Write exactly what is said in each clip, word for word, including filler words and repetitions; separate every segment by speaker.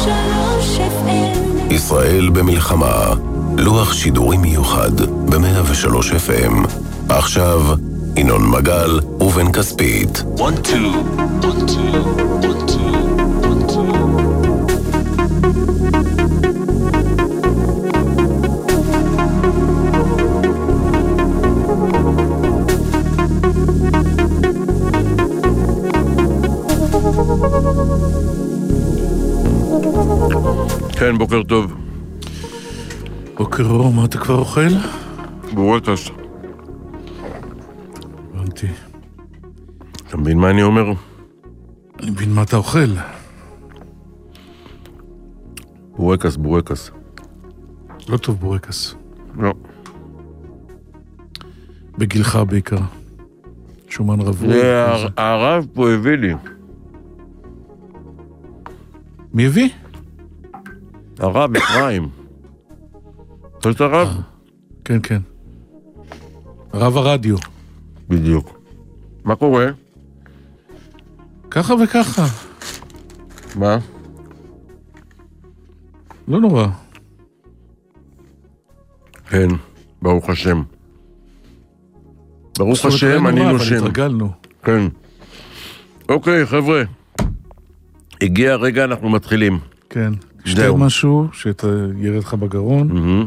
Speaker 1: ושלוש אף אם.
Speaker 2: ישראל במלחמה, לוח שידורי מיוחד ב-מאה ושלוש אף אם. עכשיו, ינון מגל ובן כספית.
Speaker 3: one, two, one, two, one, two.
Speaker 4: כן, בוקר טוב.
Speaker 5: בוקר אור, מה אתה כבר אוכל?
Speaker 4: בורקס.
Speaker 5: הבנתי.
Speaker 4: אתה מבין מה אני אומר?
Speaker 5: אני מבין מה אתה אוכל.
Speaker 4: בורקס, בורקס.
Speaker 5: לא טוב בורקס.
Speaker 4: לא.
Speaker 5: בגילך בעיקר. שומן רבוי.
Speaker 4: זה הרב פה הביא לי.
Speaker 5: מי הביא?
Speaker 4: הרב אפרים. אתה יודע הרב?
Speaker 5: כן, כן. רב הרדיו.
Speaker 4: בדיוק. מה קורה?
Speaker 5: ככה וככה.
Speaker 4: מה?
Speaker 5: לא נורא.
Speaker 4: כן, ברוך השם. ברוך השם, אני נושם.
Speaker 5: התרגלנו.
Speaker 4: כן. אוקיי, חבר'ה. הגיע הרגע, אנחנו מתחילים.
Speaker 5: כן. שתי משהו שירד לך בגרון.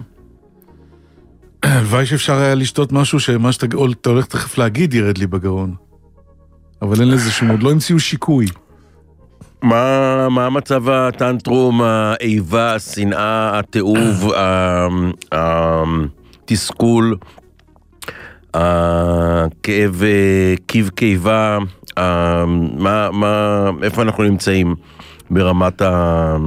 Speaker 5: הלוואי שאפשר היה לשתות משהו שמה שאתה הולך תכף להגיד ירד לי בגרון. אבל אין לזה שום, עוד לא המציאו שיקוי.
Speaker 4: מה, מה המצב הטנטרום, האיבה, השנאה, התיעוב, התסכול, הכאב, קיב קיבה, מה, מה, איפה אנחנו נמצאים ברמת ה...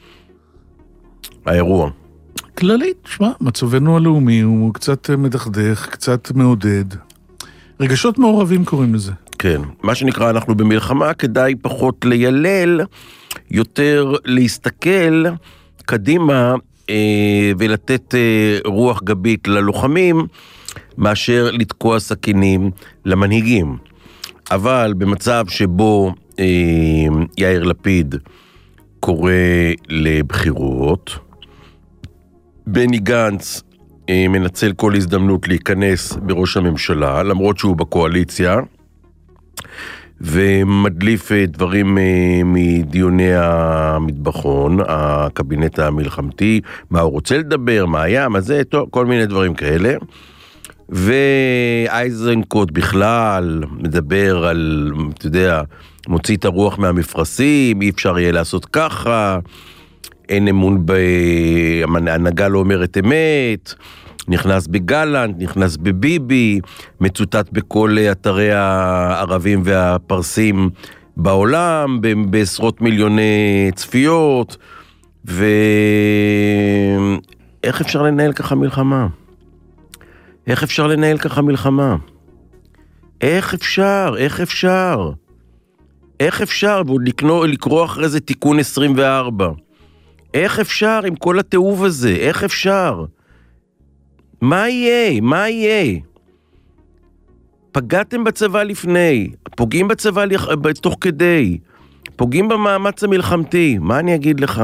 Speaker 4: האירוע?
Speaker 5: כללית, שמה, מצבנו הלאומי הוא קצת מדכדך, קצת מעודד. רגשות מעורבים קוראים לזה.
Speaker 4: כן, מה שנקרא, אנחנו במלחמה, כדאי פחות לילל, יותר להסתכל קדימה אה, ולתת אה, רוח גבית ללוחמים, מאשר לתקוע סכינים למנהיגים. אבל במצב שבו אה, יאיר לפיד קורא לבחירות, בני גנץ אה, מנצל כל הזדמנות להיכנס בראש הממשלה, למרות שהוא בקואליציה, ומדליף דברים אה, מדיוני המטבחון, הקבינט המלחמתי, מה הוא רוצה לדבר, מה היה, מה זה, טוב, כל מיני דברים כאלה. ואייזנקוט בכלל מדבר על, אתה יודע, מוציא את הרוח מהמפרשים, אי אפשר יהיה לעשות ככה, אין אמון בהנהגה לא אומרת אמת, נכנס בגלנט, נכנס בביבי, מצוטט בכל אתרי הערבים והפרסים בעולם, בעשרות מיליוני צפיות, ואיך אפשר לנהל ככה מלחמה? איך אפשר לנהל ככה מלחמה? איך אפשר? איך אפשר? איך אפשר? ועוד לקרוא, לקרוא אחרי זה תיקון עשרים וארבע. איך אפשר עם כל התיעוב הזה? איך אפשר? מה יהיה? מה יהיה? פגעתם בצבא לפני, פוגעים בצבא תוך כדי, פוגעים במאמץ המלחמתי. מה אני אגיד לך?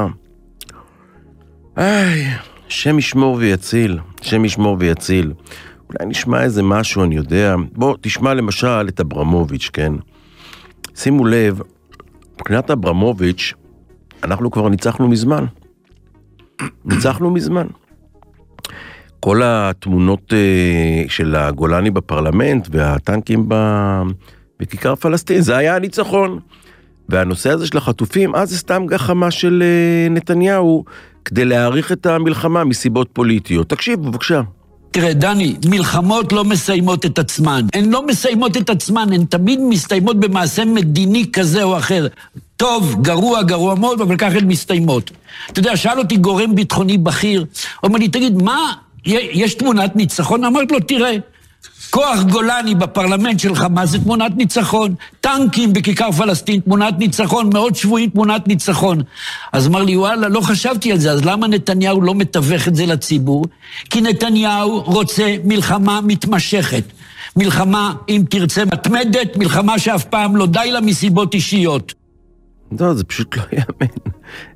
Speaker 4: איי, שם ישמור ויציל, שם ישמור ויציל. אולי נשמע איזה משהו, אני יודע. בוא, תשמע למשל את אברמוביץ', כן? שימו לב, מבחינת אברמוביץ', אנחנו כבר ניצחנו מזמן. ניצחנו מזמן. כל התמונות uh, של הגולני בפרלמנט והטנקים ב... בכיכר פלסטין, זה היה הניצחון. והנושא הזה של החטופים, אז זה סתם גחמה של uh, נתניהו, כדי להאריך את המלחמה מסיבות פוליטיות. תקשיבו, בבקשה.
Speaker 6: תראה, דני, מלחמות לא מסיימות את עצמן. הן לא מסיימות את עצמן, הן תמיד מסתיימות במעשה מדיני כזה או אחר. טוב, גרוע, גרוע מאוד, אבל ככה הן מסתיימות. אתה יודע, שאל אותי גורם ביטחוני בכיר, אומר לי, תגיד, מה, יש תמונת ניצחון? אמרתי לו, תראה, כוח גולני בפרלמנט שלך, מה זה תמונת ניצחון? טנקים בכיכר פלסטין, תמונת ניצחון, מאות שבועים, תמונת ניצחון. אז אמר לי, וואלה, לא חשבתי על זה, אז למה נתניהו לא מתווך את זה לציבור? כי נתניהו רוצה מלחמה מתמשכת. מלחמה, אם תרצה, מתמדת, מלחמה שאף פעם לא די לה מסיבות אישיות.
Speaker 4: לא, זה פשוט לא יאמן.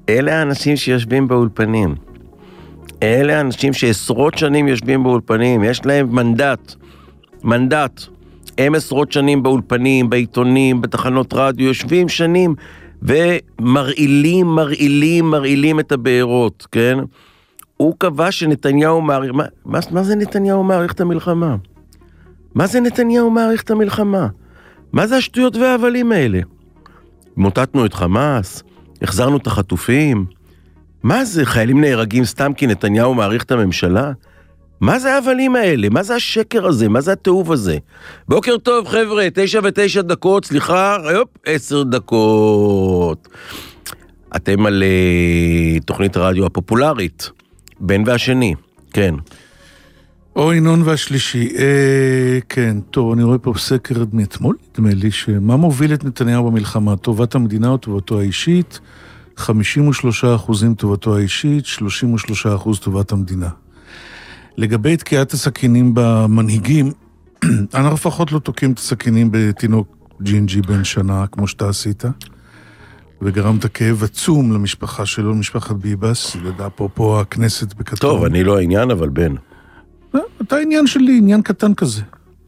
Speaker 4: אלה האנשים שיושבים באולפנים. אלה האנשים שעשרות שנים יושבים באולפנים, יש להם מנדט, מנדט. הם עשרות שנים באולפנים, בעיתונים, בתחנות רדיו, יושבים שנים ומרעילים, מרעילים, מרעילים את הבארות, כן? הוא קבע שנתניהו מעריך, מה, מה, מה זה נתניהו מעריך את המלחמה? מה זה נתניהו מעריך את המלחמה? מה זה השטויות והאבלים האלה? מוטטנו את חמאס, החזרנו את החטופים, מה זה, חיילים נהרגים סתם כי נתניהו מעריך את הממשלה? מה זה האבלים האלה? מה זה השקר הזה? מה זה התיעוב הזה? בוקר טוב חבר'ה, תשע ותשע דקות, סליחה, יופ, עשר דקות. אתם על uh, תוכנית הרדיו הפופולרית, בן והשני, כן.
Speaker 5: או ינון והשלישי, אה, כן, טוב, אני רואה פה סקר מאתמול, נדמה לי, שמה מוביל את נתניהו במלחמה? טובת המדינה או טובתו האישית? חמישים ושלושה אחוזים טובתו האישית, שלושים ושלושה אחוז טובת המדינה. לגבי תקיעת הסכינים במנהיגים, אנחנו לפחות לא תוקעים את הסכינים בתינוק ג'ינג'י בן שנה, כמו שאתה עשית, וגרמת כאב עצום למשפחה שלו, למשפחת ביבס, לדע פה פה הכנסת בקטון.
Speaker 4: טוב, אני לא העניין, אבל בן.
Speaker 5: אתה העניין שלי, עניין קטן כזה.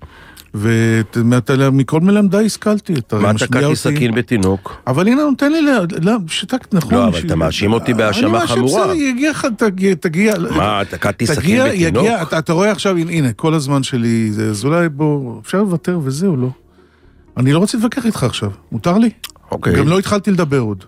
Speaker 5: ומכל מלמדי השכלתי.
Speaker 4: מה תקעתי סכין בתינוק?
Speaker 5: אבל הנה, נותן לי, שתקת נכון.
Speaker 4: לא, אבל אתה מאשים אותי בהאשמה חמורה.
Speaker 5: אני מאשים, בסדר, תגיע.
Speaker 4: מה, תקעתי סכין בתינוק?
Speaker 5: אתה רואה עכשיו, הנה, כל הזמן שלי, אז אולי בוא, אפשר לוותר וזהו, לא. אני לא רוצה להתווכח איתך עכשיו, מותר לי?
Speaker 4: אוקיי.
Speaker 5: גם לא התחלתי לדבר עוד.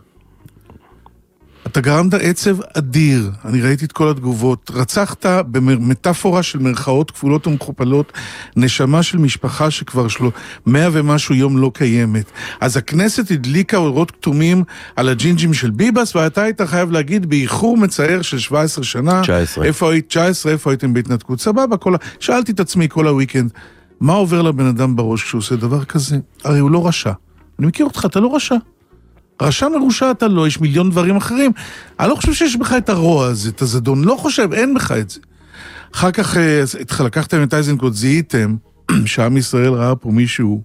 Speaker 5: אתה גרמת עצב אדיר, אני ראיתי את כל התגובות, רצחת במטאפורה של מרכאות כפולות ומכופלות, נשמה של משפחה שכבר שלו מאה ומשהו יום לא קיימת. אז הכנסת הדליקה אורות כתומים על הג'ינג'ים של ביבס, ואתה היית חייב להגיד באיחור מצער של שבע עשרה שנה,
Speaker 4: תשע עשרה.
Speaker 5: איפה היית, תשע עשרה, איפה הייתם בהתנתקות, סבבה, כל... שאלתי את עצמי כל הוויקנד, מה עובר לבן אדם בראש כשהוא עושה דבר כזה? הרי הוא לא רשע. אני מכיר אותך, אתה לא רשע. רשע מרושע אתה לא, יש מיליון דברים אחרים. אני לא חושב שיש בך את הרוע הזה, את הזדון, לא חושב, אין בך את זה. אחר כך לקחתם את אייזנקוט, זיהיתם שעם ישראל ראה פה מישהו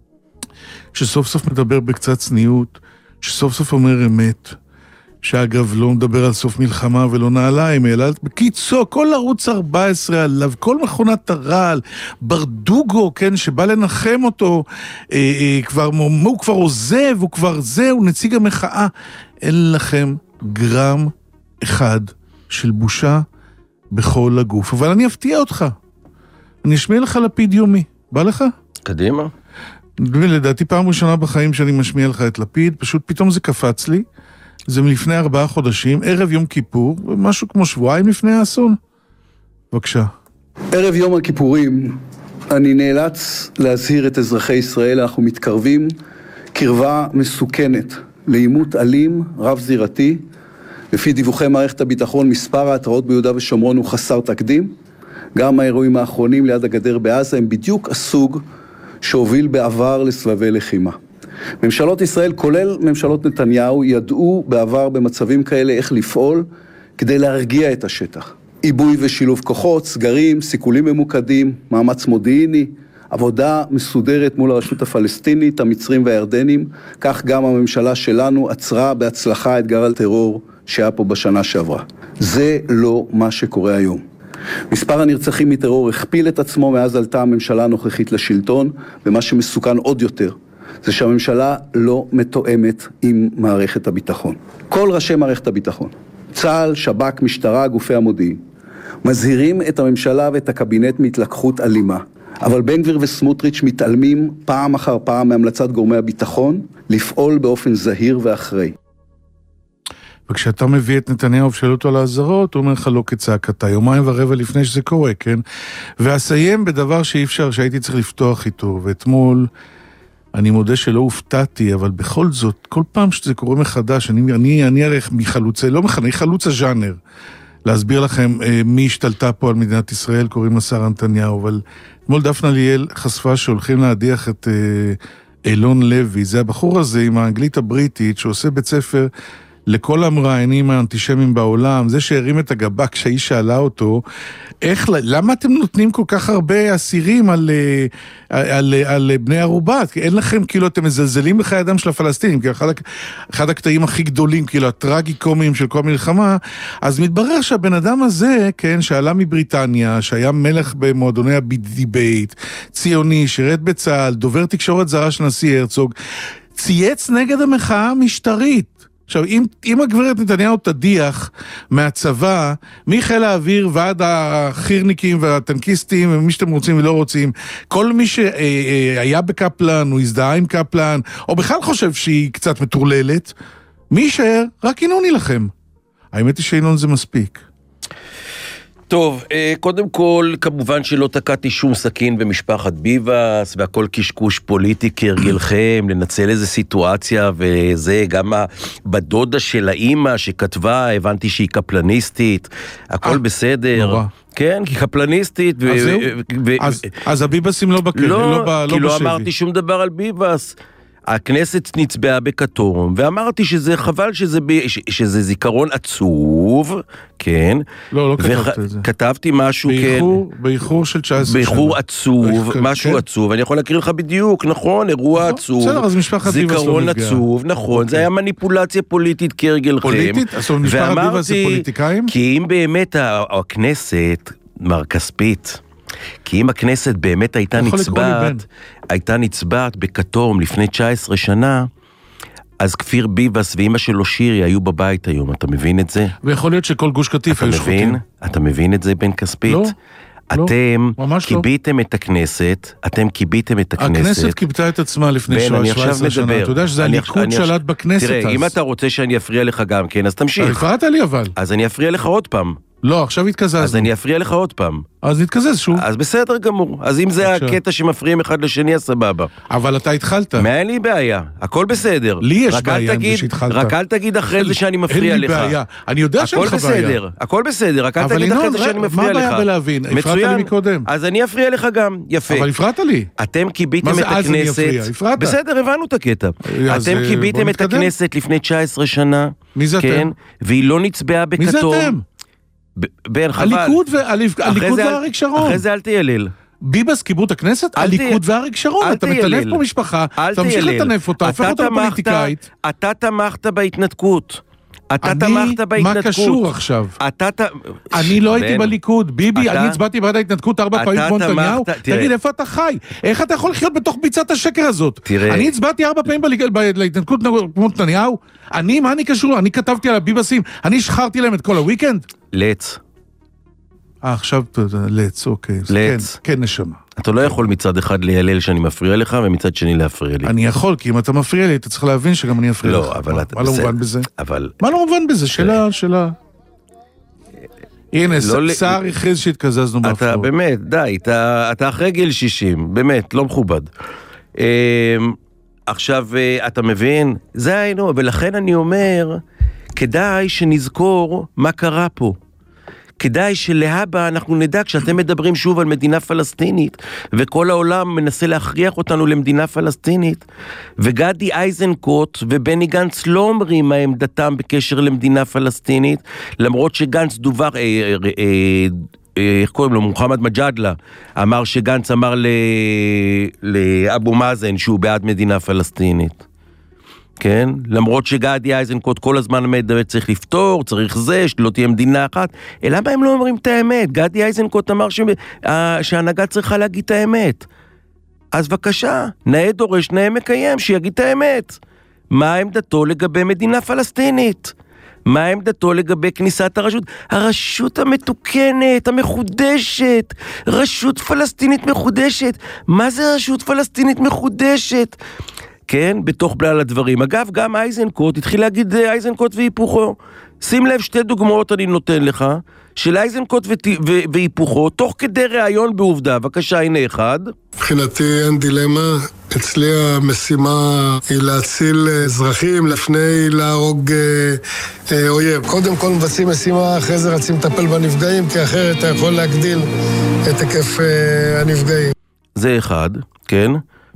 Speaker 5: שסוף סוף מדבר בקצת צניעות, שסוף סוף אומר אמת, שאגב לא מדבר על סוף מלחמה ולא נעליים, אלא בקיצור, כל ערוץ ארבע עשרה עליו, כל מכונת הרעל, ברדוגו, כן, שבא לנחם אותו, אה, אה, כבר, הוא כבר עוזב, הוא כבר זה, הוא נציג המחאה. אין לכם גרם אחד של בושה בכל הגוף. אבל אני אפתיע אותך. אני אשמיע לך לפיד יומי. בא לך?
Speaker 4: קדימה.
Speaker 5: לדעתי פעם ראשונה בחיים שאני משמיע לך את לפיד, פשוט פתאום זה קפץ לי. זה מלפני ארבעה חודשים, ערב יום כיפור, משהו כמו שבועיים לפני האסון. בבקשה.
Speaker 7: ערב יום הכיפורים, אני נאלץ להזהיר את אזרחי ישראל, אנחנו מתקרבים קרבה מסוכנת לעימות אלים, רב זירתי. לפי דיווחי מערכת הביטחון, מספר ההתרעות ביהודה ושומרון הוא חסר תקדים. גם האירועים האחרונים ליד הגדר בעזה הם בדיוק הסוג שהוביל בעבר לסבבי לחימה. ממשלות ישראל, כולל ממשלות נתניהו, ידעו בעבר במצבים כאלה איך לפעול כדי להרגיע את השטח. עיבוי ושילוב כוחות, סגרים, סיכולים ממוקדים, מאמץ מודיעיני, עבודה מסודרת מול הרשות הפלסטינית, המצרים והירדנים. כך גם הממשלה שלנו עצרה בהצלחה את גל הטרור שהיה פה בשנה שעברה. זה לא מה שקורה היום. מספר הנרצחים מטרור הכפיל את עצמו מאז עלתה הממשלה הנוכחית לשלטון, ומה שמסוכן עוד יותר זה שהממשלה לא מתואמת עם מערכת הביטחון. כל ראשי מערכת הביטחון, צה"ל, שב"כ, משטרה, גופי המודיעין, מזהירים את הממשלה ואת הקבינט מהתלקחות אלימה. אבל בן גביר וסמוטריץ' מתעלמים פעם אחר פעם מהמלצת גורמי הביטחון לפעול באופן זהיר ואחראי.
Speaker 5: וכשאתה מביא את נתניהו ושאל אותו על האזהרות, הוא אומר לך לא כצעקתה, יומיים ורבע לפני שזה קורה, כן? ואסיים בדבר שאי אפשר, שהייתי צריך לפתוח איתו, ואתמול אני מודה שלא הופתעתי, אבל בכל זאת, כל פעם שזה קורה מחדש, אני, אני, אני הרי מחלוצה, לא מחלוצה, אני חלוץ הז'אנר, להסביר לכם אה, מי השתלטה פה על מדינת ישראל, קוראים לשר נתניהו, אבל אתמול דפנה ליאל חשפה שהולכים להדיח את אה, אילון לוי, זה הבחור הזה עם האנגלית הבריטית, שעושה בית ספר לכל המראיינים האנטישמים בעולם, זה שהרים את הגבה כשהיא שאלה אותו, איך, למה אתם נותנים כל כך הרבה אסירים על, על, על, על בני ערובה? אין לכם, כאילו, אתם מזלזלים בחיי אדם של הפלסטינים, כי אחד, אחד הקטעים הכי גדולים, כאילו, הטרגי-קומיים של כל מלחמה, אז מתברר שהבן אדם הזה, כן, שעלה מבריטניה, שהיה מלך במועדוני הדיבייט, ציוני, שירת בצה"ל, דובר תקשורת זרה של נשיא הרצוג, צייץ נגד המחאה המשטרית. עכשיו, אם, אם הגברת נתניהו תדיח מהצבא, מחיל האוויר ועד החירניקים והטנקיסטים, ומי שאתם רוצים ולא רוצים, כל מי שהיה בקפלן, או הזדהה עם קפלן, או בכלל חושב שהיא קצת מטורללת, מי יישאר? רק ינוני לכם. האמת היא שינון זה מספיק.
Speaker 4: טוב, קודם כל, כמובן שלא תקעתי שום סכין במשפחת ביבס, והכל קשקוש פוליטי כהרגלכם, לנצל איזו סיטואציה, וזה גם בדודה של האימא שכתבה, הבנתי שהיא קפלניסטית, הכל בסדר. נורא. כן, כי קפלניסטית.
Speaker 5: אז זהו? אז הביבסים לא בכלא, לא בשבי.
Speaker 4: כי לא אמרתי שום דבר על ביבס. הכנסת נצבעה בכתום, ואמרתי שזה חבל שזה, שזה זיכרון עצוב, כן.
Speaker 5: לא, לא כתבת את זה.
Speaker 4: כתבתי משהו,
Speaker 5: באיחור, כן. באיחור של תשע עשרה שנה.
Speaker 4: באיחור עצוב, משהו כן. עצוב. אני יכול להקריא לך בדיוק, נכון, אירוע עצוב.
Speaker 5: בסדר, אז משפחת ביבס לא נפגע.
Speaker 4: זיכרון עצוב, נכון. זה היה מניפולציה פוליטית כהרגלכם.
Speaker 5: פוליטית? אז משפחת ביבס זה פוליטיקאים?
Speaker 4: כי אם באמת הכנסת, מר כספית, כי אם הכנסת באמת הייתה נצבעת, הייתה נצבעת בכתום לפני תשע עשרה שנה, אז כפיר ביבס ואמא שלו שירי היו בבית היום, אתה מבין את זה?
Speaker 5: ויכול להיות שכל גוש קטיף היו שחוטים.
Speaker 4: אתה מבין את זה, בן כספית?
Speaker 5: לא,
Speaker 4: אתם קיביתם את הכנסת, אתם קיביתם את הכנסת.
Speaker 5: הכנסת קיבתה את עצמה לפני שבע עשרה שנה, אתה יודע שזה הליכוד שלט בכנסת אז.
Speaker 4: תראה, אם אתה רוצה שאני אפריע לך גם כן, אז תמשיך.
Speaker 5: הפרעת לי אבל.
Speaker 4: אז אני אפריע לך עוד פעם.
Speaker 5: לא, עכשיו התקזזנו.
Speaker 4: אז אני אפריע לך עוד פעם.
Speaker 5: אז נתקזז שוב.
Speaker 4: אז בסדר גמור. אז אם זה הקטע שמפריעים אחד לשני, אז סבבה.
Speaker 5: אבל אתה התחלת.
Speaker 4: מה, אין לי בעיה. הכל בסדר.
Speaker 5: לי יש בעיה עם זה שהתחלת.
Speaker 4: רק אל תגיד אחרי זה שאני מפריע לך.
Speaker 5: אין לי בעיה. אני יודע שאין לך בעיה.
Speaker 4: הכל בסדר. הכל בסדר. רק אל תגיד אחרי זה שאני מפריע לך.
Speaker 5: מה הבעיה בלהבין? הפרעת לי מקודם.
Speaker 4: אז אני אפריע לך גם. יפה.
Speaker 5: אבל הפרעת לי.
Speaker 4: אתם קיביתם את הכנסת. בסדר, הבנו את הקטע. אתם קיביתם את הכנסת לפני תשע עשרה שנה.
Speaker 5: מי זה אתם?
Speaker 4: והיא לא נצבעה בכתום. מי זה אתם? בן חבל.
Speaker 5: הליכוד ואריק שרון.
Speaker 4: אחרי זה אל תיילל.
Speaker 5: ביבס קיבלו את הכנסת? הליכוד ואריק שרון. אתה מטנף פה משפחה, תמשיך לטנף אותה, הופך אותה לפוליטיקאית.
Speaker 4: אתה תמכת בהתנתקות. אתה תמכת בהתנתקות.
Speaker 5: מה קשור עכשיו?
Speaker 4: אתה...
Speaker 5: אני לא הייתי בליכוד, ביבי, אני הצבעתי בעד ההתנתקות ארבע פעמים כמו נתניהו. תגיד, איפה אתה חי? איך אתה יכול לחיות בתוך ביצת השקר הזאת? אני הצבעתי ארבע פעמים להתנתקות כמו נתניהו? אני, מה אני קשור? אני כתבתי על הביבסים, אני שחררתי להם את כל הוויקנד?
Speaker 4: לץ.
Speaker 5: אה, עכשיו, לץ, אוקיי.
Speaker 4: לץ.
Speaker 5: כן, נשמה.
Speaker 4: אתה לא יכול מצד אחד להילל שאני מפריע לך, ומצד שני להפריע לי.
Speaker 5: אני יכול, כי אם אתה מפריע לי, אתה צריך להבין שגם אני אפריע לך.
Speaker 4: לא, אבל אתה...
Speaker 5: מה לא מובן בזה?
Speaker 4: אבל...
Speaker 5: מה לא מובן בזה? שאלה, שאלה. הנה, שר הכריז שהתקזזנו בהפרעות.
Speaker 4: אתה באמת, די, אתה אחרי גיל שישים, באמת, לא מכובד. עכשיו, אתה מבין? זה היינו, ולכן אני אומר, כדאי שנזכור מה קרה פה. כדאי שלהבא אנחנו נדע, כשאתם מדברים שוב על מדינה פלסטינית, וכל העולם מנסה להכריח אותנו למדינה פלסטינית, וגדי איזנקוט ובני גנץ לא אומרים מה עמדתם בקשר למדינה פלסטינית, למרות שגנץ דובר, אה, אה, אה, איך קוראים לו, מוחמד מג'אדלה, אמר שגנץ אמר לאבו מאזן שהוא בעד מדינה פלסטינית. כן? למרות שגדי איזנקוט כל הזמן מדבר, צריך לפתור, צריך זה, שלא תהיה מדינה אחת. אלא מה הם לא אומרים את האמת? גדי איזנקוט אמר ש... שההנהגה צריכה להגיד את האמת. אז בבקשה, נאה דורש, נאה מקיים, שיגיד את האמת. מה עמדתו לגבי מדינה פלסטינית? מה עמדתו לגבי כניסת הרשות? הרשות המתוקנת, המחודשת, רשות פלסטינית מחודשת. מה זה רשות פלסטינית מחודשת? כן, בתוך בלל הדברים. אגב, גם אייזנקוט, התחיל להגיד אייזנקוט והיפוכו. שים לב, שתי דוגמאות אני נותן לך, של אייזנקוט והיפוכו, תוך כדי ראיון בעובדה. בבקשה, הנה אחד.
Speaker 8: מבחינתי אין דילמה. אצלי המשימה היא להציל אזרחים לפני להרוג אה, אה, אויב. קודם כל מבצעים משימה, אחרי זה רצים לטפל בנפגעים, כי אחרת אתה יכול להגדיל את היקף אה, הנפגעים.
Speaker 4: זה אחד, כן.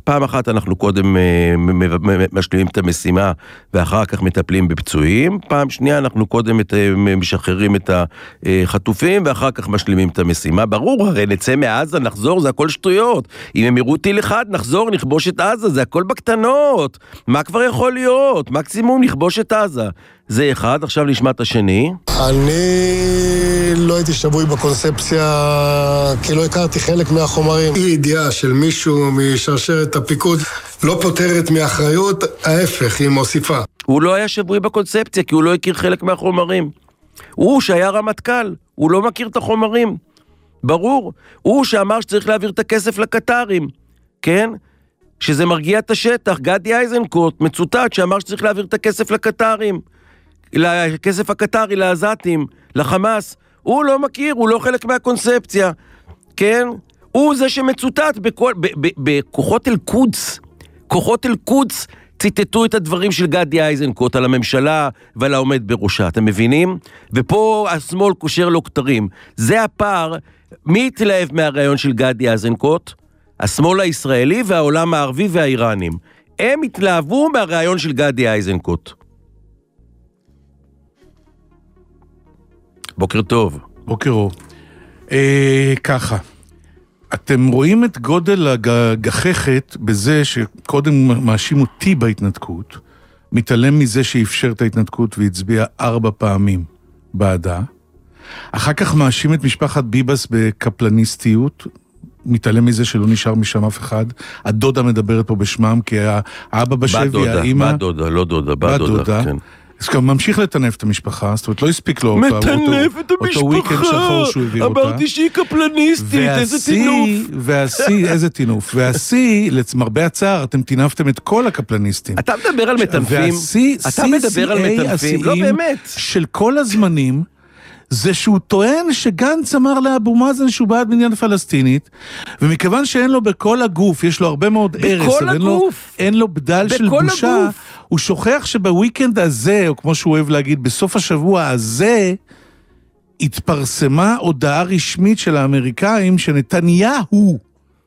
Speaker 4: פעם אחת אנחנו קודם משלימים את המשימה, ואחר כך מטפלים בפצועים, פעם שנייה אנחנו קודם משחררים את החטופים, ואחר כך משלימים את המשימה. ברור, הרי נצא מעזה, נחזור, זה הכל שטויות. אם הם יראו טיל אחד, נחזור, נכבוש את עזה, זה הכל בקטנות. מה כבר יכול להיות? מקסימום נכבוש את עזה. זה אחד, עכשיו נשמע את השני.
Speaker 8: אני לא הייתי שבוי בקונספציה, כי לא הכרתי חלק מהחומרים. אי ידיעה של מישהו משרשרת הפיקוד לא פותרת מאחריות, ההפך, היא מוסיפה.
Speaker 4: הוא לא היה שבוי בקונספציה, כי הוא לא הכיר חלק מהחומרים. הוא שהיה רמטכ"ל, הוא לא מכיר את החומרים. ברור, הוא שאמר שצריך להעביר את הכסף לקטרים, כן? שזה מרגיע את השטח, גדי איזנקוט, מצוטט, שאמר שצריך להעביר את הכסף לקטרים. לכסף הקטרי, לעזתים, לחמאס, הוא לא מכיר, הוא לא חלק מהקונספציה, כן? הוא זה שמצוטט בכל, ב, ב, בכוחות אל-קודס, כוחות אל-קודס ציטטו את הדברים של גדי איזנקוט על הממשלה ועל העומד בראשה, אתם מבינים? ופה השמאל קושר לו כתרים. זה הפער, מי התלהב מהרעיון של גדי איזנקוט? השמאל הישראלי והעולם הערבי והאיראנים. הם התלהבו מהרעיון של גדי איזנקוט. בוקר טוב.
Speaker 5: בוקר אור. אה, ככה, אתם רואים את גודל הגחכת בזה שקודם מאשים אותי בהתנתקות, מתעלם מזה שאפשר את ההתנתקות והצביע ארבע פעמים בעדה, אחר כך מאשים את משפחת ביבס בקפלניסטיות, מתעלם מזה שלא נשאר משם אף אחד, הדודה מדברת פה בשמם, כי האבא בשבי, האמא...
Speaker 4: בת דודה, לא דודה, בת דודה, כן.
Speaker 5: אז גם ממשיך לטנף את המשפחה, זאת אומרת, לא הספיק לו אותה.
Speaker 4: מטנף את המשפחה! אמרתי שהיא קפלניסטית, איזה טינוף!
Speaker 5: והשיא, איזה טינוף. והשיא, למרבה הצער, אתם טינפתם את כל הקפלניסטים.
Speaker 4: אתה מדבר על מטנפים? אתה מדבר על מטנפים? לא באמת.
Speaker 5: של כל הזמנים, זה שהוא טוען שגנץ אמר לאבו מאזן שהוא בעד מדינה פלסטינית, ומכיוון שאין לו בכל הגוף, יש לו הרבה מאוד ערס,
Speaker 4: בכל הגוף!
Speaker 5: אין לו בדל של בושה,
Speaker 4: הגוף.
Speaker 5: הוא שוכח שבוויקנד הזה, או כמו שהוא אוהב להגיד, בסוף השבוע הזה, התפרסמה הודעה רשמית של האמריקאים, שנתניהו,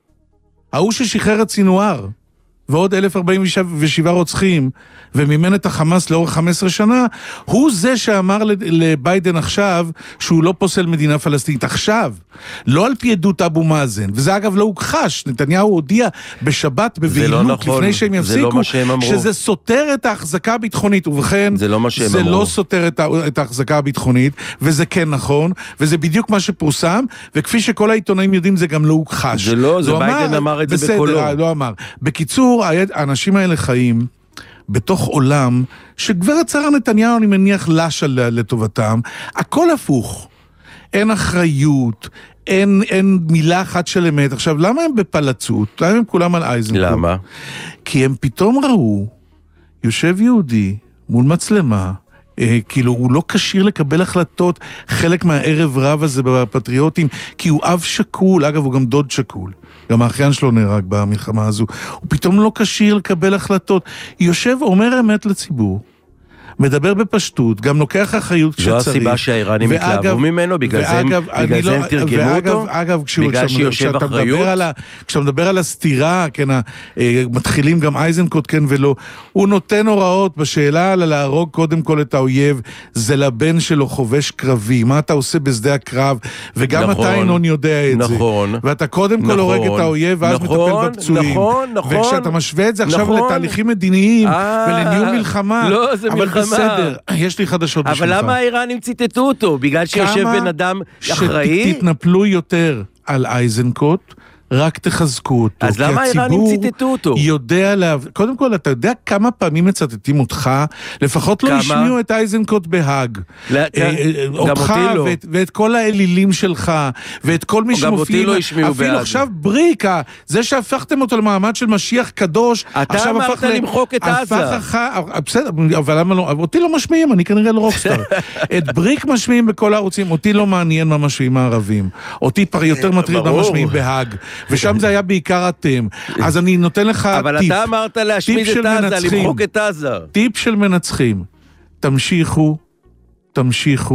Speaker 5: ההוא ששחרר את סינואר, ועוד אלף ארבעים ושבע רוצחים, ומימן את החמאס לאורך חמש עשרה שנה, הוא זה שאמר לביידן עכשיו, שהוא לא פוסל מדינה פלסטינית עכשיו, לא על פי עדות אבו מאזן, וזה אגב לא הוכחש, נתניהו הודיע בשבת בבהילות, לא נכון, לפני שהם יפסיקו, לא שזה סותר את ההחזקה הביטחונית, ובכן, זה, לא, זה לא סותר את, את ההחזקה הביטחונית, וזה כן נכון, וזה בדיוק מה שפורסם, וכפי שכל העיתונאים יודעים, זה גם לא הוכחש.
Speaker 4: זה לא, זה ביידן אמר, אמר את זה בסדר, בקולו.
Speaker 5: לא אמר. בקיצור, האנשים האלה חיים בתוך עולם שגברת שרה נתניהו, אני מניח, לשה לטובתם, הכל הפוך. אין אחריות, אין, אין מילה אחת של אמת. עכשיו, למה הם בפלצות? למה הם כולם על אייזנקוט?
Speaker 4: למה?
Speaker 5: כי הם פתאום ראו, יושב יהודי מול מצלמה, אה, כאילו הוא לא קשיר לקבל החלטות, חלק מהערב רב הזה בפטריוטים, כי הוא אב שקול, אגב הוא גם דוד שקול. גם האחיין שלו נהרג במלחמה הזו. הוא פתאום לא קשיר לקבל החלטות. יושב, אומר אמת לציבור, מדבר בפשטות, גם לוקח אחריות כשצריך.
Speaker 4: זו הסיבה שהאיראנים התלהבו ממנו, בגלל זה הם תרגמו אותו?
Speaker 5: ואגב,
Speaker 4: בגלל שיושב אחריות?
Speaker 5: כשאתה מדבר על הסתירה, מתחילים גם איזנקוט, כן ולא, הוא נותן הוראות בשאלה על להרוג קודם כל את האויב, זה לבן שלו חובש קרבי, מה אתה עושה בשדה הקרב, וגם אתה אינון יודע את זה. ואתה קודם כל הורג את האויב, ואז מטפל בפצועים. וכשאתה משווה את זה עכשיו לתהליכים מדיניים, ולניהול מלחמה, אבל בסדר, יש לי חדשות בשבילך.
Speaker 4: אבל למה האיראנים ציטטו אותו? בגלל שיושב בן אדם אחראי?
Speaker 5: שתתנפלו יותר על איזנקוט, רק תחזקו אותו.
Speaker 4: אז למה האיראנים ציטטו אותו?
Speaker 5: יודע להב... קודם כל, אתה יודע כמה פעמים מצטטים אותך, לפחות לא השמיעו את איזנקוט בהאג. אותך ואת כל האלילים שלך, ואת כל מי שמופיעים. גם אותי
Speaker 4: לא השמיעו בהאג.
Speaker 5: אפילו עכשיו בריקה, זה שהפכתם אותו למעמד של משיח קדוש,
Speaker 4: אתה אמרת למחוק את עזה.
Speaker 5: בסדר, אבל למה לא? אותי לא משמיעים, אני כנראה לא רוקסטאר. את בריק משמיעים בכל הערוצים, אותי לא מעניין מה משמיעים הערבים. אותי יותר מטריד מה משמיעים בהאג. ושם זה היה בעיקר אתם. אז אני נותן לך טיפ.
Speaker 4: אבל אתה אמרת להשמיד את עזה, למחוק את עזה.
Speaker 5: טיפ של מנצחים. תמשיכו, תמשיכו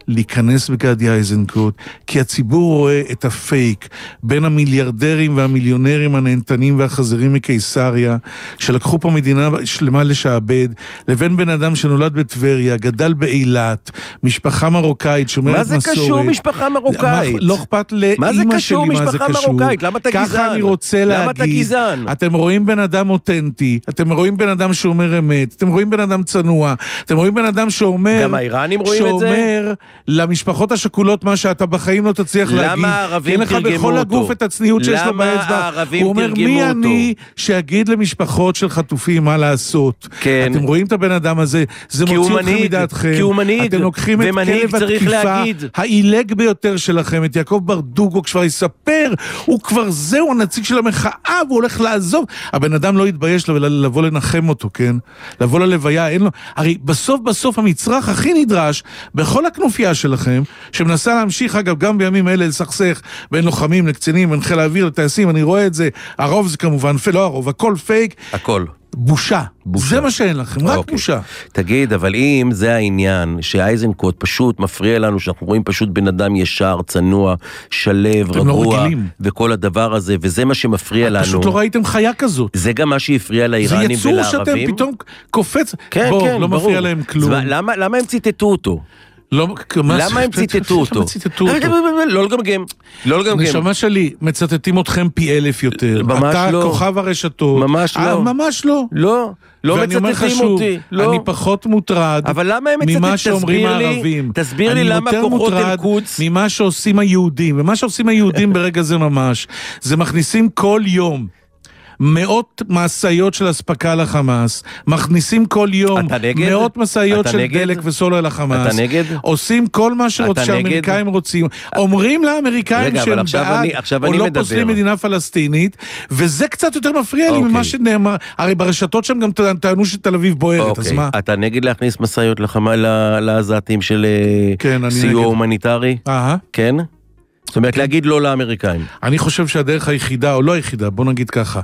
Speaker 5: להיכנס בגדי איזנקוט, כי הציבור רואה את הפייק בין המיליארדרים והמיליונרים הנהנתנים והחזרים מקיסריה, שלקחו פה מדינה שלמה לשעבד, לבין בן אדם שנולד בטבריה, גדל באילת, משפחה מרוקאית, שומרת מסורת.
Speaker 4: מה זה קשור משפחה מרוקאית?
Speaker 5: לא אכפת לאמא שלי מה זה קשור.
Speaker 4: מרוקאית? למה אתה גזען?
Speaker 5: ככה אני רוצה
Speaker 4: למה
Speaker 5: להגיד.
Speaker 4: אתה גזען?
Speaker 5: אתם רואים בן אדם אותנטי, אתם רואים בן אדם שאומר אמת, אתם רואים בן אדם צנוע, אתם רואים בן אדם שאומר,
Speaker 4: גם האיראנים רואים את זה?
Speaker 5: שאומר למשפחות השכולות מה שאתה בחיים לא תצליח להגיד.
Speaker 4: למה הערבים תרגמו אותו?
Speaker 5: אין לך בכל הגוף את הצניעות שיש לו באצבע.
Speaker 4: למה הערבים
Speaker 5: הוא אומר,
Speaker 4: תרגמו
Speaker 5: מי
Speaker 4: אותו?
Speaker 5: אני שיגיד למשפחות של חטופים מה לעשות?
Speaker 4: כן.
Speaker 5: אתם רואים את הבן אדם הזה, זה מוציא אתכם מדעתכם.
Speaker 4: כי הוא מנהיג,
Speaker 5: אתם לוקחים את כלב התקיפה העילג ביותר שלכם, את יעקב ברדוגו, כבר יספר, הוא כבר זהו הנציג של המחאה, והוא הולך לעזוב. הבן אדם לא יתבייש לו לבוא לנחם אותו, כן? לבוא ללוויה, אין לו... הרי בסוף בסוף המצרך הכי נדרש בכל הכנופיה שלכם, שמנסה להמשיך, אגב, גם בימים אלה לסכסך בין לוחמים, לקצינים, בין חיל האוויר, לטייסים, אני רואה את זה, הרוב זה כמובן, לא הרוב, הכל פייק.
Speaker 4: הכל.
Speaker 5: בושה. בושה. זה מה שאין לכם, רק
Speaker 4: אוקיי.
Speaker 5: בושה.
Speaker 4: תגיד, אבל אם זה העניין, שאייזנקוט פשוט מפריע לנו, שאנחנו רואים פשוט בן אדם ישר, צנוע, שלב, רגוע,
Speaker 5: לא
Speaker 4: וכל הדבר הזה, וזה מה שמפריע לנו.
Speaker 5: פשוט לא ראיתם חיה כזאת.
Speaker 4: זה גם מה שהפריע לאיראנים ולערבים.
Speaker 5: זה יצור שאתם פתאום קופץ,
Speaker 4: כן,
Speaker 5: בוא,
Speaker 4: כן,
Speaker 5: לא
Speaker 4: ברור.
Speaker 5: מפריע להם כלום.
Speaker 4: למה, למה הם ציטטו אותו?
Speaker 5: לא,
Speaker 4: למה הם ציטטו אותו? לא לגמגם, לא לגמגם.
Speaker 5: נשמה שלי, מצטטים אתכם פי אלף יותר.
Speaker 4: ממש
Speaker 5: אתה
Speaker 4: לא.
Speaker 5: כוכב הרשתות.
Speaker 4: ממש לא.
Speaker 5: ממש לא.
Speaker 4: לא, לא מצטטים אותי.
Speaker 5: אני פחות מוטרד
Speaker 4: אבל למה הם מצטטים?
Speaker 5: ממה שאומרים הערבים.
Speaker 4: תסביר לי למה כוחות אל-קודס.
Speaker 5: ממה שעושים היהודים. ומה שעושים היהודים ברגע זה ממש. זה מכניסים כל יום מאות מסעיות של הספקה לחמאס, מכניסים כל יום מאות מסעיות של
Speaker 4: נגד?
Speaker 5: דלק וסולר לחמאס.
Speaker 4: אתה נגד?
Speaker 5: עושים כל מה שרוצ... שהאמריקאים רוצים. אומרים לאמריקאים
Speaker 4: רגע,
Speaker 5: שהם
Speaker 4: עכשיו
Speaker 5: בעד,
Speaker 4: אני, עכשיו
Speaker 5: או
Speaker 4: אני
Speaker 5: לא
Speaker 4: מדבר.
Speaker 5: פוסלים מדינה פלסטינית, וזה קצת יותר מפריע לי
Speaker 4: אוקיי.
Speaker 5: ממה שנאמר. הרי ברשתות שם גם טענו שתל אביב בוערת,
Speaker 4: אוקיי.
Speaker 5: אז מה?
Speaker 4: אתה נגד להכניס מסעיות לחמה לעזתים של
Speaker 5: כן, אני
Speaker 4: סיוע
Speaker 5: נגד.
Speaker 4: הומניטרי?
Speaker 5: אהה.
Speaker 4: כן? זאת אומרת, להגיד לא לאמריקאים.
Speaker 5: אני חושב שהדרך היחידה, או לא היחידה, בוא נגיד ככה,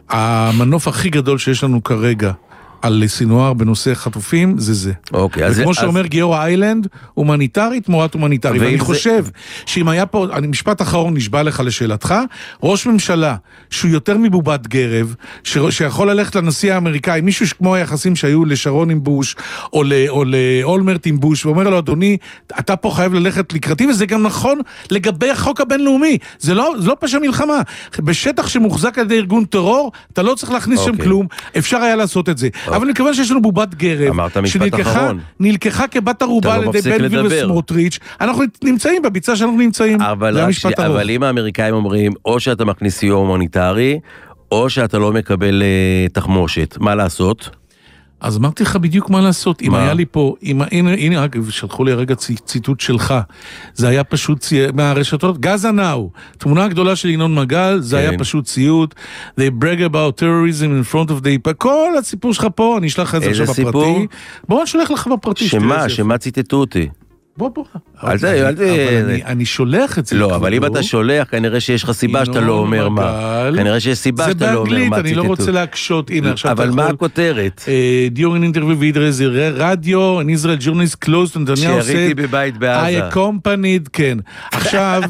Speaker 5: המנוף הכי גדול שיש לנו כרגע על סינואר בנושא חטופים, זה זה.
Speaker 4: אוקיי, אז...
Speaker 5: וכמו
Speaker 4: אז...
Speaker 5: שאומר גיאור איילנד, הומניטרי תמורת הומניטרי. ואני זה... חושב שאם היה פה, אני משפט אחרון נשבע לך לשאלתך, ראש ממשלה שהוא יותר מבובת גרב, ש... שיכול ללכת לנשיא האמריקאי, מישהו כמו היחסים שהיו לשרון עם בוש, או, ל... או לאולמרט עם בוש, ואומר לו, אדוני, אתה פה חייב ללכת לקראתי, וזה גם נכון לגבי החוק הבינלאומי. זה לא, זה לא פשע מלחמה. בשטח שמוחזק על ידי ארגון טרור, אתה לא צריך להכניס
Speaker 4: אוקיי.
Speaker 5: שם כלום, אפשר היה לעשות את זה. אבל אני מכוון שיש לנו בובת גרב, שנלקחה נלקחה כבת ערובה על ידי בן גביר וסמוטריץ', אנחנו נמצאים בביצה שאנחנו נמצאים, זה המשפט הרוב.
Speaker 4: אבל אם האמריקאים אומרים, או שאתה מכניס סיוע הומניטרי, או שאתה לא מקבל תחמושת, מה לעשות?
Speaker 5: אז אמרתי לך בדיוק מה לעשות, אם
Speaker 4: מה?
Speaker 5: היה לי פה, אם, הנה, הנה, אגב, שלחו לי רגע ציטוט שלך, זה היה פשוט ציוד, מהרשתות, גזה נאו, תמונה גדולה של ינון מגל, זה
Speaker 4: כן.
Speaker 5: היה פשוט ציוד, they brag about terrorism in front of the, כל הסיפור שלך פה, אני אשלח את זה עכשיו בפרטי,
Speaker 4: סיפור?
Speaker 5: בוא נשלח לך בפרטי.
Speaker 4: שמה, שמה ציטטו אותי?
Speaker 5: בוא בוא.
Speaker 4: אל ת... אל ת...
Speaker 5: אני שולח את זה.
Speaker 4: לא, אבל אם אתה שולח, כנראה שיש לך סיבה שאתה לא אומר מה. כנראה שיש סיבה שאתה לא אומר מה ציטטו.
Speaker 5: זה באנגלית, אני לא רוצה להקשות. הנה, עכשיו
Speaker 4: אבל מה הכותרת?
Speaker 5: During an interview with Israel Radio, an Israel journalist close to Netanyahu said,
Speaker 4: שיריתי בבית בעזה.
Speaker 5: I accompanied, כן. עכשיו,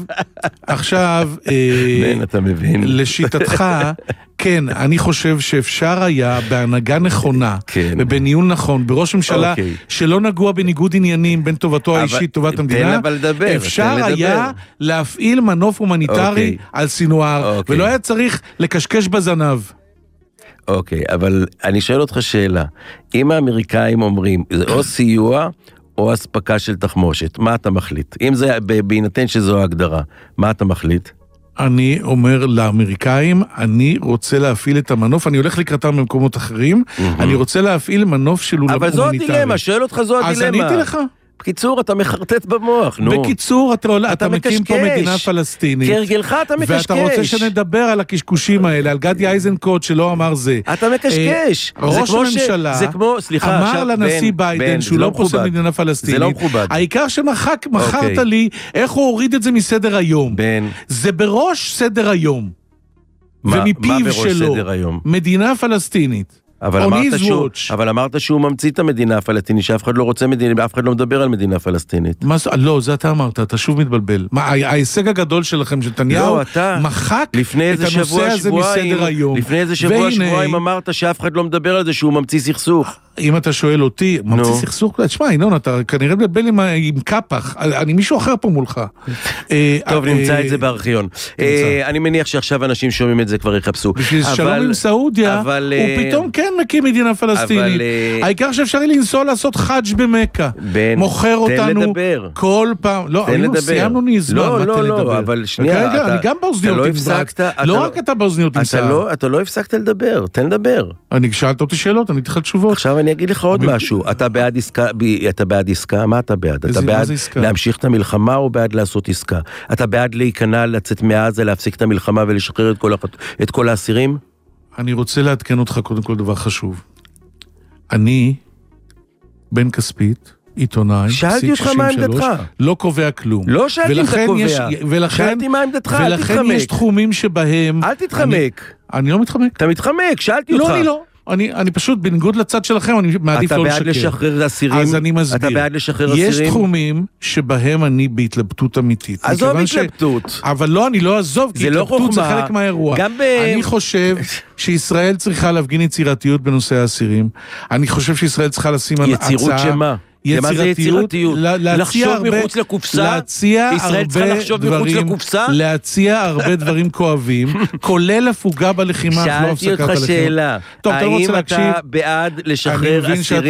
Speaker 5: עכשיו,
Speaker 4: אתה מבין.
Speaker 5: לשיטתך, כן, אני חושב שאפשר היה בהנהגה נכונה, ובניהול נכון, בראש ממשלה שלא נגוע בניגוד עניינים בין טובתו האישית, טובת המדינה, אפשר היה להפעיל מנוף הומניטרי על סינואר, ולא היה צריך לקשקש בזנב.
Speaker 4: אוקיי, אבל אני שואל אותך שאלה, אם האמריקאים אומרים, זה או סיוע או הספקה של תחמושת, מה אתה מחליט? אם זה בהינתן שזו ההגדרה, מה אתה מחליט?
Speaker 5: אני אומר לאמריקאים, אני רוצה להפעיל את המנוף, אני הולך לקראתם במקומות אחרים, אני רוצה להפעיל מנוף של אולם
Speaker 4: הומניטרי. אבל זו הדילמה, שואל אותך זו הדילמה.
Speaker 5: אז עניתי לך.
Speaker 4: בקיצור, אתה מחרטט במוח, נו.
Speaker 5: בקיצור, אתה, אתה, אתה מקים פה מדינה פלסטינית.
Speaker 4: כהרגלך אתה מקשקש.
Speaker 5: ואתה רוצה שנדבר על הקשקושים האלה, על גדי איזנקוט שלא אמר זה.
Speaker 4: אתה מקשקש.
Speaker 5: ראש הממשלה
Speaker 4: זה כמו, סליחה,
Speaker 5: אמר לנשיא ביידן שהוא לא פוסל מדינה פלסטינית.
Speaker 4: זה לא מכובד.
Speaker 5: העיקר שמחק, מחרת לי, איך הוא הוריד את זה מסדר היום. זה בראש סדר היום. ומפיו שלו. מדינה פלסטינית.
Speaker 4: אבל אמרת, שהוא, אבל אמרת שהוא ממציא את המדינה הפלסטינית, שאף אחד לא רוצה מדינה, אף אחד לא מדבר על מדינה פלסטינית.
Speaker 5: מה, לא, זה אתה אמרת, אתה שוב מתבלבל. מה, ההישג הגדול שלכם, של נתניהו,
Speaker 4: לא, אתה,
Speaker 5: מחק
Speaker 4: לפני
Speaker 5: את הנושא
Speaker 4: שבוע,
Speaker 5: הזה מסדר היום.
Speaker 4: לפני איזה שבוע, והנה, שבועיים אמרת שאף אחד לא מדבר על זה, שהוא ממציא סכסוך.
Speaker 5: אם אתה שואל אותי, ממציא סכסוך, תשמע, ינון, אתה כנראה מתבלבל עם, עם קפח, אני מישהו אחר פה מולך.
Speaker 4: טוב, נמצא את זה בארכיון. אני מניח שעכשיו אנשים שומעים את זה כבר יחפשו.
Speaker 5: בשביל שלום עם סעודיה, הוא פתאום כן מקים מדינה פלסטינית. העיקר שאפשר לי לנסוע לעשות חאג' במכה. מוכר אותנו כל פעם. לא, סיימנו נזמן.
Speaker 4: לא, לא, לא, אבל שנייה.
Speaker 5: אני גם באוזניות נמצא. לא רק אתה באוזניות נמצא.
Speaker 4: אתה לא הפסקת לדבר, תן לדבר.
Speaker 5: אני שאלת אותי שאלות, אני אתך תשובות.
Speaker 4: עכשיו אני אגיד לך עוד משהו. אתה בעד עסקה, אתה בעד עסקה, מה אתה בעד? אתה בעד להמשיך את המלחמה או בעד לעשות עסקה? אתה בעד להיכנע, לצאת מעזה, להפסיק את המלחמה ולשחרר את כל האסירים?
Speaker 5: אני רוצה לעדכן אותך קודם כל דבר חשוב. אני, בן כספית, עיתונאי,
Speaker 4: שאלתי אותך מה עמדתך.
Speaker 5: לא קובע כלום.
Speaker 4: לא שאלתי אם אתה קובע.
Speaker 5: ולכן,
Speaker 4: שאלתי מה עמדתך, אל תתחמק.
Speaker 5: ולכן יש תחומים שבהם...
Speaker 4: אל תתחמק.
Speaker 5: אני, אני לא מתחמק.
Speaker 4: אתה מתחמק, שאלתי אותך.
Speaker 5: לא, אני לא. אני, אני פשוט, בניגוד לצד שלכם, אני מעדיף לא לשקר.
Speaker 4: אתה בעד לשחרר אסירים?
Speaker 5: אז אני מסביר.
Speaker 4: אתה בעד לשחרר אסירים?
Speaker 5: יש תחומים שבהם אני בהתלבטות אמיתית.
Speaker 4: עזוב התלבטות.
Speaker 5: ש... אבל לא, אני לא עזוב, כי התלבטות זה חלק מהאירוע.
Speaker 4: גם ב...
Speaker 5: אני חושב שישראל צריכה להפגין יצירתיות בנושא האסירים. אני חושב שישראל צריכה לשים
Speaker 4: יצירות
Speaker 5: הצעה...
Speaker 4: שמה?
Speaker 5: יצירתיות,
Speaker 4: לחשוב מחוץ לקופסה,
Speaker 5: להציע הרבה דברים, להציע הרבה דברים כואבים, כולל הפוגה בלחימה,
Speaker 4: שאלתי אותך שאלה, האם אתה בעד לשחרר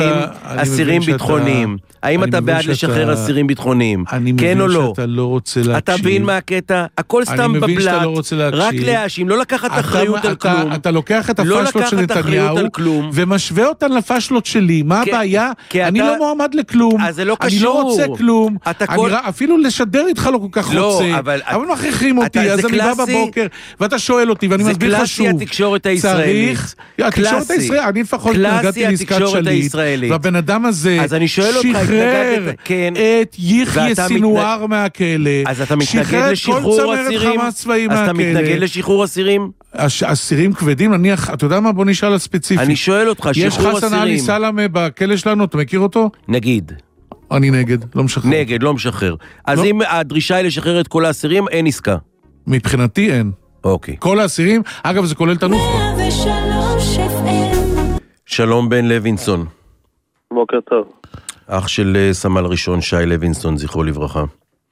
Speaker 4: אסירים ביטחוניים? האם אתה בעד לשחרר אסירים ביטחוניים? כן או לא? אתה מבין מה הקטע? הכל סתם בבלט, רק להאשים, לא לקחת אחריות על כלום.
Speaker 5: אתה לוקח את הפשלות של נתניהו ומשווה אותן לפשלות שלי, מה הבעיה? אני לא מועמד לכלום,
Speaker 4: אז זה לא
Speaker 5: אני
Speaker 4: קשור.
Speaker 5: לא רוצה כלום,
Speaker 4: כל...
Speaker 5: אני אפילו לשדר איתך לא כל כך
Speaker 4: לא,
Speaker 5: רוצה,
Speaker 4: אבל,
Speaker 5: אבל מכריחים אותי, אז אני בא בבוקר, ואתה שואל אותי, ואני מסביר לך שוב,
Speaker 4: זה קלאסי התקשורת הישראלית,
Speaker 5: התקשורת הישראלית, אני לפחות נגעתי לעסקת שליט, והבן אדם הזה שחרר את יחיא סינואר מהכלא,
Speaker 4: אז אתה מתנגד לשחרור אסירים? אז אתה מתנגד לשחרור אסירים?
Speaker 5: אסירים כבדים, נניח, אתה יודע מה? בוא נשאל הספציפי.
Speaker 4: אני שואל אותך, שחרור אסירים.
Speaker 5: יש חסן עלי סלאמה בכלא שלנו, אתה מכיר אותו?
Speaker 4: נגיד.
Speaker 5: אני נגד, לא משחרר.
Speaker 4: נגד, לא משחרר. אז
Speaker 5: לא.
Speaker 4: אם הדרישה היא לשחרר את כל האסירים, אין עסקה.
Speaker 5: מבחינתי אין.
Speaker 4: אוקיי.
Speaker 5: כל האסירים, אגב, זה כולל תנוח'בה.
Speaker 4: שלום בן לוינסון.
Speaker 9: בוקר טוב.
Speaker 4: אח של סמל ראשון שי לוינסון, זכרו לברכה.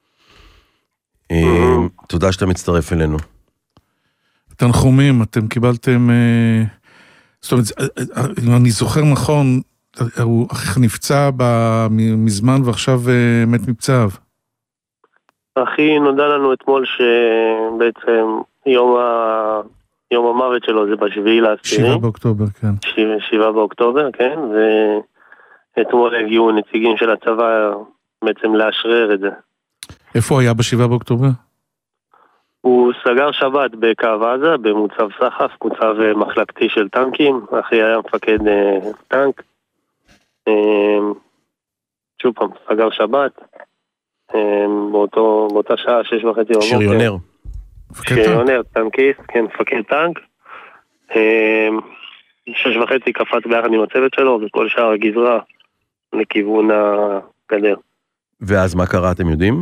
Speaker 4: תודה שאתה מצטרף אלינו.
Speaker 5: תנחומים, אתם קיבלתם, זאת אומרת, אם אני זוכר נכון, הוא אחיך נפצע מזמן ועכשיו מת מפצעיו.
Speaker 9: אחי, נודע לנו אתמול שבעצם יום, ה... יום המוות שלו זה בשביעי לעשירי.
Speaker 5: שבעה באוקטובר, כן.
Speaker 9: שבעה באוקטובר, כן, ואתמול הגיעו נציגים של הצבא בעצם לאשרר את זה.
Speaker 5: איפה הוא היה בשבעה באוקטובר?
Speaker 9: הוא סגר שבת בקו עזה, במוצב סחף, מוצב מחלקתי של טנקים, אחי היה מפקד אה, טנק. אה, שוב פעם, סגר שבת, אה, באותו, באותה שעה, שש וחצי בבוקר.
Speaker 4: שריונר.
Speaker 9: שריונר, טנקיסט, כן, מפקד טנק. אה, שש וחצי קפץ ביחד עם הצוות שלו, וכל שאר הגזרה לכיוון הגדר.
Speaker 4: ואז מה קרה, אתם יודעים?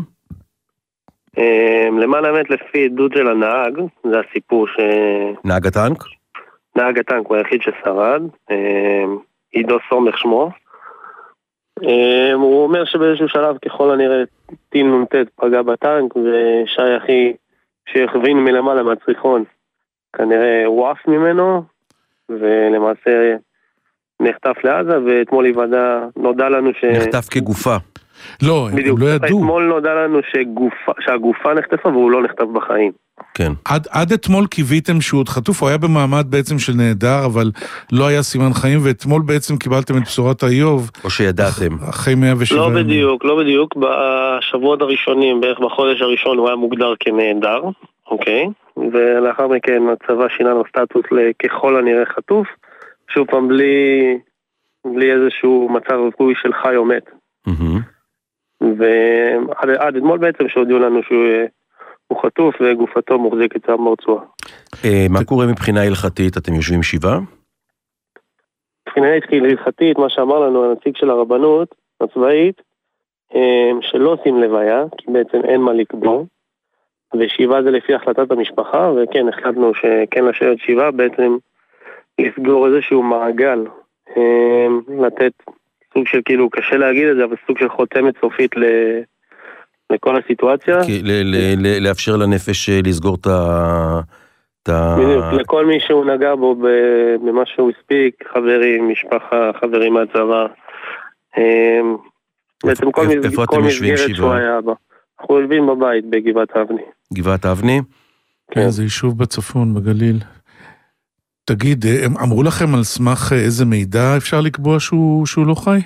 Speaker 9: למען האמת, לפי עדות של הנהג, זה הסיפור ש...
Speaker 4: נהג הטנק?
Speaker 9: נהג הטנק הוא היחיד ששרד, עידו סומך שמו. הוא אומר שבאיזשהו שלב ככל הנראה טיל נ"ט פגע בטנק, ושי אחי שהכווין מלמעלה מהצריחון, כנראה הוא עף ממנו, ולמעשה נחטף לעזה, ואתמול היוודע, נודע לנו ש...
Speaker 5: נחטף כגופה. לא,
Speaker 9: בדיוק,
Speaker 5: הם לא ידעו.
Speaker 9: אתמול נודע לנו שגופה, שהגופה נחטפה והוא לא נחטף בחיים.
Speaker 4: כן.
Speaker 5: עד, עד אתמול קיוויתם שהוא עוד חטוף, הוא היה במעמד בעצם של נהדר, אבל לא היה סימן חיים, ואתמול בעצם קיבלתם את בשורת האיוב.
Speaker 4: או שידעתם.
Speaker 5: אחרי מאה ושבע.
Speaker 9: לא בדיוק, לא בדיוק. בשבועות הראשונים, בערך בחודש הראשון, הוא היה מוגדר כנהדר, אוקיי? ולאחר מכן הצבא שינה לו סטטוס לככל הנראה חטוף, שוב פעם בלי, בלי איזשהו מצב רפואי של חי או מת.
Speaker 4: Mm-hmm.
Speaker 9: ועד אתמול בעצם שהודיעו לנו שהוא חטוף וגופתו מוחזקת שם ברצועה.
Speaker 4: מה קורה מבחינה הלכתית? אתם יושבים שבעה?
Speaker 9: מבחינה הלכתית, מה שאמר לנו הנציג של הרבנות הצבאית, שלא עושים לוויה, כי בעצם אין מה לקבור, ושבעה זה לפי החלטת המשפחה, וכן, החלטנו שכן לשבת שבעה, בעצם לסגור איזשהו מעגל, לתת סוג של, כאילו, קשה להגיד את זה, אבל סוג של חותמת סופית ל... לכל הסיטואציה.
Speaker 4: לאפשר לנפש לסגור את ה...
Speaker 9: בדיוק, לכל מי שהוא נגע בו במה שהוא הספיק, חברים, משפחה, חברים מהצבא. בעצם כל מסגרת שהוא היה בה. אנחנו יושבים בבית בגבעת אבני.
Speaker 4: גבעת אבני?
Speaker 5: כן, זה יישוב בצפון, בגליל. תגיד, הם אמרו לכם על סמך איזה מידע אפשר לקבוע שהוא לא חי?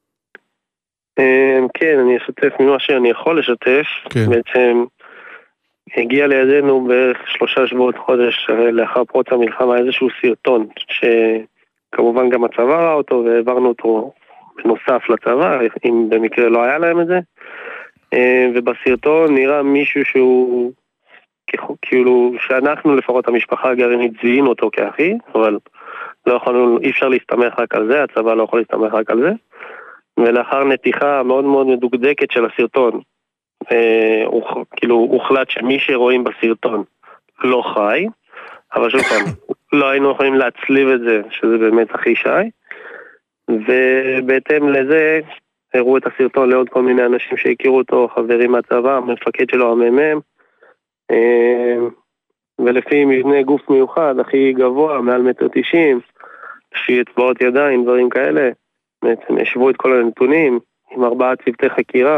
Speaker 9: כן, אני אשתף ממה שאני יכול לשתף. בעצם הגיע לידינו בערך שלושה שבועות חודש לאחר פרוץ המלחמה איזשהו סרטון, שכמובן גם הצבא ראה אותו והעברנו אותו בנוסף לצבא, אם במקרה לא היה להם את זה. ובסרטון נראה מישהו שהוא, כאילו, שאנחנו לפחות המשפחה הגרעינית זיהינו אותו כאחי, אבל לא יכולנו, אי אפשר להסתמך רק על זה, הצבא לא יכול להסתמך רק על זה. ולאחר נתיחה מאוד מאוד מדוקדקת של הסרטון, אה, כאילו הוחלט שמי שרואים בסרטון לא חי, אבל שוב פעם, לא היינו יכולים להצליב את זה, שזה באמת הכי שי, ובהתאם לזה הראו את הסרטון לעוד כל מיני אנשים שהכירו אותו, חברים מהצבא, המפקד שלו, הממם, אה, ולפי מבנה גוף מיוחד, הכי גבוה, מעל מטר תשעים, לפי אצבעות ידיים, דברים כאלה, בעצם ישבו את כל הנתונים עם ארבעה צוותי חקירה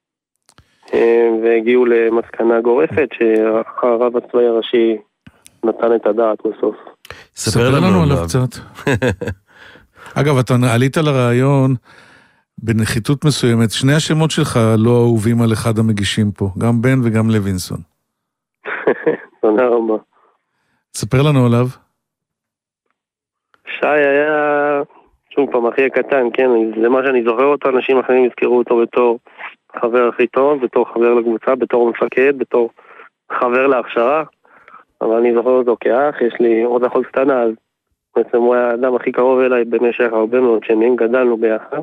Speaker 9: והגיעו למסקנה גורפת שהרב הצבאי הראשי נתן את הדעת בסוף.
Speaker 5: ספר לנו עליו קצת. אגב, אתה עלית לרעיון בנחיתות מסוימת, שני השמות שלך לא אהובים על אחד המגישים פה, גם בן וגם לוינסון.
Speaker 9: תודה רבה.
Speaker 5: ספר לנו עליו.
Speaker 9: שי היה... שוב פעם, הכי הקטן, כן, זה מה שאני זוכר אותו, אנשים אחרים יזכרו אותו בתור חבר הכי טוב, בתור חבר לקבוצה, בתור מפקד, בתור חבר להכשרה, אבל אני זוכר אותו כאח, יש לי עוד אחות קטנה, אז בעצם הוא היה האדם הכי קרוב אליי במשך הרבה מאוד שנים, גדלנו ביחד.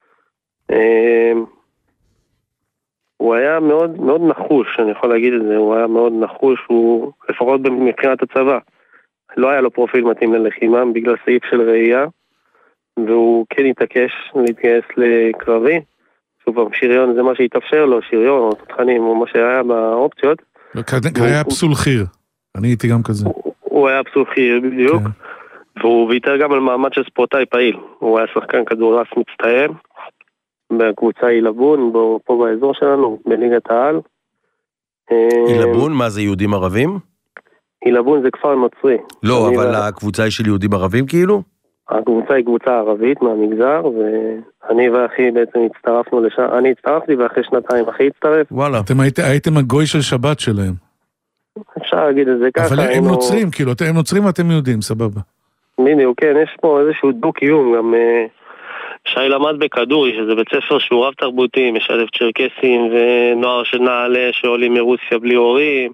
Speaker 9: הוא היה מאוד, מאוד נחוש, אני יכול להגיד את זה, הוא היה מאוד נחוש, הוא לפחות מבחינת הצבא, לא היה לו פרופיל מתאים ללחימה בגלל סעיף של ראייה, והוא כן התעקש להתגייס לקרבי. שוב פעם, שריון זה מה שהתאפשר לו, שריון או תותחנים או מה שהיה באופציות.
Speaker 5: היה פסול חיר, אני הייתי גם כזה.
Speaker 9: הוא היה פסול חיר בדיוק, והוא ויתר גם על מעמד של ספורטאי פעיל. הוא היה שחקן כדורעף מצטיין, בקבוצה אילבון, פה באזור שלנו, בליגת העל.
Speaker 4: אילבון, מה זה, יהודים ערבים?
Speaker 9: אילבון זה כפר נוצרי.
Speaker 4: לא, אבל הקבוצה היא של יהודים ערבים כאילו?
Speaker 9: הקבוצה היא קבוצה ערבית מהמגזר, ואני ואחי בעצם הצטרפנו לשם, אני הצטרפתי ואחרי שנתיים אחי הצטרף.
Speaker 5: וואלה. אתם הייתם הגוי של שבת שלהם.
Speaker 9: אפשר להגיד את זה ככה.
Speaker 5: אבל הם נוצרים, כאילו, הם נוצרים ואתם יהודים, סבבה.
Speaker 9: בדיוק, כן, יש פה איזשהו דו-קיום, גם שי למד בכדורי, שזה בית ספר שהוא רב תרבותי, משלב צ'רקסים ונוער של נעלה שעולים מרוסיה בלי הורים,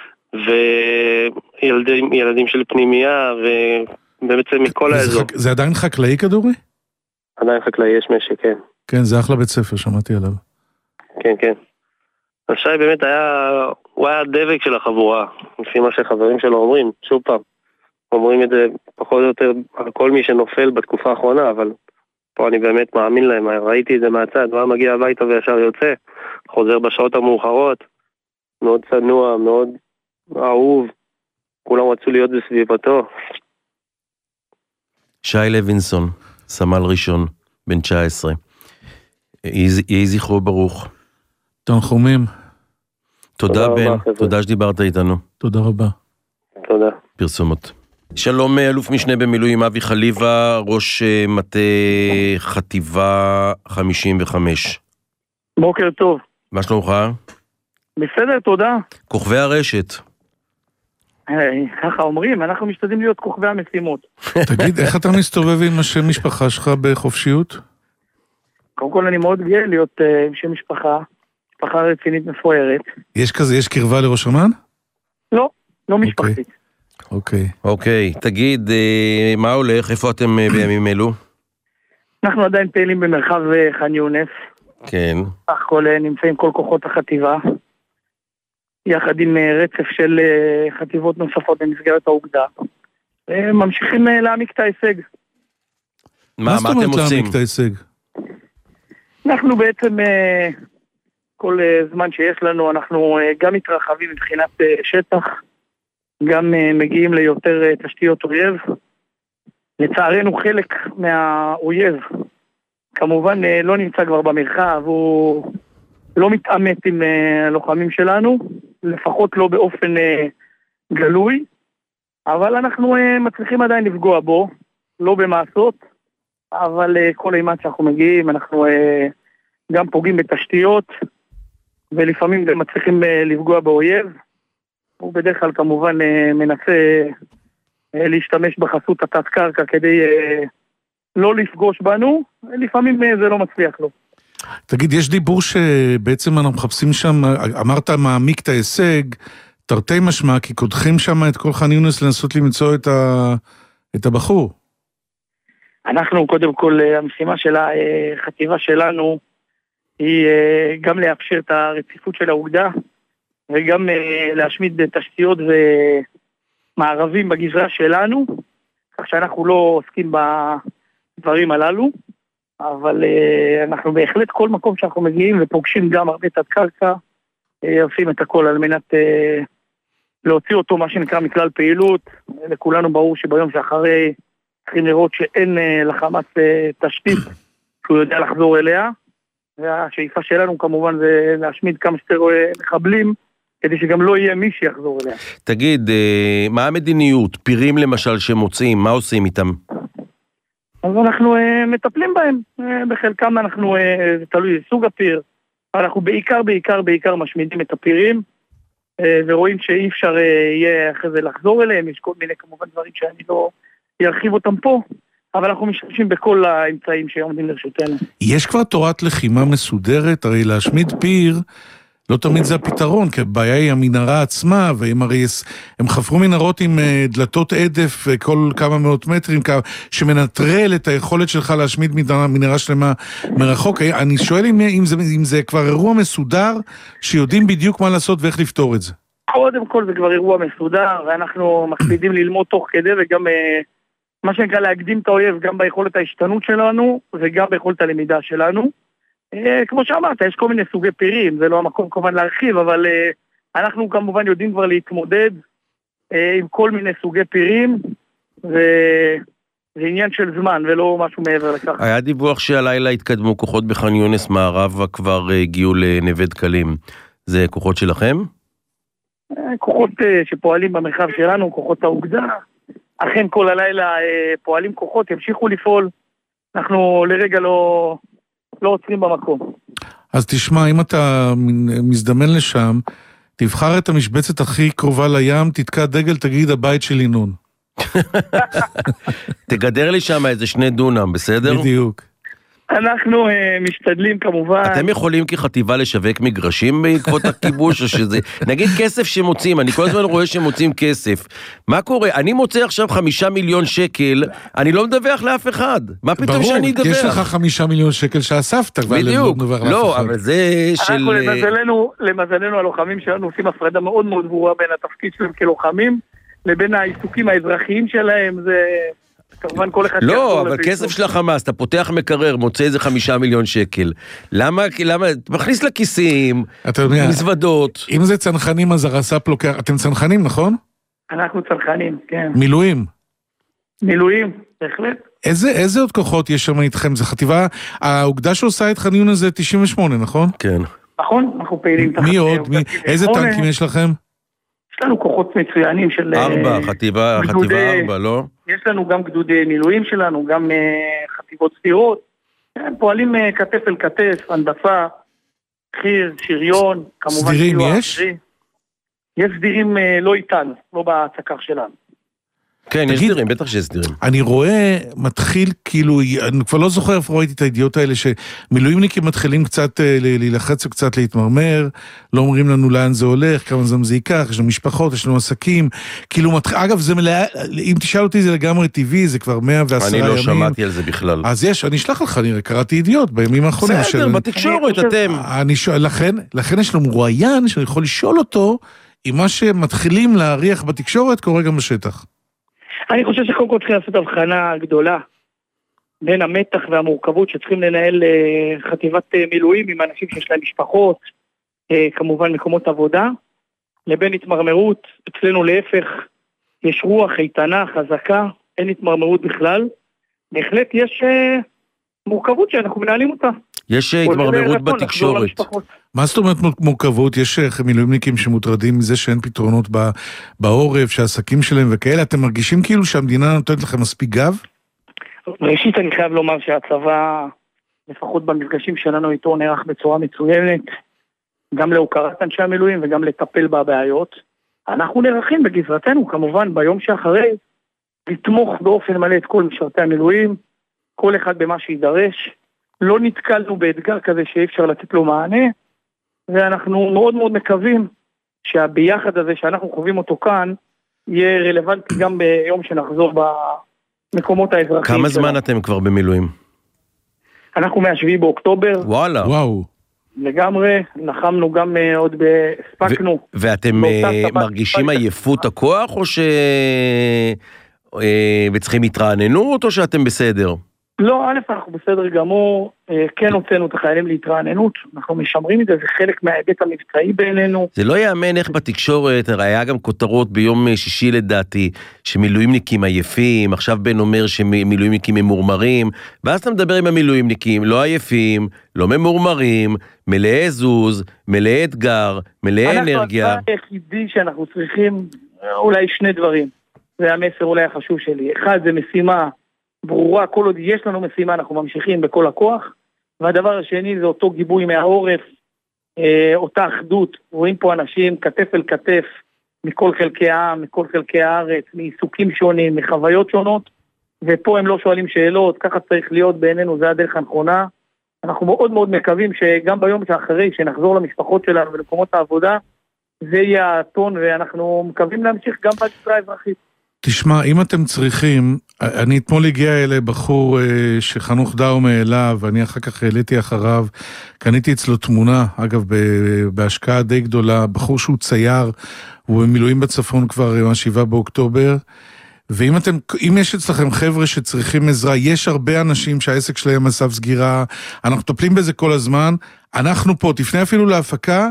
Speaker 9: וילדים של פנימייה, ו... בעצם מכל האזור.
Speaker 5: זה עדיין חקלאי כדורי?
Speaker 9: עדיין חקלאי, יש משק, כן.
Speaker 5: כן, זה אחלה בית ספר, שמעתי עליו.
Speaker 9: כן, כן. אז שי באמת היה, הוא היה הדבק של החבורה, לפי מה שחברים שלו אומרים, שוב פעם, אומרים את זה פחות או יותר על כל מי שנופל בתקופה האחרונה, אבל פה אני באמת מאמין להם, ראיתי את זה מהצד, הוא היה מגיע הביתה וישר יוצא, חוזר בשעות המאוחרות, מאוד צנוע, מאוד אהוב, כולם רצו להיות בסביבתו.
Speaker 4: שי לוינסון, סמל ראשון, בן תשע עשרה. יהי זכרו ברוך.
Speaker 5: תנחומים.
Speaker 4: תודה בן, תודה שדיברת איתנו.
Speaker 5: תודה רבה.
Speaker 9: תודה.
Speaker 4: פרסומות. שלום אלוף משנה במילואים אבי חליבה, ראש מטה חטיבה חמישים וחמש.
Speaker 10: בוקר טוב.
Speaker 4: מה שלומך?
Speaker 10: בסדר, תודה.
Speaker 4: כוכבי הרשת.
Speaker 10: ככה אומרים, אנחנו משתדלים להיות כוכבי המשימות.
Speaker 5: תגיד, איך אתה מסתובב עם השם משפחה שלך בחופשיות?
Speaker 10: קודם כל אני מאוד גאה להיות עם שם משפחה, משפחה רצינית מפוארת.
Speaker 5: יש כזה, יש קרבה לראש אמ"ן?
Speaker 10: לא, לא משפחתית.
Speaker 5: אוקיי.
Speaker 4: אוקיי, תגיד, מה הולך? איפה אתם בימים אלו?
Speaker 10: אנחנו עדיין פעילים במרחב ח'אן יונס.
Speaker 4: כן.
Speaker 10: אך כל נמצאים כל כוחות החטיבה, יחד עם רצף של חטיבות נוספות במסגרת האוגדה. ממשיכים להעמיק את ההישג.
Speaker 4: מה, מה אתם עושים?
Speaker 5: להעמיק את ההישג?
Speaker 10: אנחנו בעצם, כל זמן שיש לנו, אנחנו גם מתרחבים מבחינת שטח, גם מגיעים ליותר תשתיות אויב. לצערנו חלק מהאויב, כמובן לא נמצא כבר במרחב, הוא לא מתאמת עם הלוחמים שלנו, לפחות לא באופן גלוי, אבל אנחנו מצליחים עדיין לפגוע בו, לא במעשות, אבל כל אימת שאנחנו מגיעים, אנחנו גם פוגעים בתשתיות, ולפעמים גם מצליחים לפגוע באויב, הוא בדרך כלל כמובן מנסה להשתמש בחסות התת קרקע כדי לא לפגוש בנו, לפעמים זה לא מצליח לו.
Speaker 5: תגיד, יש דיבור שבעצם אנחנו מחפשים שם, אמרת מעמיק את ההישג, תרתי משמע, כי קודחים שם את כל ח'אן יונס לנסות למצוא את, ה... את הבחור.
Speaker 10: אנחנו, קודם כל, המשימה של החטיבה שלנו, היא גם לאפשר את הרציפות של האוגדה, וגם להשמיד תשתיות ומערבים בגזרה שלנו, כך שאנחנו לא עוסקים בדברים הללו, אבל אנחנו בהחלט כל מקום שאנחנו מגיעים ופוגשים גם הרבה תת קרקע, עושים את הכל על מנת להוציא אותו מה שנקרא מכלל פעילות. לכולנו ברור שביום שאחרי צריכים לראות שאין לחמאס תשתית שהוא יודע לחזור אליה, והשאיפה שלנו כמובן זה להשמיד כמה שיותר מחבלים, כדי שגם לא יהיה מי שיחזור אליה.
Speaker 4: תגיד, מה המדיניות? פירים למשל שמוצאים, מה עושים איתם?
Speaker 10: אז אנחנו מטפלים בהם, בחלקם אנחנו, זה תלוי סוג הפיר, אנחנו בעיקר, בעיקר, בעיקר משמידים את הפירים, ורואים שאי אפשר יהיה אחרי זה לחזור אליהם, יש כל מיני כמובן דברים שאני לא ארחיב אותם פה, אבל אנחנו משתמשים בכל האמצעים שעומדים לרשותנו.
Speaker 5: יש כבר תורת לחימה מסודרת, הרי להשמיד פיר, לא תמיד זה הפתרון, כי הבעיה היא המנהרה עצמה, והם הרי, הם חפרו מנהרות עם דלתות עדף כל כמה מאות מטרים, שמנטרל את היכולת שלך להשמיד מנהרה שלמה מרחוק. אני שואל אם, אם, זה, אם זה כבר אירוע מסודר, שיודעים בדיוק מה לעשות ואיך לפתור את זה.
Speaker 10: קודם כל זה כבר אירוע מסודר, ואנחנו מקפידים ללמוד תוך כדי, וגם מה שנקרא להקדים את האויב, גם ביכולת ההשתנות שלנו, וגם ביכולת הלמידה שלנו. כמו שאמרת, יש כל מיני סוגי פירים, זה לא המקום כמובן להרחיב, אבל אנחנו כמובן יודעים כבר להתמודד עם כל מיני סוגי פירים, וזה עניין של זמן ולא משהו מעבר לכך.
Speaker 4: היה דיווח שהלילה התקדמו כוחות בח'אן יונס מערבה, כבר הגיעו לנווה דקלים. זה כוחות שלכם?
Speaker 10: כוחות שפועלים במרחב שלנו, כוחות האוגדה. אכן כל הלילה פועלים כוחות, ימשיכו לפעול. אנחנו לרגע לא... לא עוצרים במקום.
Speaker 5: אז תשמע, אם אתה מזדמן לשם, תבחר את המשבצת הכי קרובה לים, תתקע דגל, תגיד הבית של ינון.
Speaker 4: תגדר לי שם איזה שני דונם, בסדר?
Speaker 5: בדיוק.
Speaker 10: אנחנו uh, משתדלים כמובן.
Speaker 4: אתם יכולים כחטיבה לשווק מגרשים בעקבות הכיבוש, או שזה, נגיד כסף שמוצאים, אני כל הזמן רואה שמוצאים כסף. מה קורה? אני מוצא עכשיו חמישה מיליון שקל, אני לא מדווח לאף אחד. מה פתאום שאני אדווח?
Speaker 5: ברור, יש לך חמישה מיליון שקל שאספת.
Speaker 4: בדיוק, לא, אבל זה של...
Speaker 10: אנחנו למזלנו, למזלנו הלוחמים שלנו עושים הפרדה מאוד מאוד ברורה בין התפקיד שלהם כלוחמים, לבין העיסוקים האזרחיים שלהם, זה... כמובן כל אחד...
Speaker 4: לא, אבל כסף של החמאס, אתה פותח מקרר, מוצא איזה חמישה מיליון שקל. למה, למה, מכניס לכיסים, מזוודות.
Speaker 5: אם זה צנחנים, אז הרס"פ לוקח, אתם צנחנים, נכון?
Speaker 10: אנחנו צנחנים, כן.
Speaker 5: מילואים?
Speaker 10: מילואים, בהחלט.
Speaker 5: איזה, איזה עוד כוחות יש שם איתכם? זה חטיבה, האוגדה שעושה את ח'אן יונס זה תשעים ושמונה, נכון?
Speaker 4: כן.
Speaker 10: נכון, אנחנו פעילים תחת...
Speaker 5: מי עוד? מי, איזה טנקים יש לכם?
Speaker 10: יש לנו כוחות מצוינים של...
Speaker 4: ארבע, חטיבה, חטיבה ארבע, לא?
Speaker 10: יש לנו גם גדודי מילואים שלנו, גם חטיבות ספירות. הם פועלים כתף אל כתף, הנדפה, חיר, שריון, כמובן...
Speaker 5: סדירים יש?
Speaker 10: יש סדירים לא איתנו, לא בהצקר שלנו.
Speaker 4: כן, יש סדירים, בטח שיש סדירים.
Speaker 5: אני רואה, מתחיל כאילו, אני כבר לא זוכר איפה ראיתי את הידיעות האלה, שמילואימניקים מתחילים קצת להילחץ וקצת להתמרמר, לא אומרים לנו לאן זה הולך, כמה זמן זה ייקח, יש לנו משפחות, יש לנו עסקים, כאילו, אגב, זה מלא, אם תשאל אותי זה לגמרי טבעי, זה כבר מאה ועשרה ימים.
Speaker 4: אני לא שמעתי על זה בכלל.
Speaker 5: אז יש, אני אשלח לך, אני קראתי ידיעות בימים האחרונים.
Speaker 4: בסדר, בתקשורת, אתם.
Speaker 5: לכן, לכן יש לנו רואיין שאני יכול לשאול אותו, אם מה שמתחילים להריח בתקשורת קורה גם בשטח.
Speaker 10: אני חושב שקודם כל צריכים לעשות הבחנה גדולה בין המתח והמורכבות שצריכים לנהל חטיבת מילואים עם אנשים שיש להם משפחות, כמובן מקומות עבודה, לבין התמרמרות. אצלנו להפך, יש רוח איתנה, חזקה, אין התמרמרות בכלל. בהחלט יש מורכבות שאנחנו מנהלים אותה.
Speaker 4: יש התמרמרות בתקשורת.
Speaker 5: מה זאת אומרת מורכבות? יש מילואימניקים שמוטרדים מזה שאין פתרונות בעורף, שהעסקים שלהם וכאלה. אתם מרגישים כאילו שהמדינה נותנת לכם מספיק גב?
Speaker 10: ראשית אני חייב לומר שהצבא, לפחות במפגשים שלנו איתו, נערך בצורה מצוינת, גם להוקרת אנשי המילואים וגם לטפל בבעיות. אנחנו נערכים בגזרתנו, כמובן ביום שאחרי, לתמוך באופן מלא את כל משרתי המילואים, כל אחד במה שידרש. לא נתקלנו באתגר כזה שאי אפשר לתת לו מענה, ואנחנו מאוד מאוד מקווים שהביחד הזה שאנחנו חווים אותו כאן, יהיה רלוונטי גם ביום שנחזור במקומות האזרחיים.
Speaker 4: כמה זמן אתם כבר במילואים?
Speaker 10: אנחנו מהשביעי באוקטובר.
Speaker 4: וואלה.
Speaker 5: וואו.
Speaker 10: לגמרי, נחמנו גם עוד בספקנו.
Speaker 4: ואתם מרגישים עייפות הכוח, או ש... וצריכים התרעננות, או שאתם בסדר?
Speaker 10: לא, א', אנחנו בסדר גמור, כן הוצאנו את החיילים להתרעננות, אנחנו משמרים את זה, זה חלק מההיבט המבצעי בעינינו.
Speaker 4: זה לא יאמן איך בתקשורת, היה גם כותרות ביום שישי לדעתי, שמילואימניקים עייפים, עכשיו בן אומר שמילואימניקים ממורמרים, ואז אתה מדבר עם המילואימניקים, לא עייפים, לא ממורמרים, מלאי זוז, מלאי אתגר, מלאי אנרגיה.
Speaker 10: אנחנו היחידי שאנחנו צריכים אולי שני דברים, זה המסר אולי החשוב שלי. אחד, זה משימה ברורה, כל עוד יש לנו משימה, אנחנו ממשיכים בכל הכוח, והדבר השני זה אותו גיבוי מהעורף, אה, אותה אחדות, רואים פה אנשים כתף אל כתף, מכל חלקי העם, מכל חלקי הארץ, מעיסוקים שונים, מחוויות שונות, ופה הם לא שואלים שאלות, ככה צריך להיות בעינינו, זה הדרך הנכונה. אנחנו מאוד מאוד מקווים שגם ביום שאחרי, שנחזור למשפחות שלנו ולמקומות העבודה, זה יהיה הטון, ואנחנו מקווים להמשיך גם בגזרה האזרחית.
Speaker 5: תשמע, אם אתם צריכים, אני אתמול הגיע אלי בחור שחנוך דאו מאליו, ואני אחר כך העליתי אחריו, קניתי אצלו תמונה, אגב, בהשקעה די גדולה, בחור שהוא צייר, הוא במילואים בצפון כבר מהשבעה באוקטובר, ואם אתם, אם יש אצלכם חבר'ה שצריכים עזרה, יש הרבה אנשים שהעסק שלהם אסף סגירה, אנחנו טפלים בזה כל הזמן, אנחנו פה, תפנה אפילו להפקה,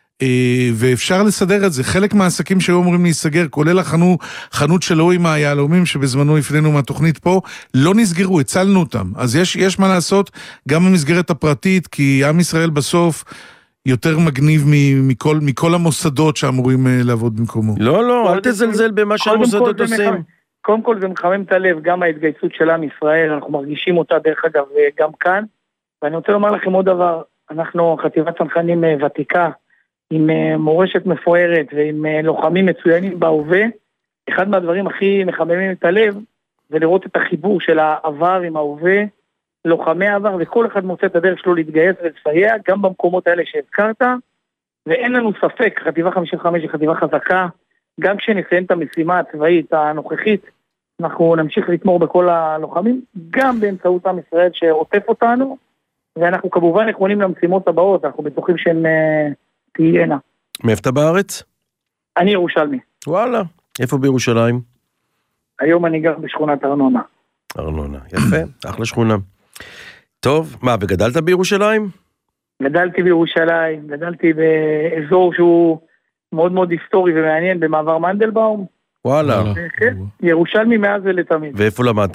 Speaker 5: ואפשר לסדר את זה. חלק מהעסקים שהיו אומרים להיסגר, כולל החנו, חנות שלו עם היהלומים שבזמנו הפנינו מהתוכנית פה, לא נסגרו, הצלנו אותם. אז יש, יש מה לעשות גם במסגרת הפרטית, כי עם ישראל בסוף יותר מגניב מכל, מכל המוסדות שאמורים לעבוד במקומו.
Speaker 4: לא, לא, אל תזלזל במה שהמוסדות עושים.
Speaker 10: קודם כל זה מחמם את הלב, גם ההתגייסות של עם ישראל, אנחנו מרגישים אותה דרך אגב גם כאן, ואני רוצה לומר לכם עוד דבר, אנחנו חטיבת צנחנים ותיקה, עם מורשת מפוארת ועם לוחמים מצוינים בהווה, אחד מהדברים הכי מחממים את הלב, זה לראות את החיבור של העבר עם ההווה, לוחמי העבר, וכל אחד מוצא את הדרך שלו להתגייס ולסייע, גם במקומות האלה שהזכרת, ואין לנו ספק, חטיבה חמישים וחמש היא חטיבה חזקה, גם כשנסיים את המשימה הצבאית הנוכחית, אנחנו נמשיך לתמור בכל הלוחמים, גם באמצעות עם ישראל שעוטף אותנו, ואנחנו כמובן נכונים למשימות הבאות, אנחנו בטוחים שהן תהיינה.
Speaker 4: מאיפה אתה בארץ?
Speaker 10: אני ירושלמי.
Speaker 4: וואלה, איפה בירושלים?
Speaker 10: היום אני גר בשכונת ארנונה.
Speaker 4: ארנונה, יפה, אחלה שכונה. טוב, מה, וגדלת בירושלים?
Speaker 10: גדלתי בירושלים, גדלתי באזור שהוא מאוד מאוד היסטורי ומעניין, במעבר מנדלבאום.
Speaker 4: וואלה.
Speaker 10: כן, ירושלמי מאז ולתמיד.
Speaker 4: ואיפה למדת?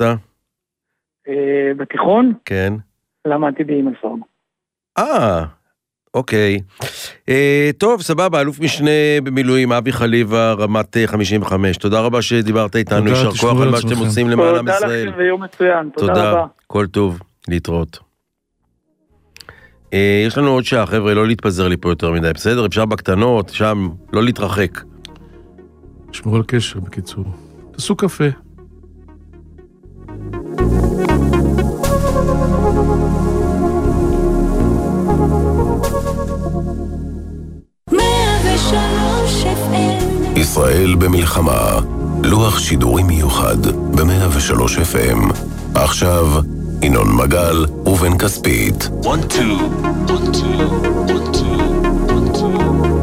Speaker 10: בתיכון?
Speaker 4: כן.
Speaker 10: למדתי באימלסון.
Speaker 4: אה, אוקיי. טוב, סבבה, אלוף משנה במילואים, אבי חליבה, רמת חמישים וחמש. תודה רבה שדיברת איתנו, יישר כוח על מה שאתם עושים למען עם ישראל.
Speaker 10: תודה לכם ויום מצוין, תודה רבה.
Speaker 4: כל טוב, להתראות. יש לנו עוד שעה, חבר'ה, לא להתפזר לי פה יותר מדי, בסדר? אפשר בקטנות, שם, לא להתרחק.
Speaker 5: שמור על קשר, בקיצור. תעשו קפה.
Speaker 1: ושלוש אף אם.
Speaker 2: ישראל במלחמה, לוח שידורי מיוחד ב-מאה ושלוש אף אם. עכשיו, ינון מגל ובן כספית.
Speaker 3: one two one two one two one two.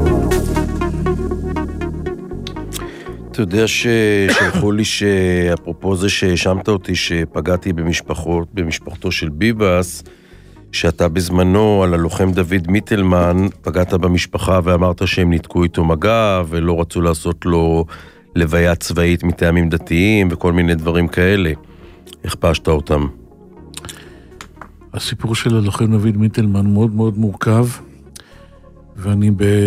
Speaker 4: אתה יודע ששלחו לי שאפרופו זה שהאשמת אותי שפגעתי במשפחות, במשפחתו של ביבס, שאתה בזמנו על הלוחם דוד מיטלמן פגעת במשפחה ואמרת שהם ניתקו איתו מגע ולא רצו לעשות לו לוויה צבאית מטעמים דתיים וכל מיני דברים כאלה. איך פשת אותם?
Speaker 5: הסיפור של הלוחם דוד מיטלמן מאוד מאוד מורכב, ואני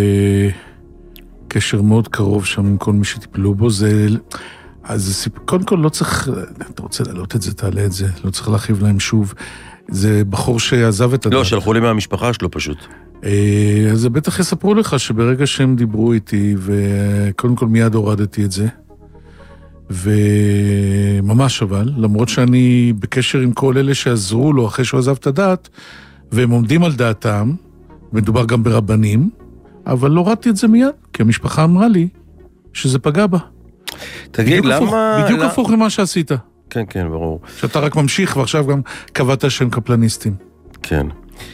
Speaker 5: בקשר מאוד קרוב שם עם כל מי שטיפלו בו. זה, אז זה סיפור, קודם כל לא צריך, אתה רוצה להעלות את זה, תעלה את זה, לא צריך להרחיב להם שוב. זה בחור שעזב את הדת.
Speaker 4: לא, שלחו לי מהמשפחה שלו פשוט.
Speaker 5: אז זה בטח יספרו לך שברגע שהם דיברו איתי, וקודם כל מיד הורדתי את זה, וממש אבל, למרות שאני בקשר עם כל אלה שעזרו לו אחרי שהוא עזב את הדת, והם עומדים על דעתם, מדובר גם ברבנים, אבל לא הורדתי את זה מיד, כי המשפחה אמרה לי שזה פגע בה.
Speaker 4: תגיד,
Speaker 5: בדיוק
Speaker 4: למה...
Speaker 5: הפוך, בדיוק
Speaker 4: לא...
Speaker 5: הפוך למה שעשית.
Speaker 4: כן, כן, ברור.
Speaker 5: שאתה רק ממשיך, ועכשיו גם קבעת שהם קפלניסטים.
Speaker 4: כן.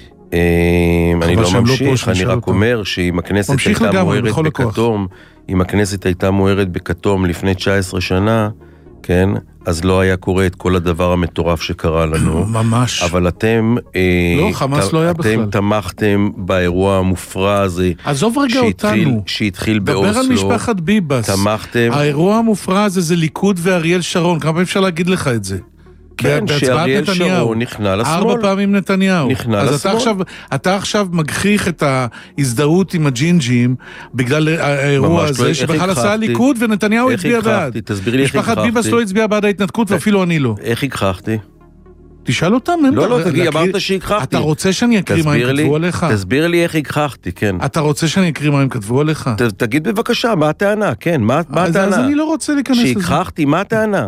Speaker 4: אני לא ממשיך, אני רק אומר שאם הכנסת הייתה מוארת בכתום, אם הכנסת הייתה מוארת בכתום לפני תשע עשרה שנה, כן, אז לא היה קורה את כל הדבר המטורף שקרה לנו.
Speaker 5: ממש.
Speaker 4: אבל אתם...
Speaker 5: לא, חמאס לא היה בכלל.
Speaker 4: אתם תמכתם באירוע המופרע הזה.
Speaker 5: עזוב רגע אותנו.
Speaker 4: שהתחיל באוסלו.
Speaker 5: דבר על משפחת ביבס.
Speaker 4: תמכתם.
Speaker 5: האירוע המופרע הזה זה ליכוד ואריאל שרון. כמה פעמים אפשר להגיד לך את זה?
Speaker 4: כן, שאריאל שרון נכנע לשמאל.
Speaker 5: ארבע פעמים נתניהו.
Speaker 4: נכנע
Speaker 5: לשמאל.
Speaker 4: לשמאל.
Speaker 5: אז אתה עכשיו, אתה עכשיו מגחיך את ההזדהות עם הג'ינג'ים, בגלל האירוע הזה, שבכלל עשה הליכוד ונתניהו הצביע בעד.
Speaker 4: תסביר לי איך
Speaker 5: משפחת ביבס לא הצביע בעד ההתנתקות, ואפילו אני לא.
Speaker 4: איך הגחכתי?
Speaker 5: תשאל אותם.
Speaker 4: לא, לא, תגיד, אמרת שהגחכתי.
Speaker 5: אתה רוצה שאני אקריא מה הם כתבו עליך?
Speaker 4: תסביר לי איך הגחכתי, כן.
Speaker 5: אתה רוצה שאני אקריא מה הם כתבו עליך?
Speaker 4: תגיד בבקשה, מה הטענה? כן, מה הטענה?
Speaker 5: אז אני לא רוצה להיכנס לזה.
Speaker 4: שהגחכתי, מה הטענה?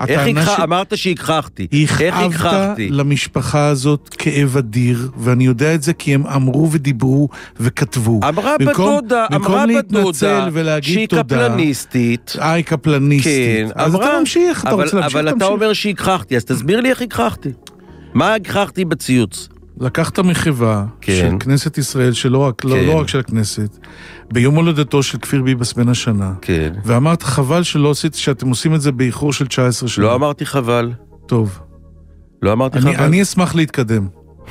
Speaker 4: אמרת שהגחכתי.
Speaker 5: הכאבת למשפחה הזאת כאב אדיר, ואני יודע את זה כי הם אמרו ודיברו וכתבו.
Speaker 4: אמרה בדודה, אמרה בדודה, שהיא קפלניסטית.
Speaker 5: אה, היא קפלניסטית. אז אתה ממשיך, אתה רוצה להמשיך,
Speaker 4: אבל אתה אומר שהגחכתי, אז תסביר לי איך הגחכתי. מה הגחכתי בציוץ?
Speaker 5: לקחת מחווה של כנסת ישראל, שלא רק, לא, לא רק של הכנסת, ביום הולדתו של כפיר ביבס בן השנה, ואמרת חבל שלא עשית, שאתם עושים את זה באיחור של תשע עשרה שנה.
Speaker 4: לא אמרתי חבל.
Speaker 5: טוב.
Speaker 4: לא אמרתי
Speaker 5: אני,
Speaker 4: חבל.
Speaker 5: אני אשמח להתקדם.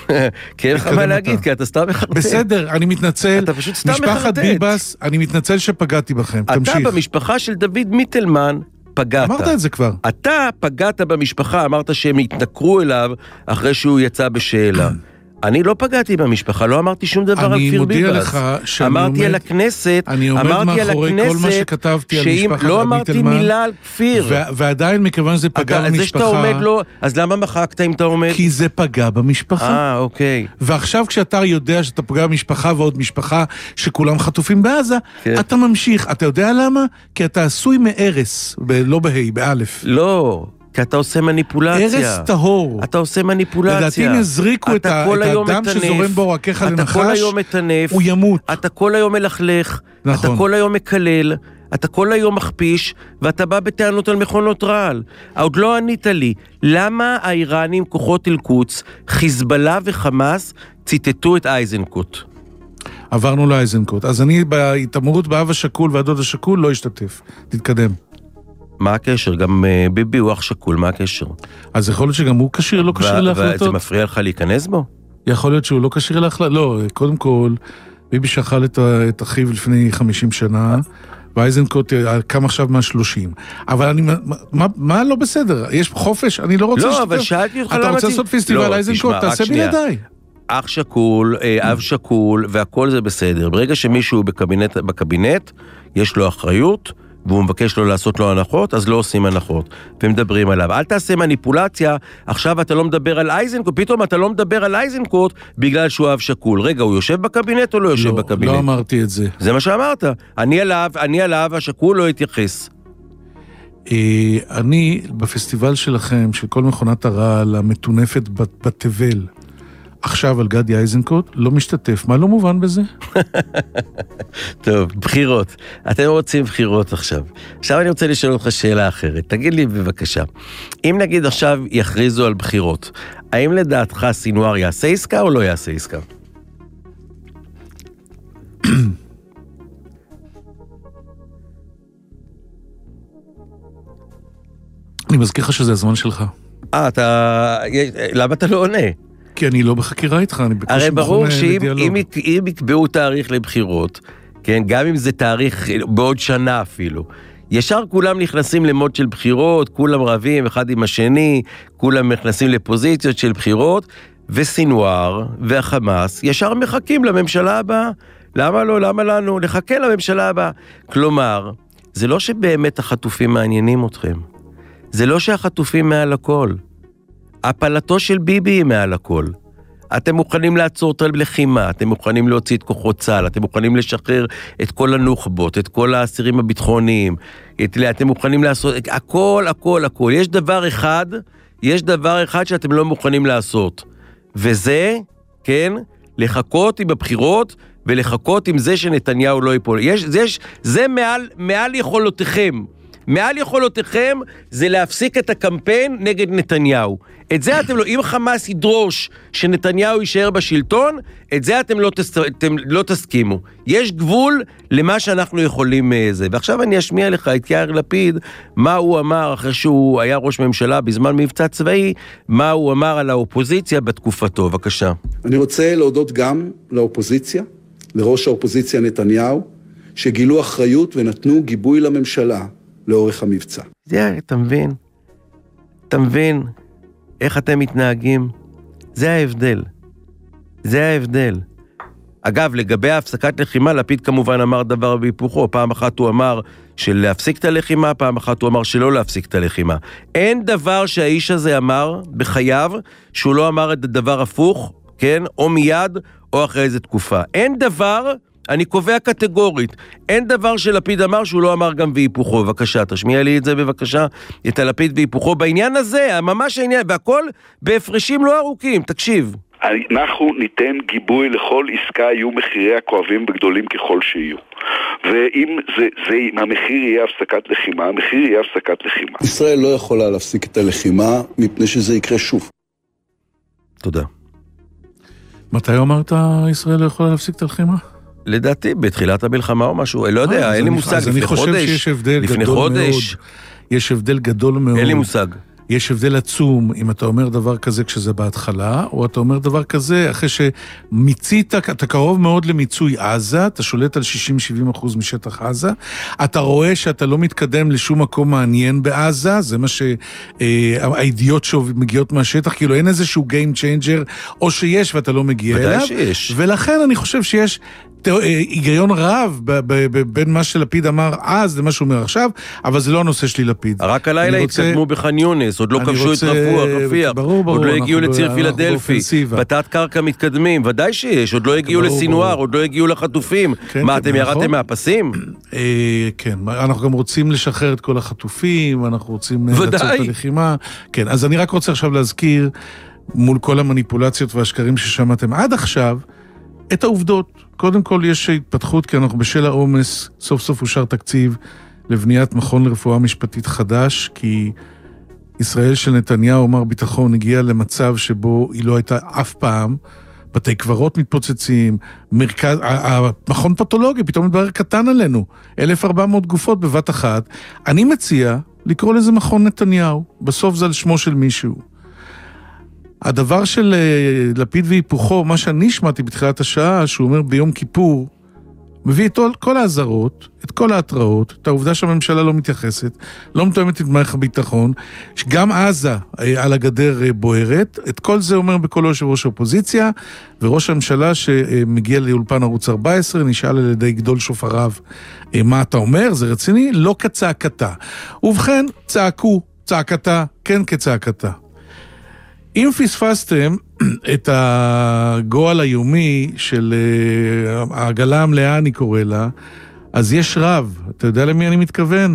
Speaker 4: כי אין לך מה להגיד, כי אתה סתם מחרטט.
Speaker 5: בסדר, אני מתנצל.
Speaker 4: אתה פשוט סתם מחרטט.
Speaker 5: משפחת ביבס, אני מתנצל שפגעתי בכם. תמשיך.
Speaker 4: אתה במשפחה של דוד מיטלמן, פגעת.
Speaker 5: אמרת את זה כבר.
Speaker 4: אתה פגעת במשפחה, אמרת שהם התנקרו אליו אחרי שהוא יצא בשאלה. אני לא פגעתי במשפחה, לא אמרתי שום דבר על כפיר ביבס.
Speaker 5: אני מודיע לך שאני עומד...
Speaker 4: אמרתי על הכנסת,
Speaker 5: אני עומד מאחורי כל מה שכתבתי על משפחת מיטלמן.
Speaker 4: לא אמרתי מילה על כפיר.
Speaker 5: ועדיין מכיוון שזה פגע במשפחה...
Speaker 4: זה שאתה עומד לא... אז למה מחקת אם אתה עומד?
Speaker 5: כי זה פגע במשפחה.
Speaker 4: אה, אוקיי.
Speaker 5: ועכשיו כשאתה יודע שאתה פגע במשפחה ועוד משפחה שכולם חטופים בעזה, אתה ממשיך. אתה יודע למה? כי אתה עשוי מארס, לא בהי, באלף.
Speaker 4: לא. כי אתה עושה מניפולציה.
Speaker 5: ארס טהור.
Speaker 4: אתה עושה מניפולציה.
Speaker 5: לדעתי אם יזריקו את האדם שזורם בו רכך לנחש,
Speaker 4: אתה כל היום מטנף.
Speaker 5: הוא ימות.
Speaker 4: אתה כל היום מלכלך.
Speaker 5: נכון.
Speaker 4: אתה כל היום מקלל. אתה כל היום מכפיש, ואתה בא בטענות על מכונות רעל. עוד לא ענית לי, למה האיראנים, כוחות אל-קודס, חיזבאללה וחמאס, ציטטו את אייזנקוט?
Speaker 5: עברנו לאייזנקוט. אז אני בהתאמרות באב השקול והדוד השקול לא אשתתף. תתקדם.
Speaker 4: מה הקשר? גם ביבי הוא אח שקול, מה הקשר?
Speaker 5: אז יכול להיות שגם הוא קשיר, לא קשיר להחלטות.
Speaker 4: וזה מפריע לך להיכנס בו?
Speaker 5: יכול להיות שהוא לא קשיר להחלטות. לא, קודם כל, ביבי שחל את, את אחיו לפני חמישים שנה, ואייזנקוט קם עכשיו מה-שלושים. אבל אני, מה, מה לא בסדר? יש חופש? אני לא רוצה...
Speaker 4: לא, אבל שאלתי אותך למה...
Speaker 5: אתה רוצה לעשות פסטיבל אייזנקוט? תעשה בלעדיי.
Speaker 4: אח שקול, אב שקול, והכל זה בסדר. ברגע שמישהו בקבינט, בקבינט, יש לו אחריות, והוא מבקש לו לעשות לו הנחות, אז לא עושים הנחות, ומדברים עליו. אל תעשה מניפולציה, עכשיו אתה לא מדבר על אייזנקוט, פתאום אתה לא מדבר על אייזנקוט, בגלל שהוא אב שקול. רגע, הוא יושב בקבינט או לא יושב
Speaker 5: לא,
Speaker 4: בקבינט?
Speaker 5: לא אמרתי את זה.
Speaker 4: זה מה שאמרת. אני עליו, אני עליו, השקול לא יתייחס.
Speaker 5: אני, בפסטיבל שלכם, של כל מכונת הרעל המתונפת בתבל, עכשיו על גדי איזנקוט, לא משתתף. מה לא מובן בזה?
Speaker 4: טוב, בחירות. אתם רוצים בחירות עכשיו. עכשיו אני רוצה לשאול אותך שאלה אחרת. תגיד לי בבקשה, אם נגיד עכשיו יכריזו על בחירות, האם לדעתך סינואר יעשה עסקה או לא יעשה עסקה?
Speaker 5: אני מזכיר לך שזה הזמן שלך.
Speaker 4: אה, אתה... למה אתה לא עונה?
Speaker 5: כי אני לא בחקירה איתך, אני בקושי
Speaker 4: הרי ברור שאם
Speaker 5: לדיאלוג.
Speaker 4: אם, אם יקבעו תאריך לבחירות, כן, גם אם זה תאריך בעוד שנה אפילו, ישר כולם נכנסים למוד של בחירות, כולם רבים אחד עם השני, כולם נכנסים לפוזיציות של בחירות, וסינואר והחמאס ישר מחכים לממשלה הבאה. למה לא? למה לנו? לחכה לממשלה הבאה. כלומר, זה לא שבאמת החטופים מעניינים אתכם. זה לא שהחטופים מעל הכל. הפלתו של ביבי היא מעל הכל. אתם מוכנים לעצור את הלחימה, אתם מוכנים להוציא את כוחות צה"ל, אתם מוכנים לשחרר את כל הנוח'בות, את כל האסירים הביטחוניים, את, אתם מוכנים לעשות הכל, הכל, הכל. יש דבר אחד, יש דבר אחד שאתם לא מוכנים לעשות. וזה, כן, לחכות עם הבחירות ולחכות עם זה שנתניהו לא ייפול. יש, זה, זה מעל, מעל יכולותיכם. מעל יכולותיכם זה להפסיק את הקמפיין נגד נתניהו. את זה אתם לא, אם חמאס ידרוש שנתניהו יישאר בשלטון, את זה אתם לא, תס, אתם לא תסכימו. יש גבול למה שאנחנו יכולים זה. ועכשיו אני אשמיע לך את יאיר לפיד, מה הוא אמר אחרי שהוא היה ראש ממשלה בזמן מבצע צבאי, מה הוא אמר על האופוזיציה בתקופתו. בבקשה.
Speaker 7: אני רוצה להודות גם לאופוזיציה, לראש האופוזיציה נתניהו, שגילו אחריות ונתנו גיבוי לממשלה לאורך המבצע.
Speaker 4: זה, אתה מבין? אתה מבין איך אתם מתנהגים? זה ההבדל. זה ההבדל. אגב, לגבי ההפסקת לחימה, לפיד כמובן אמר דבר בהיפוכו. פעם אחת הוא אמר של להפסיק את הלחימה, פעם אחת הוא אמר שלא להפסיק את הלחימה. אין דבר שהאיש הזה אמר בחייו, שהוא לא אמר את הדבר הפוך, כן? או מיד, או אחרי איזו תקופה. אין דבר... אני קובע קטגורית, אין דבר שלפיד אמר שהוא לא אמר גם והיפוכו. בבקשה, תשמיע לי את זה בבקשה, את הלפיד והיפוכו בעניין הזה, ממש העניין, והכל בהפרשים לא ארוכים. תקשיב.
Speaker 11: אנחנו ניתן גיבוי לכל עסקה, יהיו מחירי הכואבים וגדולים ככל שיהיו. ואם זה, זה, אם המחיר יהיה הפסקת לחימה, המחיר יהיה הפסקת לחימה.
Speaker 7: ישראל לא יכולה להפסיק את הלחימה, מפני שזה יקרה שוב.
Speaker 4: תודה.
Speaker 5: מתי אמרת ישראל לא יכולה להפסיק את הלחימה?
Speaker 4: לדעתי, בתחילת המלחמה או משהו, לא יודע, אין לי מושג, לפני חודש. אז אני חושב שיש הבדל גדול מאוד.
Speaker 5: יש הבדל גדול מאוד.
Speaker 4: אין לי מושג.
Speaker 5: יש הבדל עצום אם אתה אומר דבר כזה כשזה בהתחלה, או אתה אומר דבר כזה אחרי שמיצית, אתה קרוב מאוד למיצוי עזה, אתה שולט על שישים שבעים אחוז משטח עזה, אתה רואה שאתה לא מתקדם לשום מקום מעניין בעזה, זה מה שהידיעות שמגיעות מהשטח, כאילו אין איזשהו game changer, או שיש ואתה לא מגיע אליו.
Speaker 4: ודאי שיש.
Speaker 5: ולכן אני חושב שיש היגיון רב בין מה שלפיד אמר אז למה שהוא אומר עכשיו, אבל זה לא הנושא שלי לפיד.
Speaker 4: רק הלילה התקדמו בח'אן יונס, עוד לא כבשו את רפוח, רפיח, עוד לא הגיעו לציר פילדלפי, בתת קרקע מתקדמים, ודאי שיש, עוד לא הגיעו לסינואר, עוד לא הגיעו לחטופים. מה, אתם ירדתם מהפסים?
Speaker 5: כן, אנחנו גם רוצים לשחרר את כל החטופים, אנחנו רוצים לעצור את הלחימה. כן, אז אני רק רוצה עכשיו להזכיר, מול כל המניפולציות והשקרים ששמעתם עד עכשיו, את העובדות. קודם כל יש התפתחות, כי אנחנו בשל העומס, סוף סוף אושר תקציב לבניית מכון לרפואה משפטית חדש, כי ישראל של נתניהו, מר ביטחון, הגיעה למצב שבו היא לא הייתה אף פעם, בתי קברות מתפוצצים, מרכז, המכון פתולוגי פתאום מתברר קטן עלינו, אלף וארבע מאות גופות בבת אחת. אני מציע לקרוא לזה מכון נתניהו, בסוף זה על שמו של מישהו. הדבר של לפיד והיפוכו, מה שאני שמעתי בתחילת השעה, שהוא אומר ביום כיפור, מביא את כל ההזרות, את כל ההתראות, את העובדה שהממשלה לא מתייחסת, לא מתואמת את מערכת הביטחון, שגם עזה על הגדר בוערת, את כל זה אומר בקולו יושב ראש האופוזיציה, וראש הממשלה שמגיע לאולפן ערוץ ארבע עשרה, נשאל על ידי גדול שופריו, מה אתה אומר? זה רציני? לא כצעקתה. ובכן, צעקו, צעקתה, כן כצעקתה. אם פספסתם את הגועל היומי של העגלה המלאה, אני קורא לה, אז יש רב. אתה יודע למי אני מתכוון?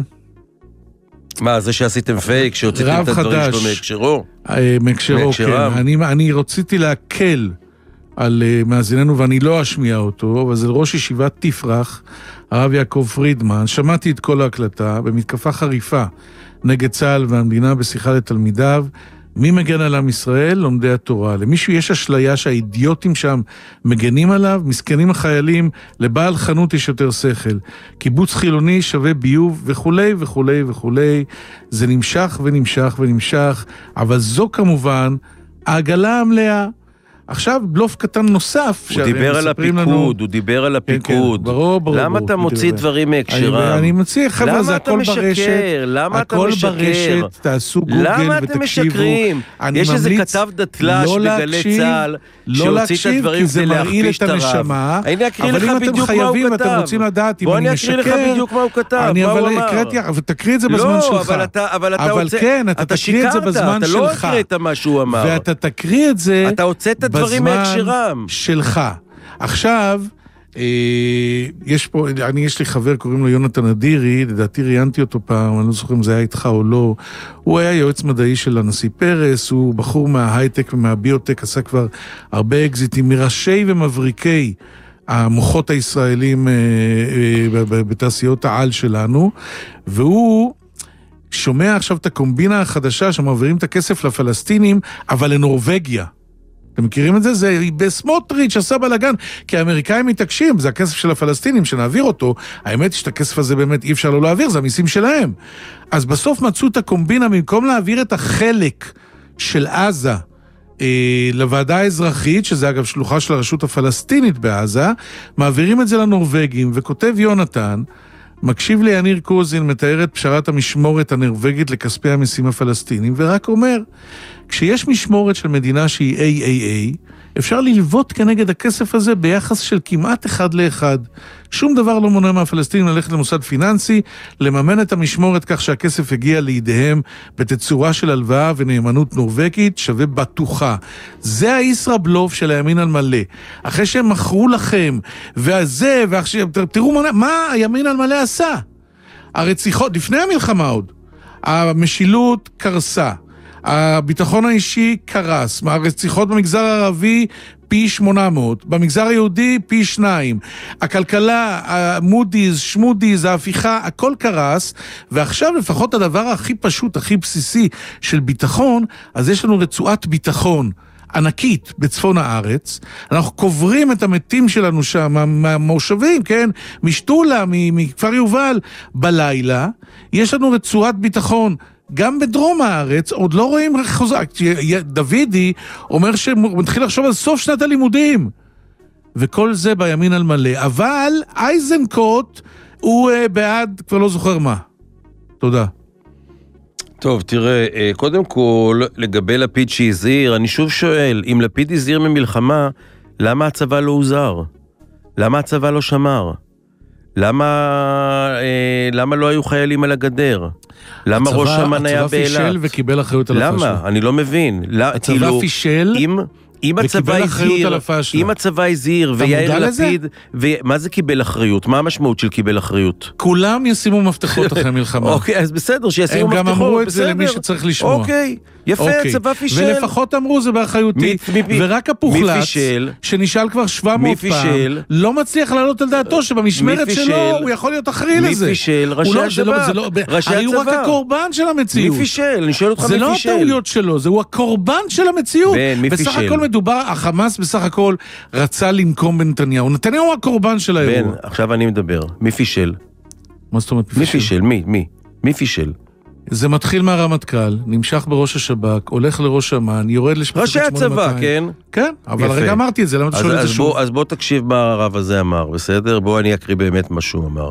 Speaker 4: מה, זה שעשיתם פייק, שהוצאתם את הדברים שלו מהקשרו?
Speaker 5: מהקשרו, כן. אני, אני רציתי להקל על uh, מאזיננו, ואני לא אשמיע אותו, אבל זה ראש ישיבת תפרח, הרב יעקב פרידמן. שמעתי את כל ההקלטה במתקפה חריפה נגד צה"ל והמדינה בשיחה לתלמידיו. מי מגן על עם ישראל? לומדי התורה. למישהו יש אשליה שהאידיוטים שם מגנים עליו? מסכנים החיילים, לבעל חנות יש יותר שכל. קיבוץ חילוני שווה ביוב וכולי וכולי וכולי. זה נמשך ונמשך ונמשך, אבל זו כמובן העגלה המלאה. עכשיו בלוף קטן נוסף.
Speaker 4: הוא דיבר על הפיקוד, לנו... הוא דיבר על הפיקוד.
Speaker 5: כן, כן, ברור, ברור.
Speaker 4: למה
Speaker 5: ברור,
Speaker 4: אתה מוציא
Speaker 5: ברור.
Speaker 4: דברים מהקשרם?
Speaker 5: אני, אני מוציא, חבר'ה, זה הכל
Speaker 4: משקר?
Speaker 5: ברשת.
Speaker 4: למה אתה
Speaker 5: הכל
Speaker 4: משקר?
Speaker 5: ברשת, תעשו גוגל ותקשיבו.
Speaker 4: למה אתם משקרים? יש איזה כתב דתל"ש
Speaker 5: לא
Speaker 4: בגלי צה"ל,
Speaker 5: לא להקשיב, כי זה מרעיל את הנשמה.
Speaker 4: אני אקריא לך בדיוק מה הוא כתב.
Speaker 5: אתם רוצים לדעת אם אני משקר.
Speaker 4: בוא אני אקריא לך בדיוק מה הוא כתב, מה הוא אמר.
Speaker 5: ותקריא את זה בזמן שלך. אבל כן, אתה תקריא את זה בזמן שלך.
Speaker 4: אתה לא הקראת מה שהוא אמר.
Speaker 5: ואתה תקריא את זה
Speaker 4: אתה הוצאת דברים מהקשרם.
Speaker 5: שלך. עכשיו, יש פה, אני, יש לי חבר, קוראים לו יונתן אדירי, לדעתי ראיינתי אותו פעם, אני לא זוכר אם זה היה איתך או לא, הוא היה יועץ מדעי של הנשיא פרס, הוא בחור מההייטק ומהביוטק, עשה כבר הרבה אקזיטים, מראשי ומבריקי המוחות הישראלים בתעשיות העל שלנו, והוא שומע עכשיו את הקומבינה החדשה, שמעבירים את הכסף לפלסטינים, אבל לנורווגיה. אתם מכירים את זה? זה בסמוטריץ' עשה בלגן, כי האמריקאים מתעקשים, זה הכסף של הפלסטינים, שנעביר אותו, האמת היא שאת הכסף הזה באמת אי אפשר לא להעביר, זה המיסים שלהם. אז בסוף מצאו את הקומבינה, במקום להעביר את החלק של עזה אה, לוועדה האזרחית, שזה אגב שלוחה של הרשות הפלסטינית בעזה, מעבירים את זה לנורווגים, וכותב יונתן, מקשיב לי יניר קוזין, מתאר את פשרת המשמורת הנרווגית לכספי המסים הפלסטינים, ורק אומר, כשיש משמורת של מדינה שהיא איי איי איי, אפשר ללוות כנגד הכסף הזה ביחס של כמעט אחד לאחד. שום דבר לא מונע מהפלסטינים ללכת למוסד פיננסי, לממן את המשמורת כך שהכסף הגיע לידיהם בתצורה של הלוואה ונאמנות נורווגית שווה בטוחה. זה הישראבלוף של הימין על מלא. אחרי שהם מכרו לכם, והזה, ועכשיו, תראו מה הימין על מלא עשה. הרציחות, לפני המלחמה עוד, המשילות קרסה. הביטחון האישי קרס, הרציחות במגזר הערבי פי שמונה מאות, במגזר היהודי פי שניים, הכלכלה, המודיז, שמודיז, ההפיכה, הכל קרס, ועכשיו לפחות הדבר הכי פשוט, הכי בסיסי של ביטחון, אז יש לנו רצועת ביטחון ענקית בצפון הארץ, אנחנו קוברים את המתים שלנו שם, מהמושבים, כן? משטולה, מכפר יובל, בלילה, יש לנו רצועת ביטחון, גם בדרום הארץ, עוד לא רואים חוזק. דוידי אומר שהוא מתחיל לחשוב על סוף שנת הלימודים. וכל זה בימין על מלא. אבל אייזנקוט הוא uh, בעד, כבר לא זוכר מה. תודה.
Speaker 4: טוב, תראה, קודם כל, לגבי לפיד שהזהיר, אני שוב שואל, אם לפיד הזהיר ממלחמה, למה הצבא לא עוזר? למה הצבא לא שמר? למה, אה, למה לא היו חיילים על הגדר? למה ראש אמ"ן היה באילת?
Speaker 5: הצבא פישל וקיבל אחריות על הפשלה.
Speaker 4: למה? אני לא מבין.
Speaker 5: הצבא כאילו, פישל
Speaker 4: אם, אם
Speaker 5: וקיבל אחריות על הפשלה.
Speaker 4: אם הצבא הזהיר ויאיר לפיד, ו... מה זה קיבל אחריות? מה המשמעות של קיבל אחריות?
Speaker 5: כולם ישימו מפתחות אחרי מלחמה.
Speaker 4: אוקיי, אז בסדר, שישימו מפתחות.
Speaker 5: הם גם אמרו את זה למי שצריך לשמוע.
Speaker 4: אוקיי, יפה, הצבא פישל.
Speaker 5: ולפחות אמרו זה באחריותי. ורק הפוחלץ, שנשאל כבר שבע מאות פעם, לא מצליח לעלות על דעתו שבמשמרת שלו הוא יכול להיות אחראי לזה.
Speaker 4: מי פישל? ראשי הצבא.
Speaker 5: הרי הוא רק הקורבן של המציאות.
Speaker 4: מי פישל? אני שואל אותך מי פישל.
Speaker 5: זה לא הטעויות שלו, זה הוא הקורבן של המציאות. בסך הכל מדובר, החמאס בסך הכל רצה לנקום בנתניהו. נתניהו הוא הקורבן של האירוע.
Speaker 4: בן, עכשיו אני מדבר. מי פישל?
Speaker 5: מה זאת אומרת פישל?
Speaker 4: מי פישל? מי? מי? מי פישל?
Speaker 5: זה מתחיל מהרמטכ"ל, נמשך בראש השב"כ, הולך לראש אמ"ן, יורד לשפטת
Speaker 4: ראשי הצבא, כן?
Speaker 5: כן, אבל הרגע אמרתי את זה, למה אתה שואל את זה שוב?
Speaker 4: אז בוא תקשיב מה הרב הזה אמר, בסדר? בוא אני אקריא באמת מה שהוא אמר.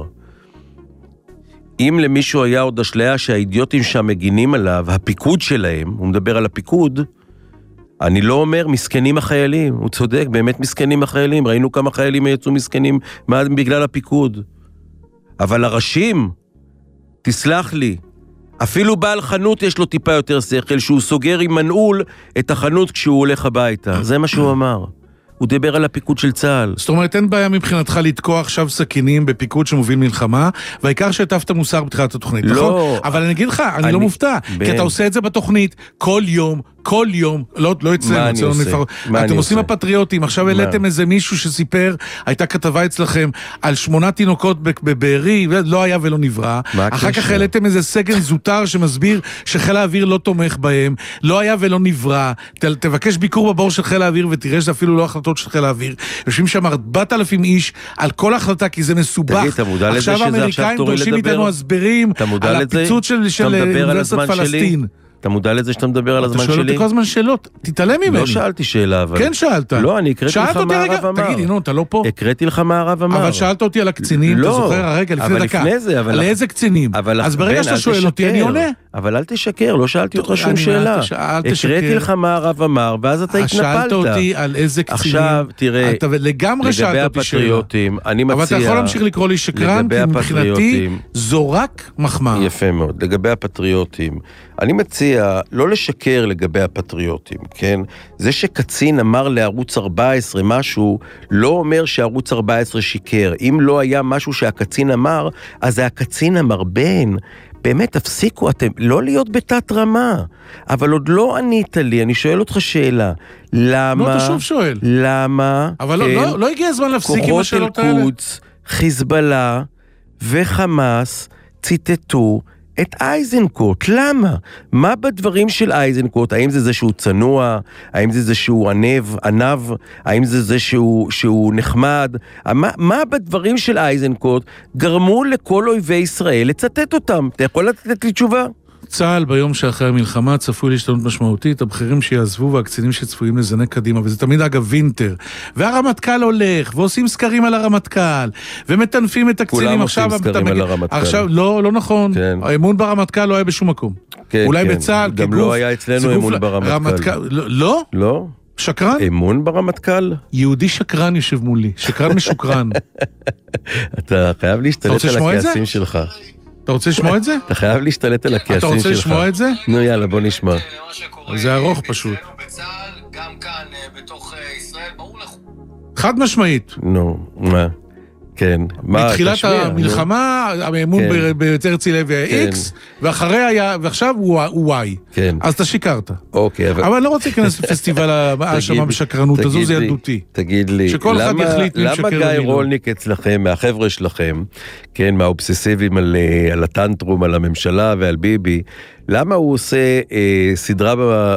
Speaker 4: אם למישהו היה עוד אשליה שהאידיוטים שם מגינים עליו, הפיקוד שלהם, הוא מדבר על הפיקוד, אני לא אומר מסכנים החיילים, הוא צודק, באמת מסכנים החיילים, ראינו כמה חיילים יצאו מסכנים בגלל הפיקוד. אבל הראשים, תסלח לי, אפילו בעל חנות יש לו טיפה יותר שכל, שהוא סוגר עם מנעול את החנות כשהוא הולך הביתה. זה מה שהוא אמר. הוא דיבר על הפיקוד של צה"ל.
Speaker 5: זאת אומרת, אין בעיה מבחינתך לתקוע עכשיו סכינים בפיקוד שמוביל מלחמה, והעיקר שהטפת מוסר בתחילת התוכנית,
Speaker 4: לא.
Speaker 5: נכון? אבל אני אגיד לך, אני, אני לא מופתע, בין. כי אתה עושה את זה בתוכנית כל יום, כל יום, לא, לא אצלנו,
Speaker 4: מה אני עושה? מה אני
Speaker 5: אתם עושים
Speaker 4: עושה?
Speaker 5: הפטריוטים, עכשיו העליתם איזה מישהו שסיפר, הייתה כתבה אצלכם, על שמונה תינוקות בבארי, לא היה ולא נברא. אחר כך העליתם איזה סגן זוטר שמסביר שחיל האוויר לא תומך בהם, לא היה ולא נברא. ת, תבקש ביקור בבור של חיל האוויר ותראה שזה אפילו לא החלטות של חיל האוויר. יושבים שם ארבעת אלפים איש על כל החלטה, כי זה מסובך.
Speaker 4: תגיד, אתה מודע לזה שזה עכשיו תורי לדבר?
Speaker 5: איתנו הסברים על הפיצוץ של, של אוניברסיטת פלסטין.
Speaker 4: אתה מודע לזה שאתה מדבר על הזמן שלי?
Speaker 5: אתה שואל אותי כל הזמן שאלות, תתעלם ממני.
Speaker 4: לא שאלתי שאלה, אבל...
Speaker 5: כן שאלת.
Speaker 4: לא, אני הקראתי לך מה הרב אמר.
Speaker 5: תגיד, נו, אתה לא פה?
Speaker 4: הקראתי לך מה הרב אמר.
Speaker 5: אבל שאלת אותי על הקצינים, אתה זוכר הרגע, לפני דקה.
Speaker 4: אבל לפני זה, אבל...
Speaker 5: על איזה קצינים? אז ברגע שאתה שואל אותי, אני עונה.
Speaker 4: אבל אל תשקר, לא שאלתי אותך שום שאלה. הקראתי לך מה הרב אמר, ואז אתה התנפלת.
Speaker 5: שאלת אותי על איזה קצינים.
Speaker 4: עכשיו, תראה,
Speaker 5: לגמרי שאלת אותי שאלה. אבל אתה יכול להמשיך לקרוא לי שקרן, כי מבחינתי זו רק מחמאה.
Speaker 4: יפה מאוד. לגבי הפטריוטים, אני מציע לא לשקר לגבי הפטריוטים, כן? זה שקצין אמר לערוץ ארבע עשרה משהו, לא אומר שערוץ ארבע עשרה שיקר. אם לא היה משהו שהקצין אמר, אז זה הקצין המרבן. באמת, תפסיקו, אתם לא להיות בתת רמה. אבל עוד לא ענית לי, אני שואל אותך שאלה. למה?
Speaker 5: לא, אתה שוב שואל.
Speaker 4: למה?
Speaker 5: אבל כן, לא, לא הגיע הזמן להפסיק עם השאלות האלה.
Speaker 4: כוחות אל-קודס, חיזבאללה וחמאס ציטטו את אייזנקוט. למה? מה בדברים של אייזנקוט? האם זה זה שהוא צנוע? האם זה זה שהוא ענב, ענב? האם זה זה שהוא, שהוא נחמד? מה, מה בדברים של אייזנקוט גרמו לכל אויבי ישראל לצטט אותם? אתה יכול לתת לי תשובה?
Speaker 5: צה"ל ביום שאחרי המלחמה צפוי להשתנות משמעותית, הבכירים שיעזבו והקצינים שצפויים לזנק קדימה, וזה תמיד אגב וינטר, והרמטכ"ל הולך, ועושים סקרים על הרמטכ"ל, ומטנפים את הקצינים.
Speaker 4: כולם עושים סקרים על הרמטכ"ל.
Speaker 5: עכשיו, לא, לא נכון.
Speaker 4: כן.
Speaker 5: האמון ברמטכ"ל לא היה בשום מקום.
Speaker 4: כן,
Speaker 5: אולי
Speaker 4: כן.
Speaker 5: בצה"ל,
Speaker 4: גם
Speaker 5: כגוף,
Speaker 4: לא היה אצלנו אמון ברמטכ"ל.
Speaker 5: לא?
Speaker 4: לא?
Speaker 5: שקרן?
Speaker 4: אמון ברמטכ"ל?
Speaker 5: יהודי שקרן יושב מולי, שקרן משוקרן.
Speaker 4: אתה חייב להשתלט על הכעסים שלך.
Speaker 5: אתה רוצה לשמוע את זה?
Speaker 4: אתה חייב להשתלט על הכעסים שלך.
Speaker 5: אתה רוצה לשמוע את זה?
Speaker 4: נו יאללה, בוא נשמע.
Speaker 5: זה ארוך פשוט.
Speaker 12: בצה"ל, גם כאן בתוך ישראל, ברור לך.
Speaker 5: חד משמעית.
Speaker 4: נו, מה? כן.
Speaker 5: מתחילת המלחמה, האמון בהרצי לוי היה X, ואחריה היה, ועכשיו הוא Y.
Speaker 4: כן.
Speaker 5: אז אתה שיקרת.
Speaker 4: אוקיי.
Speaker 5: אבל לא רוצה להיכנס לפסטיבל ההאשמה בשקרנות הזו, זה ילדותי.
Speaker 4: תגיד לי, למה גיא רולניק אצלכם, מהחבר'ה שלכם, כן, מהאובססיביים על הטנטרום, על הממשלה ועל ביבי, למה הוא עושה אה, סדרה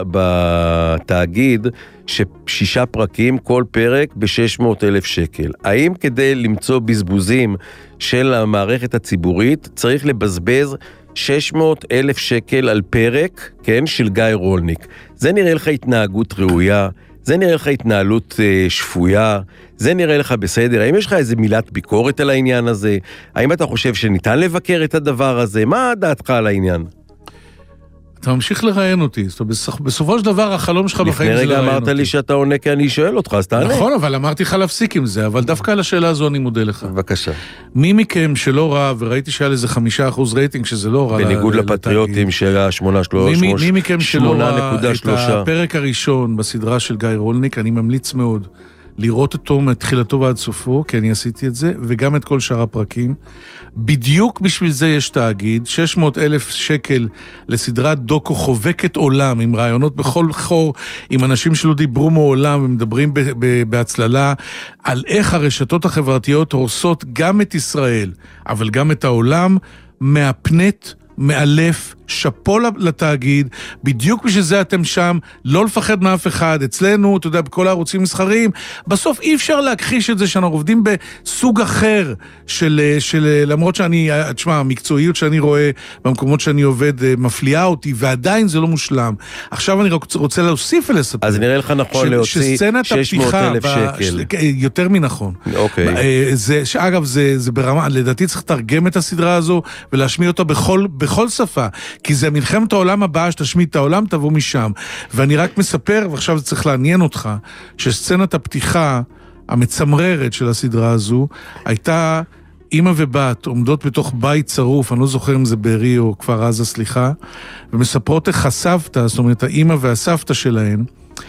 Speaker 4: בתאגיד ששישה פרקים, כל פרק ב-שש מאות אלף שקל? האם כדי למצוא בזבוזים של המערכת הציבורית צריך לבזבז שש מאות אלף שקל על פרק, כן, של גיא רולניק? זה נראה לך התנהגות ראויה? זה נראה לך התנהלות אה, שפויה? זה נראה לך בסדר? האם יש לך איזה מילת ביקורת על העניין הזה? האם אתה חושב שניתן לבקר את הדבר הזה? מה דעתך על העניין?
Speaker 5: אתה ממשיך לראיין אותי, בסופו של דבר החלום שלך בחיים זה לראיין אותי.
Speaker 4: לפני רגע אמרת לי שאתה עונה כי אני שואל אותך, אז תענה.
Speaker 5: נכון, אבל אמרתי לך להפסיק עם זה, אבל דווקא על השאלה הזו אני מודה לך.
Speaker 4: בבקשה.
Speaker 5: מי מכם שלא ראה, וראיתי שהיה לזה חמישה אחוז רייטינג, שזה לא רע.
Speaker 4: בניגוד לפטריוטים שהיה שמונה נקודה שלוש.
Speaker 5: מי מכם שלא ראה את הפרק הראשון בסדרה של גיא רולניק, אני ממליץ מאוד לראות אותו מתחילתו ועד סופו, כי אני עשיתי את זה, וגם את כל שאר הפרקים. בדיוק בשביל זה יש תאגיד, שש מאות אלף שקל לסדרת דוקו חובקת עולם, עם רעיונות בכל חור, עם אנשים שלא דיברו מעולם, ומדברים ב- ב- בהצללה, על איך הרשתות החברתיות הורסות גם את ישראל, אבל גם את העולם, מהפנט, מאלף, שפו לתאגיד, בדיוק בשביל זה אתם שם, לא לפחד מאף אחד, אצלנו, אתה יודע, בכל הערוצים מסחריים, בסוף אי אפשר להכחיש את זה שאנחנו עובדים בסוג אחר של, של למרות שאני, תשמע, המקצועיות שאני רואה במקומות שאני עובד מפליאה אותי, ועדיין זה לא מושלם. עכשיו אני רוצה להוסיף ולספר.
Speaker 4: אז נראה לך נכון ש, להוציא שש מאות אלף שקל.
Speaker 5: יותר מנכון.
Speaker 4: אוקיי.
Speaker 5: זה, שאגב, זה, זה ברמה, לדעתי צריך לתרגם את הסדרה הזו, ולהשמיע אותה בכל, בכל שפה. כי זה מלחמת העולם הבאה, שתשמיד את העולם, תבוא משם. ואני רק מספר, ועכשיו זה צריך לעניין אותך, שסצנת הפתיחה המצמררת של הסדרה הזו, הייתה אמא ובת עומדות בתוך בית צרוף, אני לא זוכר אם זה בארי או כפר עזה, סליחה, ומספרות איך הסבתא, זאת אומרת, האמא והסבתא שלהן,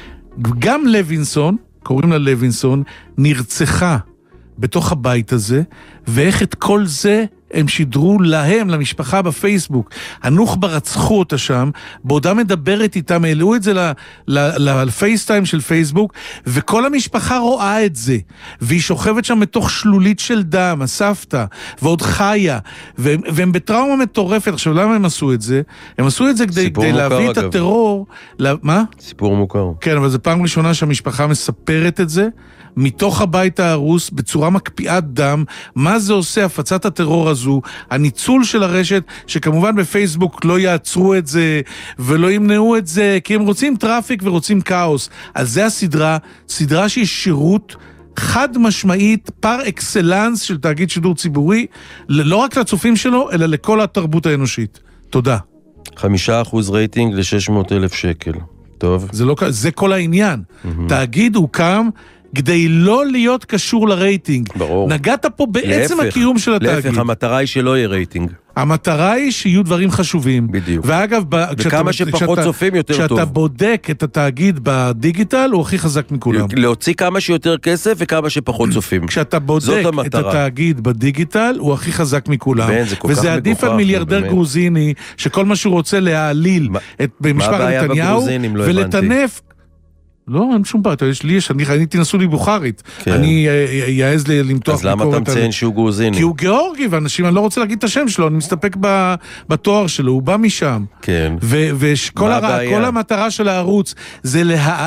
Speaker 5: גם לוינסון, קוראים לה לוינסון, נרצחה בתוך הבית הזה, ואיך את כל זה הם שידרו להם, למשפחה בפייסבוק, הנוח'בה רצחו אותה שם, בעודה מדברת איתם, העלו את זה לפייסטיים של פייסבוק, וכל המשפחה רואה את זה, והיא שוכבת שם בתוך שלולית של דם, הסבתא, ועוד חיה, והם, והם בטראומה מטורפת. עכשיו, למה הם עשו את זה? הם עשו את זה כדי, כדי להביא את הטרור. לה, מה?
Speaker 4: סיפור מוכר.
Speaker 5: כן, אבל זו פעם ראשונה שהמשפחה מספרת את זה, מתוך הבית ההרוס, בצורה מקפיאת דם, מה זה עושה, הפצת הטרור הזו, הניצול של הרשת, שכמובן בפייסבוק לא יעצרו את זה, ולא ימנעו את זה, כי הם רוצים טראפיק ורוצים כאוס. אז זה הסדרה, סדרה שהיא שירות חד משמעית, פר אקסלנס של תאגיד שידור ציבורי, לא רק לצופים שלו, אלא לכל התרבות האנושית. תודה.
Speaker 4: חמישה אחוז רייטינג ל-שש מאות אלף שקל. טוב.
Speaker 5: זה, לא, זה כל העניין. Mm-hmm. תאגיד הוקם כדי לא להיות קשור לרייטינג.
Speaker 4: ברור.
Speaker 5: נגעת פה בעצם להפך, הקיום של התאגיד.
Speaker 4: להפך, המטרה היא שלא יהיה רייטינג.
Speaker 5: המטרה היא שיהיו דברים חשובים.
Speaker 4: בדיוק.
Speaker 5: ואגב,
Speaker 4: וכמה
Speaker 5: כשאתה,
Speaker 4: שפחות
Speaker 5: כשאתה,
Speaker 4: צופים יותר
Speaker 5: כשאתה
Speaker 4: טוב.
Speaker 5: כשאתה בודק את התאגיד בדיגיטל, הוא הכי חזק מכולם.
Speaker 4: להוציא כמה שיותר כסף וכמה שפחות צופים.
Speaker 5: כשאתה בודק את התאגיד בדיגיטל, הוא הכי חזק מכולם.
Speaker 4: בין, זה כל כך
Speaker 5: וזה עדיף על מיליארדר גרוזיני, שכל מה שהוא רוצה להעליל את במשפחת נתניהו, ולטנף לא, אין שום בעיה, יש לי, יש, אני הייתי נסו לי בוכרית, אני יעז למתוח
Speaker 4: ביקורת. אז למה אתה מציין שהוא גרוזיני?
Speaker 5: כי הוא גיאורגי, ואנשים, אני לא רוצה להגיד את השם שלו, אני מסתפק בתואר שלו, הוא בא משם.
Speaker 4: כן.
Speaker 5: וכל המטרה של הערוץ, זה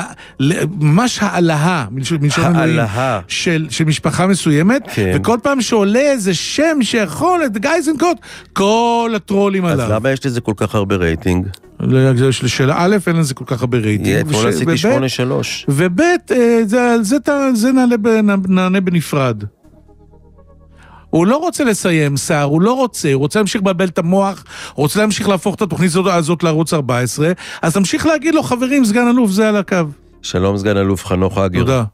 Speaker 5: ממש העלאה,
Speaker 4: העלאה
Speaker 5: של משפחה מסוימת, וכל פעם שעולה איזה שם שיכול, את גייזנקוט, כל הטרולים עליו.
Speaker 4: אז למה יש לזה כל כך הרבה רייטינג?
Speaker 5: לשאלה א', אין לזה כל כך הרבה רייטינג.
Speaker 4: פה עשיתי שמונה שלוש.
Speaker 5: וב', זה נענה בנפרד. הוא לא רוצה לסיים, סער, הוא לא רוצה, הוא רוצה להמשיך לבלבל את המוח, הוא רוצה להמשיך להפוך את התוכנית הזאת לערוץ ארבע עשרה, אז תמשיך להגיד לו, חברים, סגן אלוף, זה על הקו.
Speaker 4: שלום, סגן אלוף חנוך אגר.
Speaker 5: תודה.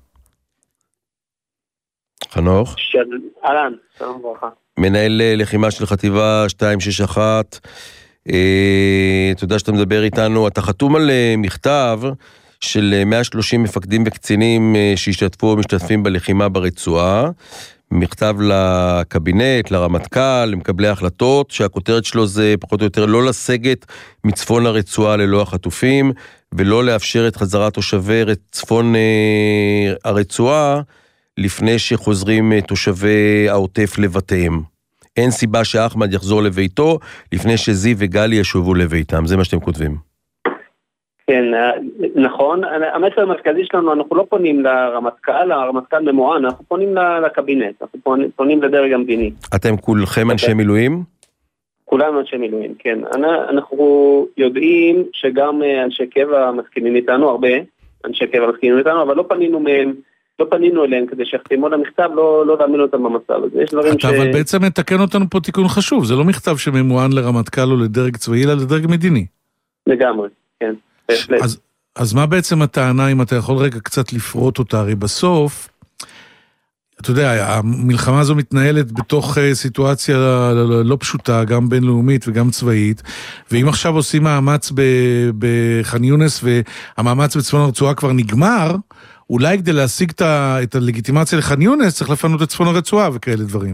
Speaker 4: חנוך?
Speaker 9: אהלן, שלום ברכה.
Speaker 4: מנהל לחימה של חטיבה שתיים שש אחת, אתה יודע שאתה מדבר איתנו, אתה חתום על מכתב של מאה ושלושים מפקדים וקצינים שהשתתפו או משתתפים בלחימה ברצועה, מכתב לקבינט, לרמטכ"ל, למקבלי ההחלטות, שהכותרת שלו זה פחות או יותר לא לסגת מצפון הרצועה ללא החטופים, ולא לאפשר את חזרת תושבי צפון הרצועה, לפני שחוזרים תושבי העוטף לבתיהם. אין סיבה שאחמד יחזור לביתו, לפני שזיו וגלי ישובו לביתם. זה מה שאתם כותבים.
Speaker 9: כן, נכון. המסר המרכזי שלנו, אנחנו לא פונים לרמטכ"ל, הרמטכ"ל ממוען, אנחנו פונים לקבינט, אנחנו פונים לדרג המדיני.
Speaker 4: אתם כולכם אנשי מילואים?
Speaker 9: כולנו אנשי מילואים, כן. אנחנו יודעים שגם אנשי קבע מסכימים איתנו, הרבה אנשי קבע מסכימים איתנו, אבל לא פנינו מהם, לא פנינו אליהם כדי שיחתימו למכתב, לא, לא להאמין אותם במצב הזה. יש דברים
Speaker 5: אתה ש... אבל בעצם מתקן אותנו פה תיקון חשוב, זה לא מכתב שממוען לרמטכ"ל או לדרג צבאי, אלא לדרג מדיני.
Speaker 9: לגמרי, כן.
Speaker 5: אז, אז מה בעצם הטענה, אם אתה יכול רגע קצת לפרוט אותה? הרי בסוף, אתה יודע, המלחמה הזו מתנהלת בתוך סיטואציה לא פשוטה, גם בינלאומית וגם צבאית, ואם עכשיו עושים מאמץ בח'אן יונס, והמאמץ בצפון הרצועה כבר נגמר, אולי כדי להשיג את הלגיטימציה לח'אן יונס, צריך לפנות את צפון הרצועה וכאלה דברים.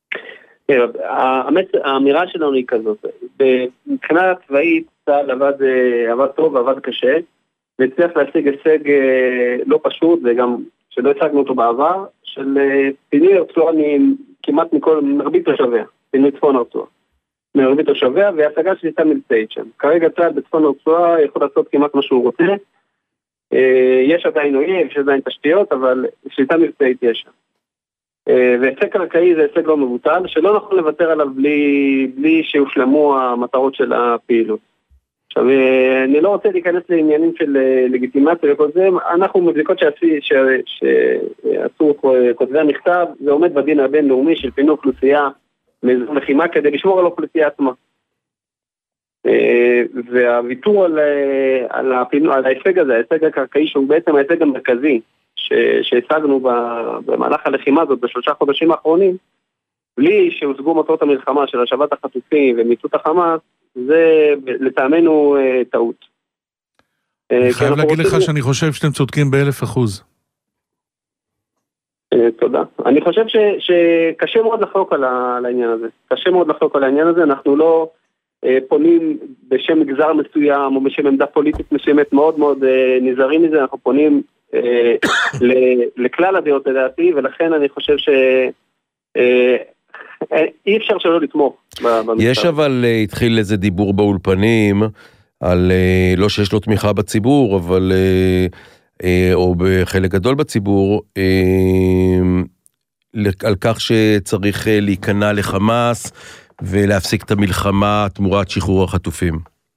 Speaker 9: האמירה שלנו היא כזאת, מבחינה צבאית, צה"ל עבד טוב ועבד קשה, והצליח להשיג הישג לא פשוט, וגם שלא הצגנו אותו בעבר, של פינוי הרצועה כמעט מכל, מרבית תושביה, פינוי צפון הרצועה. מרבית תושביה, והשגה שליטה מבצעית שם. כרגע צה"ל בצפון הרצועה יכול לעשות כמעט מה שהוא רוצה, יש עדיין אויב, יש עדיין תשתיות, אבל שליטה מבצעית יש שם. והישג קרקעי זה הישג לא מבוטל, שלא נכון לוותר עליו בלי, בלי שיושלמו המטרות של הפעילות. עכשיו, אני לא רוצה להיכנס לעניינים של לגיטימציה וכל זה, אנחנו מבדיקות שעשו כותבי המכתב, זה עומד בדין הבינלאומי של פינוי אוכלוסייה מאזור לחימה כדי לשמור על האוכלוסייה עצמה. והוויתור על, על, הפינוי, על ההישג הזה, ההישג הקרקעי שהוא בעצם ההישג המרכזי שהשגנו במהלך הלחימה הזאת בשלושה חודשים האחרונים, בלי שהושגו מטרות המלחמה של השבת החטופים ומיצות החמאס, זה לטעמנו טעות.
Speaker 5: אני חייב להגיד לך שאני חושב שאתם צודקים באלף אחוז.
Speaker 9: תודה. אני חושב ש, שקשה מאוד לחלוק על, ה, על העניין הזה. קשה מאוד לחלוק על העניין הזה. אנחנו לא אה, פונים בשם מגזר מסוים או בשם עמדה פוליטית מסוימת, מאוד מאוד אה, נזהרים מזה. אנחנו פונים אה, ל, לכלל הדעות לדעתי, ולכן אני חושב ש... אה, אי אפשר שלא לתמוך.
Speaker 4: יש אבל uh, התחיל איזה דיבור באולפנים, על, uh, לא שיש לו תמיכה בציבור, אבל, uh, uh, או בחלק גדול בציבור, uh, על כך שצריך uh, להיכנע לחמאס, ולהפסיק את המלחמה תמורת שחרור החטופים.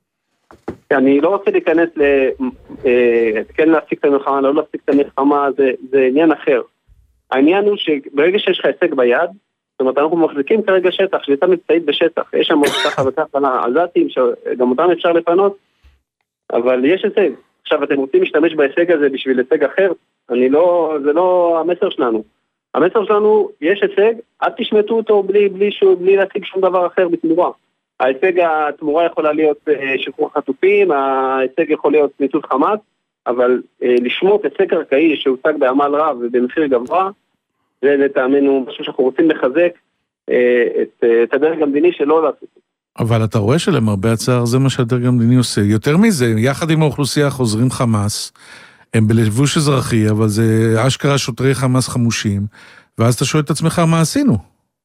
Speaker 9: אני לא רוצה להיכנס ל... uh, כן להפסיק את המלחמה, לא להפסיק את המלחמה, זה, זה עניין אחר. העניין הוא שברגע שיש לך הישג ביד, זאת אומרת, אנחנו מחזיקים כרגע שטח, שליטה מבצעית בשטח, יש שם עוד ככה וככה עזתים, שגם אותם אפשר לפנות, אבל יש הישג. עכשיו, אתם רוצים להשתמש בהישג הזה בשביל הישג אחר? אני לא, זה לא המסר שלנו. המסר שלנו, יש הישג, אל תשמטו אותו בלי, בלי, בלי, בלי להשיג שום דבר אחר בתמורה. ההישג התמורה יכולה להיות שחרור חטופים, ההישג יכול להיות ניצול חמאס, אבל לשמוט הישג קרקעי שהוצג בעמל רב ובמחיר גבוה, זה לטעמנו משהו שאנחנו רוצים לחזק את, את הדרג המדיני שלא לעשות.
Speaker 5: אבל אתה רואה שלמרבה הצער זה מה שהדרג המדיני עושה. יותר מזה, יחד עם האוכלוסייה חוזרים חמאס, הם בלבוש אזרחי, אבל זה אשכרה שוטרי חמאס חמושים, ואז אתה שואל את עצמך מה עשינו?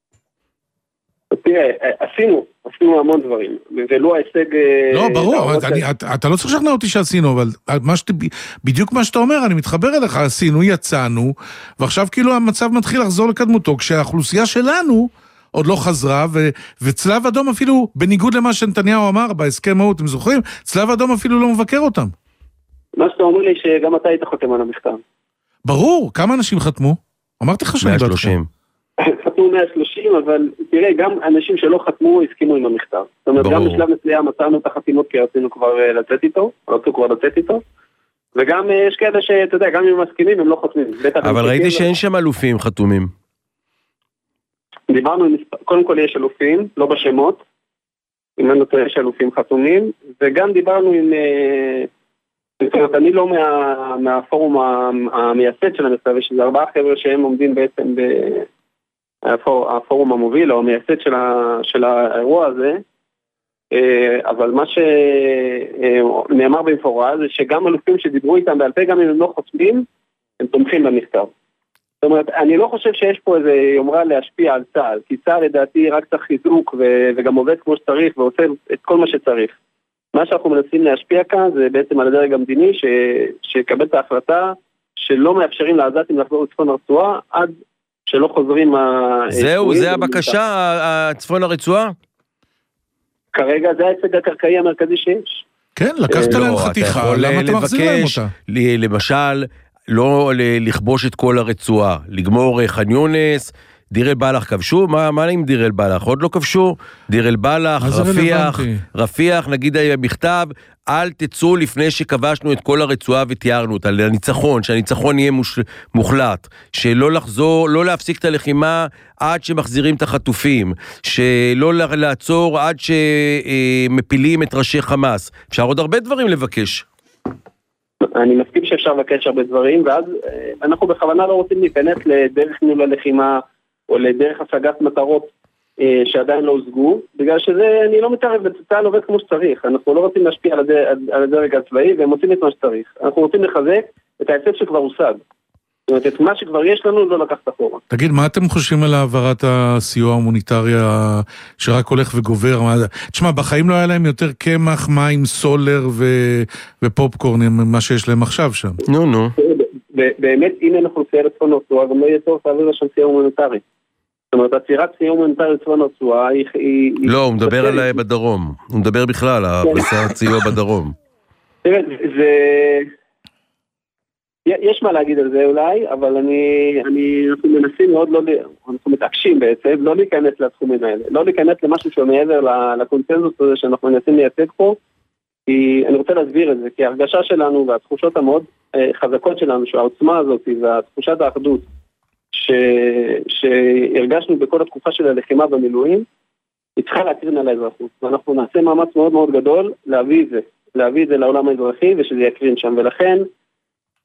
Speaker 9: תראה, עשינו, עשינו המון דברים, ולא ההישג...
Speaker 5: לא, ברור, אני, אתה, אתה לא צריך לשכנע אותי שעשינו, אבל מה שת, בדיוק מה שאתה אומר, אני מתחבר אליך, עשינו, יצאנו, ועכשיו כאילו המצב מתחיל לחזור לקדמותו, כשהאוכלוסייה שלנו עוד לא חזרה, ו, וצלב אדום אפילו, בניגוד למה שנתניהו אמר בהסכם ההוא, אתם זוכרים? צלב אדום אפילו לא מבקר אותם.
Speaker 9: מה שאתה אומר לי שגם אתה היית חותם על המכתב.
Speaker 5: ברור, כמה אנשים חתמו? אמרתי לך שאני
Speaker 4: מאה ושלושים.
Speaker 9: חתמו מאה ושלושים, אבל תראה, גם אנשים שלא חתמו הסכימו עם המכתב. זאת אומרת, גם בשלב מסוים מצאנו את החתימות כי רצינו כבר לצאת איתו, רצו כבר לצאת איתו, וגם יש כאלה שאתה יודע, גם אם הם מסכימים, הם לא חתמים.
Speaker 4: אבל ראיתי שאין שם אלופים חתומים.
Speaker 9: דיברנו, קודם כל יש אלופים, לא בשמות, אם אני לא טועה יש אלופים חתומים, וגם דיברנו עם... זאת אומרת, אני לא מה, מהפורום המייסד של המכתב, יש איזה ארבעה חבר'ה שהם עומדים בעצם בפורום המוביל, או המייסד של, ה, של האירוע הזה, אבל מה שנאמר במפורש זה שגם אלופים שדיברו איתם בעל פה, גם אם הם לא חותמים, הם תומכים במכתב. זאת אומרת, אני לא חושב שיש פה איזה יומרה להשפיע על צה"ל, כי צה"ל לדעתי רק צריך חיזוק וגם עובד כמו שצריך ועושה את כל מה שצריך. מה שאנחנו מנסים להשפיע כאן זה בעצם על הדרג המדיני ש... שיקבל את ההחלטה שלא מאפשרים לעזתים לחזור לצפון הרצועה עד שלא חוזרים...
Speaker 4: זהו, זה הבקשה, הצפון הרצועה?
Speaker 9: כרגע זה ההישג הקרקעי המרכזי שיש.
Speaker 5: כן, לקחת להם חתיכה, למה אתה מחזיר להם אותה?
Speaker 4: למשל, לא לכבוש את כל הרצועה, לגמור ח'אן יונס, דיר אל בלח כבשו? מה, מה עם דיר אל בלח? עוד לא כבשו? דיר אל בלח, רפיח, רפיח, נגיד במכתב, אל תצאו לפני שכבשנו את כל הרצועה ותיארנו אותה, לניצחון, שהניצחון יהיה מוש, מוחלט, שלא לחזור, לא להפסיק את הלחימה עד שמחזירים את החטופים, שלא לעצור עד שמפילים את ראשי חמאס. אפשר עוד הרבה דברים לבקש.
Speaker 9: אני מסכים שאפשר לבקש הרבה דברים, ואז אנחנו בכוונה לא רוצים להיכנס לדרך ניהול הלחימה, או לדרך השגת מטרות אה, שעדיין לא הושגו, בגלל שזה, אני לא מתערב, בצה"ל עובד כמו שצריך, אנחנו לא רוצים להשפיע על, הדר, על הדרג הצבאי, והם רוצים את מה שצריך. אנחנו רוצים לחזק את ההישג שכבר הושג. זאת אומרת, את מה שכבר יש לנו, לא לקחת אחורה.
Speaker 5: תגיד, מה אתם חושבים על העברת הסיוע ההומניטרי שרק הולך וגובר? תשמע, בחיים לא היה להם יותר קמח, מים, סולר ו... ופופקורן, מה שיש להם עכשיו שם.
Speaker 4: נו, נו.
Speaker 9: באמת, אם אין אוכלוסייה לצפון הרצועה, גם לא יהיה צורך להעביר לשם סיוע הומניטרי. זאת אומרת, עצירת סיוע הומניטרי לצפון הרצועה היא...
Speaker 4: לא, הוא מדבר על בדרום. הוא מדבר בכלל, הפריסת סיוע בדרום.
Speaker 9: תראה, זה... יש מה להגיד על זה אולי, אבל אני, אני, אנחנו מנסים מאוד, לא, אנחנו מתעקשים בעצם, לא להיכנס לתחומים האלה, לא להיכנס למשהו שהוא מעבר לקונצנזוס הזה שאנחנו מנסים לייצג פה, כי אני רוצה להסביר את זה, כי ההרגשה שלנו והתחושות המאוד חזקות שלנו, שהעוצמה הזאת והתחושת האחדות ש, שהרגשנו בכל התקופה של הלחימה במילואים, היא צריכה להקרין על האזרחות, ואנחנו נעשה מאמץ מאוד מאוד גדול להביא את זה, להביא את זה לעולם האזרחי ושזה יקרין שם, ולכן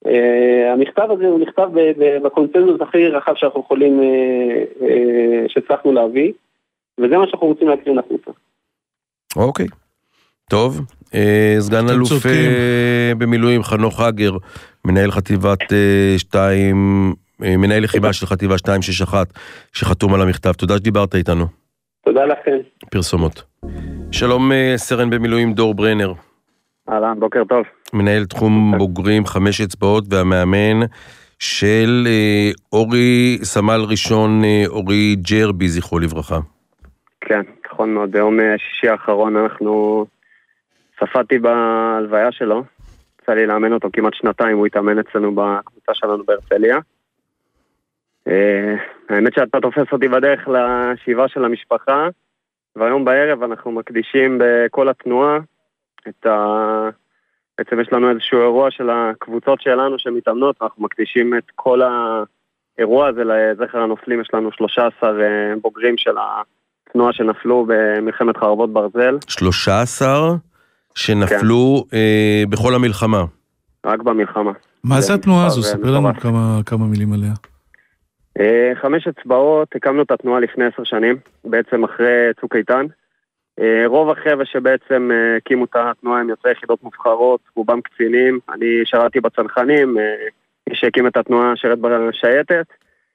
Speaker 13: המכתב הזה הוא נכתב בקונצנזוס הכי רחב שאנחנו יכולים, שצריכנו להביא, וזה מה שאנחנו רוצים להקרין החוצה.
Speaker 4: אוקיי, טוב. סגן אלוף במילואים חנוך הגר, מנהל חטיבת שתיים, מנהל לחימה של חטיבה שתיים שש אחת, שחתום על המכתב. תודה שדיברת איתנו.
Speaker 13: תודה לכם.
Speaker 4: פרסומות. שלום סרן במילואים דור ברנר.
Speaker 14: אהלן, בוקר טוב.
Speaker 4: מנהל תחום בוגרים חמש אצבעות והמאמן של אה, אורי, סמל ראשון אה, אורי ג'רבי, זכרו לברכה.
Speaker 14: כן, נכון מאוד. ביום השישי האחרון אנחנו ספדתי בהלוויה שלו. יצא לי לאמן אותו כמעט שנתיים, הוא התאמן אצלנו בקבוצה שלנו בהרצליה. אה, האמת שאתה תופס אותי בדרך לשבעה של המשפחה, והיום בערב אנחנו מקדישים בכל התנועה את ה... בעצם יש לנו איזשהו אירוע של הקבוצות שלנו שמתאמנות, אנחנו מקדישים את כל האירוע הזה לזכר הנופלים. יש לנו שלושה עשר בוגרים של התנועה שנפלו במלחמת חרבות ברזל.
Speaker 4: שלושה עשר שנפלו כן. אה, בכל המלחמה.
Speaker 14: רק במלחמה.
Speaker 5: מה זה התנועה הזו? ספר לנו כמה, כמה מילים עליה.
Speaker 14: אה, חמש אצבעות, הקמנו את התנועה לפני עשר שנים, בעצם אחרי צוק איתן. רוב החבר'ה שבעצם הקימו את התנועה הם יוצאי יחידות מובחרות, רובם קצינים. אני שרתי בצנחנים, מי שהקים את התנועה שרת בשייטת,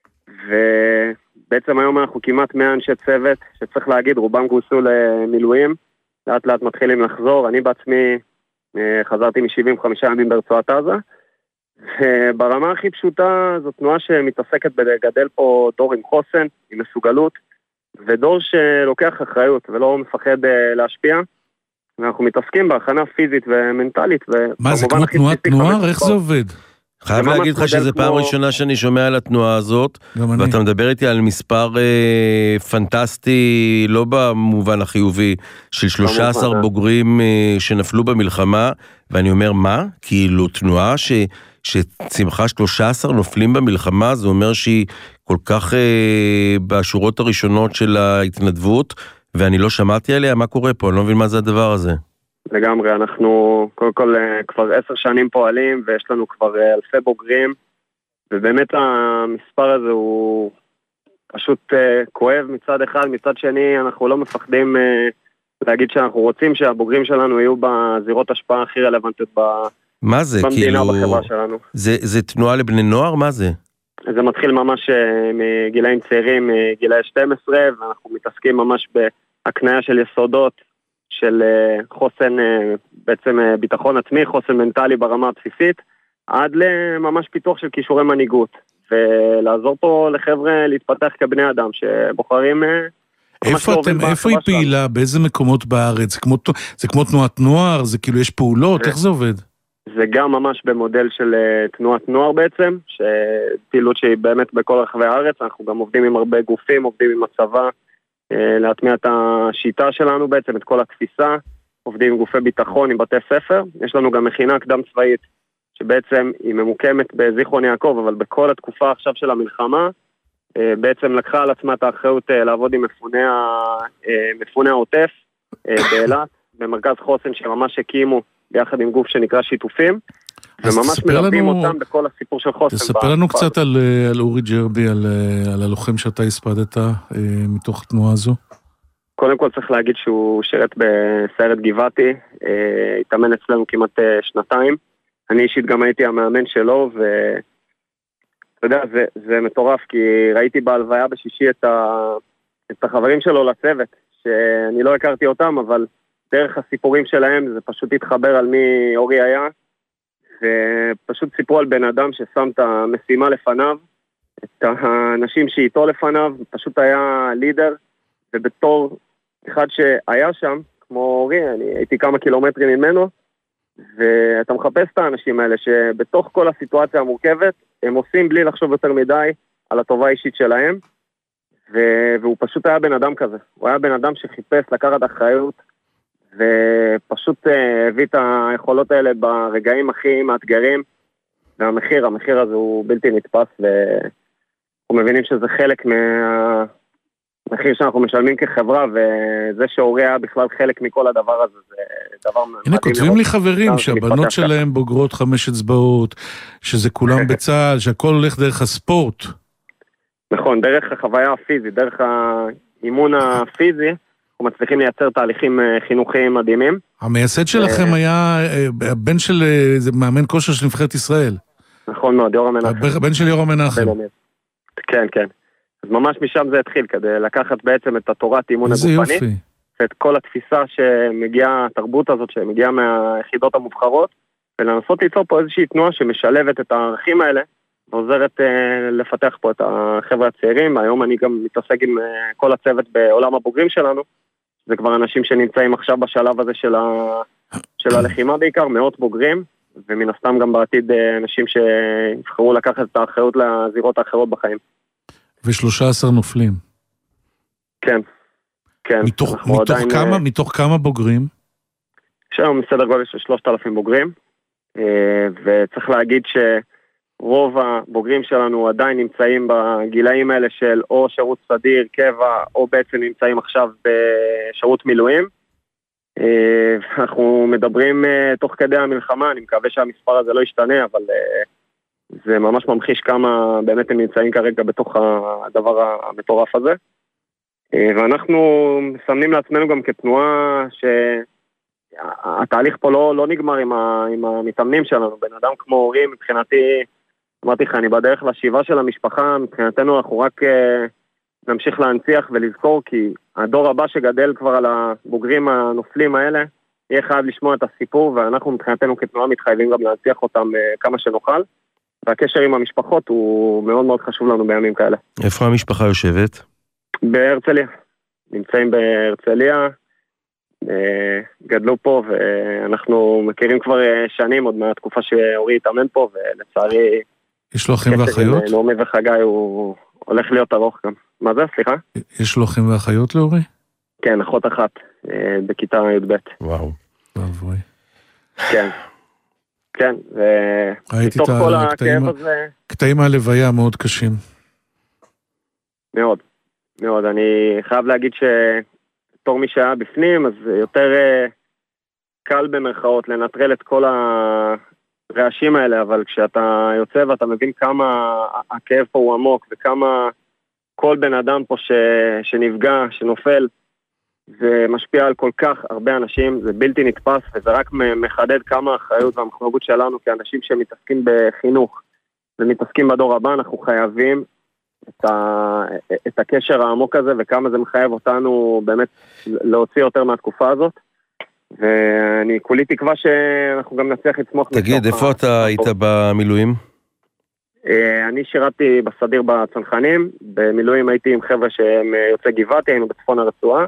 Speaker 14: ובעצם היום אנחנו כמעט מאה אנשי צוות, שצריך להגיד, רובם גויסו למילואים, לאט לאט מתחילים לחזור. אני בעצמי חזרתי מ-שבעים וחמישה ימים ברצועת עזה, וברמה הכי פשוטה זו תנועה שמתעסקת בגדל פה דור עם חוסן, עם מסוגלות, ודור שלוקח אחריות ולא מפחד להשפיע, ואנחנו מתעסקים בהכנה פיזית ומנטלית.
Speaker 5: מה זה, כמו תנועת נוער? איך זה עובד?
Speaker 4: חייב להגיד לך שזה פעם ראשונה שאני שומע על התנועה הזאת, ואתה מדבר איתי על מספר פנטסטי, לא במובן החיובי, של שלושה עשר בוגרים שנפלו במלחמה, ואני אומר, מה? כאילו תנועה שצמחה שלושה עשר נופלים במלחמה, זה אומר שהיא כל כך אה, בשורות הראשונות של ההתנדבות, ואני לא שמעתי עליה. מה קורה פה? אני לא מבין מה זה הדבר הזה.
Speaker 14: לגמרי, אנחנו קודם כל כבר עשר שנים פועלים, ויש לנו כבר אלפי בוגרים, ובאמת המספר הזה הוא פשוט אה, כואב מצד אחד, מצד שני אנחנו לא מפחדים אה, להגיד שאנחנו רוצים שהבוגרים שלנו יהיו בזירות השפעה הכי רלוונטיות ב...
Speaker 4: מה זה?
Speaker 14: במדינה
Speaker 4: כאילו...
Speaker 14: ובחברה שלנו.
Speaker 4: זה, זה תנועה לבני נוער? מה זה?
Speaker 14: זה מתחיל ממש מגילאים צעירים, גילאי שתים עשרה, ואנחנו מתעסקים ממש בהקניה של יסודות, של חוסן, בעצם ביטחון עצמי, חוסן מנטלי ברמה הבסיסית, עד לממש פיתוח של כישורי מנהיגות, ולעזור פה לחבר'ה להתפתח כבני אדם שבוחרים...
Speaker 5: איפה אתם, איפה היא פעילה? באיזה מקומות בארץ? זה כמו, זה כמו תנועת נוער? זה כאילו יש פעולות? איך זה עובד?
Speaker 14: זה גם ממש במודל של תנועת נוער בעצם, שפעילות שהיא באמת בכל רחבי הארץ. אנחנו גם עובדים עם הרבה גופים, עובדים עם הצבא, להטמיע את השיטה שלנו בעצם, את כל התפיסה, עובדים עם גופי ביטחון, עם בתי ספר. יש לנו גם מכינה קדם צבאית, שבעצם היא ממוקמת בזיכרון יעקב, אבל בכל התקופה עכשיו של המלחמה, בעצם לקחה על עצמה את האחריות לעבוד עם מפוני, מפוני העוטף, באילת, במרכז חוסן שממש הקימו, ביחד עם גוף שנקרא שיתופים, וממש מלווים לנו, אותם בכל הסיפור של חוסן.
Speaker 5: תספר לנו קצת על, על אורי ג'רבי, על, על הלוחם שאתה הספדת מתוך התנועה הזו.
Speaker 14: קודם כל צריך להגיד שהוא שרת בסיירת גבעתי, התאמן אצלנו כמעט שנתיים. אני אישית גם הייתי המאמן שלו, ואתה יודע, זה, זה מטורף, כי ראיתי בהלוויה בשישי את, ה, את החברים שלו לצוות, שאני לא הכרתי אותם, אבל דרך הסיפורים שלהם זה פשוט התחבר על מי אורי היה, ופשוט סיפרו על בן אדם ששם את המשימה לפניו, את האנשים שאיתו לפניו, פשוט היה לידר, ובתור אחד שהיה שם, כמו אורי, אני הייתי כמה קילומטרים ממנו, ואתה מחפש את האנשים האלה שבתוך כל הסיטואציה המורכבת, הם עושים בלי לחשוב יותר מדי על הטובה האישית שלהם, והוא פשוט היה בן אדם כזה, הוא היה בן אדם שחיפש לקחת אחריות, ופשוט הביא את היכולות האלה ברגעים הכי מאתגרים, והמחיר, המחיר הזה הוא בלתי נתפס, ואנחנו מבינים שזה חלק מהמחיר שאנחנו משלמים כחברה, וזה שאורי היה בכלל חלק מכל הדבר הזה, זה, דבר
Speaker 5: הנה, כותבים לי חברים שהבנות שלהם בוגרות חמש אצבעות, שזה כולם בצה"ל, שהכל הולך דרך הספורט.
Speaker 14: נכון, דרך החוויה הפיזית, דרך האימון הפיזי, אנחנו מצליחים לייצר תהליכים חינוכיים מדהימים.
Speaker 5: המייסד שלכם היה הבן של מאמן כושר של נבחרת ישראל.
Speaker 14: נכון מאוד, יורם מנחם.
Speaker 5: הבן של יורם מנחם.
Speaker 14: כן, כן. אז ממש משם זה התחיל, כדי לקחת בעצם את התורת אימון הגופני, ואת כל התפיסה שמגיעה, התרבות הזאת שמגיעה מהיחידות המובחרות, ולנסות ליצור פה איזושהי תנועה שמשלבת את הערכים האלה, ועוזרת אה, לפתח פה את החבר'ה הצעירים. היום אני גם מתעסק עם אה, כל הצוות בעולם הבוגרים שלנו, זה כבר אנשים שנמצאים עכשיו בשלב הזה של, ה... של הלחימה בעיקר, מאות בוגרים, ומן הסתם גם בעתיד אה, אנשים שיבחרו לקחת את האחריות לזירות האחרות בחיים.
Speaker 5: ו-שלושה עשר נופלים.
Speaker 14: כן, כן.
Speaker 5: מתוך, מתוך, עדיין, כמה, אה... מתוך כמה בוגרים?
Speaker 14: יש היום סדר גודל של שלושת אלפים בוגרים, אה, וצריך להגיד ש... רוב הבוגרים שלנו עדיין נמצאים בגילאים האלה של או שירות סדיר, קבע, או בעצם נמצאים עכשיו בשירות מילואים. אנחנו מדברים תוך כדי המלחמה, אני מקווה שהמספר הזה לא ישתנה, אבל זה ממש ממחיש כמה באמת הם נמצאים כרגע בתוך הדבר המטורף הזה. ואנחנו מסמנים לעצמנו גם כתנועה שהתהליך פה לא, לא נגמר עם, ה, עם המתאמנים שלנו. בן אדם כמו הורים, מבחינתי, אמרתי לך, אני בדרך לשבעה של המשפחה, מבחינתנו אנחנו רק uh, נמשיך להנציח ולזכור, כי הדור הבא שגדל כבר על הבוגרים הנופלים האלה, יהיה חייב לשמוע את הסיפור, ואנחנו מבחינתנו כתנועה מתחייבים גם להנציח אותם uh, כמה שנוכל, והקשר עם המשפחות הוא מאוד מאוד חשוב לנו בימים כאלה.
Speaker 4: איפה המשפחה יושבת?
Speaker 14: בהרצליה. נמצאים בהרצליה, uh, גדלו פה, ואנחנו מכירים כבר uh, שנים, עוד מהתקופה שאורי התאמן פה, ולצערי...
Speaker 5: יש לו אחים ואחיות?
Speaker 14: נעמי וחגי הוא הולך להיות ארוך גם. מה זה? סליחה?
Speaker 5: יש לו אחים ואחיות לאורי?
Speaker 14: כן, אחות אחת, בכיתה י' ב'.
Speaker 4: וואו.
Speaker 5: אבוי.
Speaker 14: כן. כן, ומתוך כל הכאב הזה...
Speaker 5: קטעים מהלוויה מאוד קשים.
Speaker 14: מאוד, מאוד. אני חייב להגיד שתור מי שהיה בפנים, אז יותר קל במרכאות לנטרל את כל ה... רעשים האלה, אבל כשאתה יוצא ואתה מבין כמה הכאב פה הוא עמוק, וכמה כל בן אדם פה ש... שנפגע, שנופל, זה משפיע על כל כך הרבה אנשים, זה בלתי נתפס, וזה רק מחדד כמה האחריות והמחויבות שלנו כאנשים שמתעסקים בחינוך, ומתעסקים בדור הבא. אנחנו חייבים את, ה... את הקשר העמוק הזה, וכמה זה מחייב אותנו באמת להוציא יותר מהתקופה הזאת. ואני כולי תקווה שאנחנו גם נצליח לצמוח.
Speaker 4: תגיד, איפה אתה היית במילואים?
Speaker 14: אני שירתי בסדיר בצנחנים, במילואים הייתי עם חבר'ה שהם יוצא גבעתי, היינו בצפון הרצועה.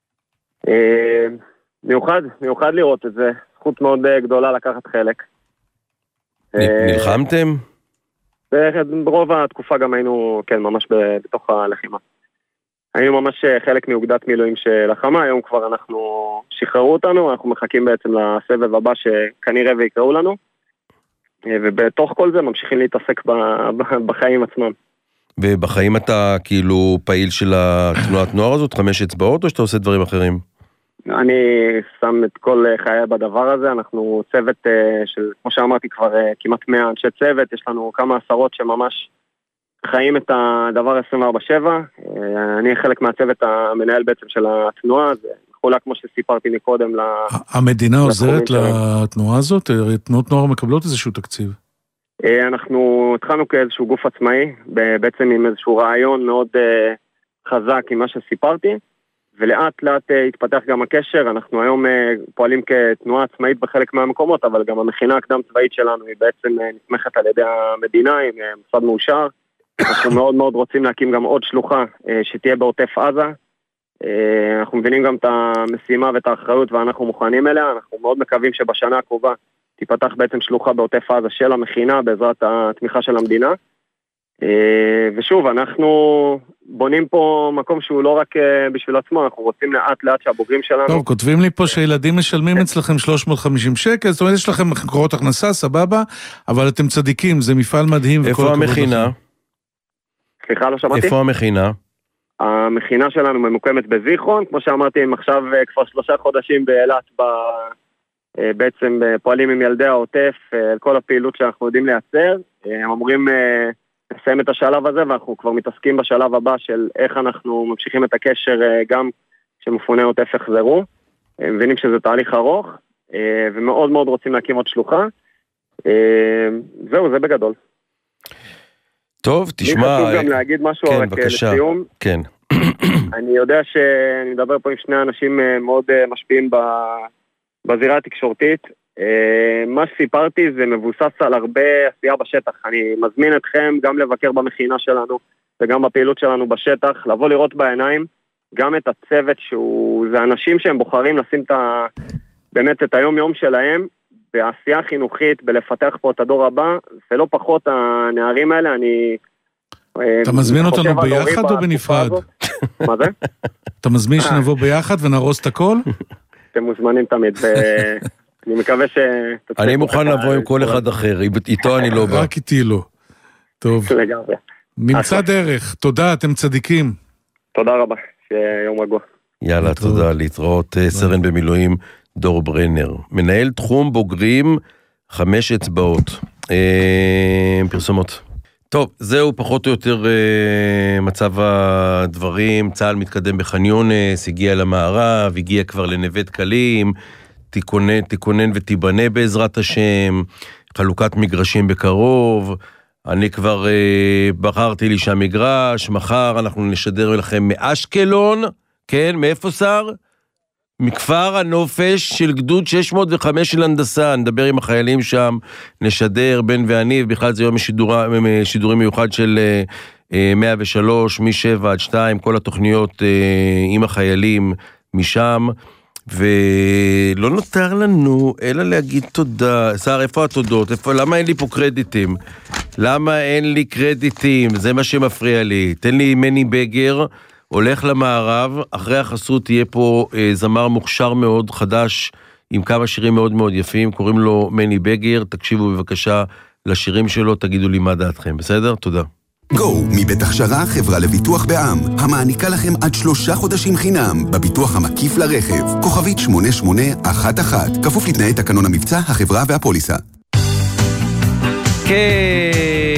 Speaker 14: מיוחד, מיוחד לראות את זה, זכות מאוד גדולה לקחת חלק.
Speaker 4: נלחמתם?
Speaker 14: ברוב התקופה גם היינו, כן, ממש בתוך הלחימה. היינו ממש חלק מאוגדת מילואים שלחמה, היום כבר אנחנו שחררו אותנו, אנחנו מחכים בעצם לסבב הבא שכנראה ויקראו לנו, ובתוך כל זה ממשיכים להתעסק בחיים עצמם.
Speaker 4: ובחיים אתה כאילו פעיל של התנועת נוער הזאת, חמש אצבעות, או שאתה עושה דברים אחרים?
Speaker 14: אני שם את כל חיי בדבר הזה, אנחנו צוות של, כמו שאמרתי כבר, כמעט מאה אנשי צוות, יש לנו כמה עשרות שממש... חיים את הדבר עשרים וארבע שבע, אני חלק מהצוות המנהל בעצם של התנועה, זה חולה כמו שסיפרתי מקודם.
Speaker 5: המדינה עוזרת לתנועה הזאת? תנועות נוער מקבלות איזשהו תקציב?
Speaker 14: אנחנו התחלנו כאיזשהו גוף עצמאי, בעצם עם איזשהו רעיון מאוד חזק עם מה שסיפרתי, ולאט לאט התפתח גם הקשר. אנחנו היום פועלים כתנועה עצמאית בחלק מהמקומות, אבל גם המכינה הקדם צבאית שלנו היא בעצם נתמכת על ידי המדינה, עם מוסד מאושר. אנחנו מאוד מאוד רוצים להקים גם עוד שלוחה שתהיה בעוטף עזה. אנחנו מבינים גם את המשימה ואת האחריות ואנחנו מוכנים אליה. אנחנו מאוד מקווים שבשנה הקרובה תיפתח בעצם שלוחה בעוטף עזה של המכינה בעזרת התמיכה של המדינה. ושוב, אנחנו בונים פה מקום שהוא לא רק בשביל עצמו, אנחנו רוצים לאט לאט שהבוגרים שלנו...
Speaker 5: טוב, כותבים לי פה שילדים משלמים אצלכם שלוש מאות וחמישים שקל, זאת אומרת, יש לכם מקורות הכנסה, סבבה, אבל אתם צדיקים, זה מפעל מדהים.
Speaker 4: איפה המכינה?
Speaker 14: סליחה, לא שמעתי?
Speaker 4: איפה המכינה?
Speaker 14: המכינה שלנו ממוקמת בזיכרון, כמו שאמרתי, הם עכשיו כבר שלושה חודשים באילת בעצם פועלים עם ילדי העוטף, כל הפעילות שאנחנו יודעים לייצר, הם אמורים לסיים את השלב הזה, ואנחנו כבר מתעסקים בשלב הבא של איך אנחנו ממשיכים את הקשר גם כשמפוני העוטף יחזרו, מבינים שזה תהליך ארוך, ומאוד מאוד רוצים להקים עוד שלוחה, זהו, זה בגדול.
Speaker 4: טוב, תשמע...
Speaker 14: לי חשוב גם להגיד משהו
Speaker 4: כן,
Speaker 14: רק
Speaker 4: בבקשה.
Speaker 14: לסיום.
Speaker 4: כן.
Speaker 14: אני יודע שאני מדבר פה עם שני אנשים מאוד משפיעים בזירה התקשורתית. מה שסיפרתי זה מבוסס על הרבה עשייה בשטח. אני מזמין אתכם גם לבקר במכינה שלנו וגם בפעילות שלנו בשטח, לבוא לראות בעיניים גם את הצוות שהוא, זה אנשים שהם בוחרים לשים את ה, באמת את היום יום שלהם בעשייה חינוכית, בלפתח פה את הדור הבא, ולא פחות הנערים האלה, אני...
Speaker 5: אתה מזמין אותנו ביחד או בנפרד?
Speaker 14: מה זה?
Speaker 5: אתה מזמין שנבוא ביחד ונרוס את הכל?
Speaker 14: אתם מוזמנים תמיד, ואני מקווה ש...
Speaker 4: אני מוכן לבוא עם כל אחד אחר, איתו אני לא בא.
Speaker 5: רק איתי לא. טוב.
Speaker 14: לגמרי.
Speaker 5: נמצא דרך, תודה, אתם צדיקים.
Speaker 14: תודה רבה, שיום רגוע.
Speaker 4: יאללה, תודה, להתראות. סרן במילואים דור ברנר, מנהל תחום בוגרים חמש אצבעות. פרסומות. טוב, זהו פחות או יותר מצב הדברים. צה"ל מתקדם בח'אן יונס, הגיע למערב, הגיע כבר לנווה דקלים, תיקונן, תיקונן ותיבנה בעזרת השם, חלוקת מגרשים בקרוב. אני כבר בחרתי לי שהמגרש, מחר אנחנו נשדר לכם מאשקלון, כן, מאיפה שר? מכפר הנופש של גדוד שש מאות וחמש של הנדסה, נדבר עם החיילים שם, נשדר בן ואני, ובכלל זה יום שידורה, שידורים מיוחד של מאה ושלוש, משבע עד שתיים, כל התוכניות עם החיילים משם, ולא נותר לנו אלא להגיד תודה. שר, איפה התודות? איפה, למה אין לי פה קרדיטים? למה אין לי קרדיטים? זה מה שמפריע לי. תן לי מני בגר, הולך למערב, אחרי החסות תהיה פה אה, זמר מוכשר מאוד חדש, עם כמה שירים מאוד מאוד יפים, קוראים לו מני בגר, תקשיבו בבקשה לשירים שלו, תגידו לי מה דעתכם, בסדר? תודה.
Speaker 15: גו, מבית הכשרה חברה לביטוח בעם, המעניקה לכם עד שלושה חודשים חינם, בביטוח המקיף לרכב, כוכבית שמונה שמונה אחת אחת, כפוף לתנאי תקנון המבצע, החברה והפוליסה.
Speaker 4: כן.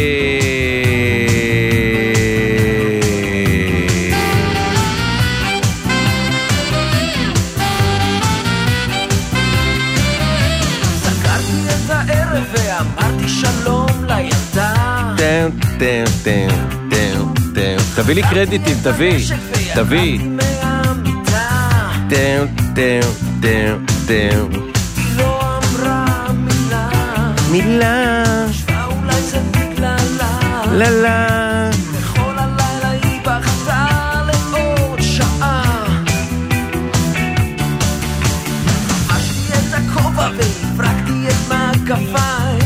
Speaker 4: תן, תן, תן, תן. תביא לי קרדיטים, תביא, תביא. תן, תן, תן, תן.
Speaker 1: לא אמרה מילה,
Speaker 4: מילה.
Speaker 1: שווה אולי זה בגללה.
Speaker 4: ללה.
Speaker 1: בכל הלילה היא בכתה לעוד שעה. חשתי את הכובע והפרקתי את מעקפיי.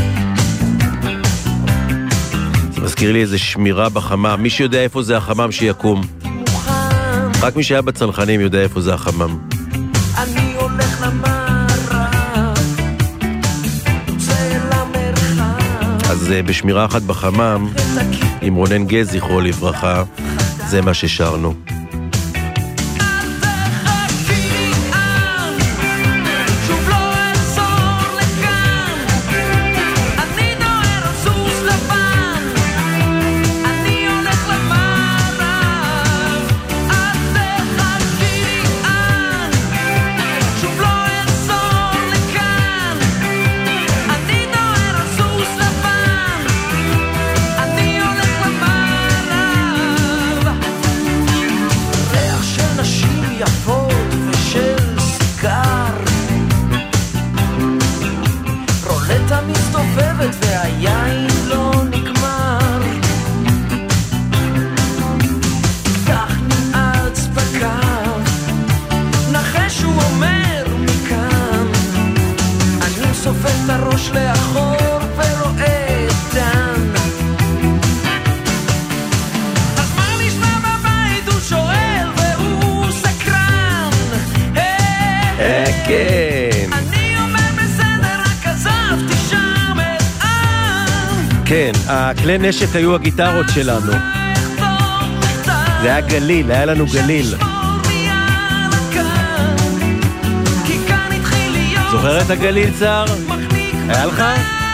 Speaker 4: מזכיר לי איזה שמירה בחמם, מי שיודע איפה זה החמם שיקום. רק מי שהיה בצנחנים יודע איפה זה החמם.
Speaker 1: אני הולך למערב, יוצא למרחב.
Speaker 4: אז בשמירה אחת בחמם, עם רונן גז זכרו לברכה, זה מה ששרנו. כן, הכלי נשק היו הגיטרות שלנו. זה היה גליל, היה לנו גליל. זוכר את הגליל צער? היה לך?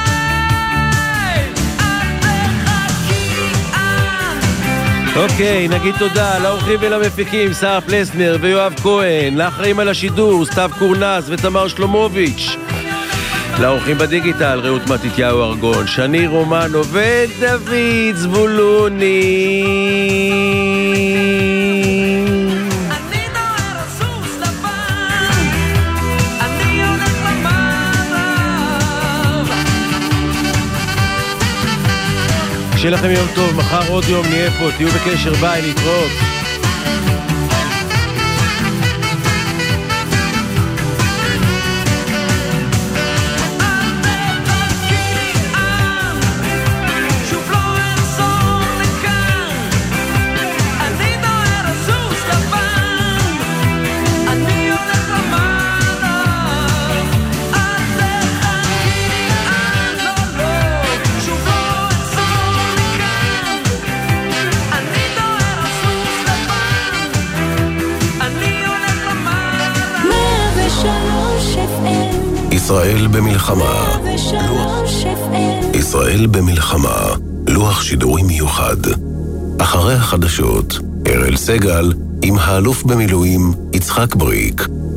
Speaker 4: אוקיי, נגיד תודה לאורחים ולמפיקים, שרה פלסנר ויואב כהן, לאחראים על השידור, סתיו קורנס ותמר שלומוביץ', לאורחים בדיגיטל, רעות מתתיהו ארגון, שני רומנו ודוד זבולוני. שיהיה לכם יום טוב, מחר עוד יום נהיה פה, תהיו בקשר, ביי, להתראות.
Speaker 2: ישראל במלחמה. ישראל במלחמה. לוח שידורים מיוחד. אחרי החדשות, אראל סגל עם האלוף במילואים יצחק בריק.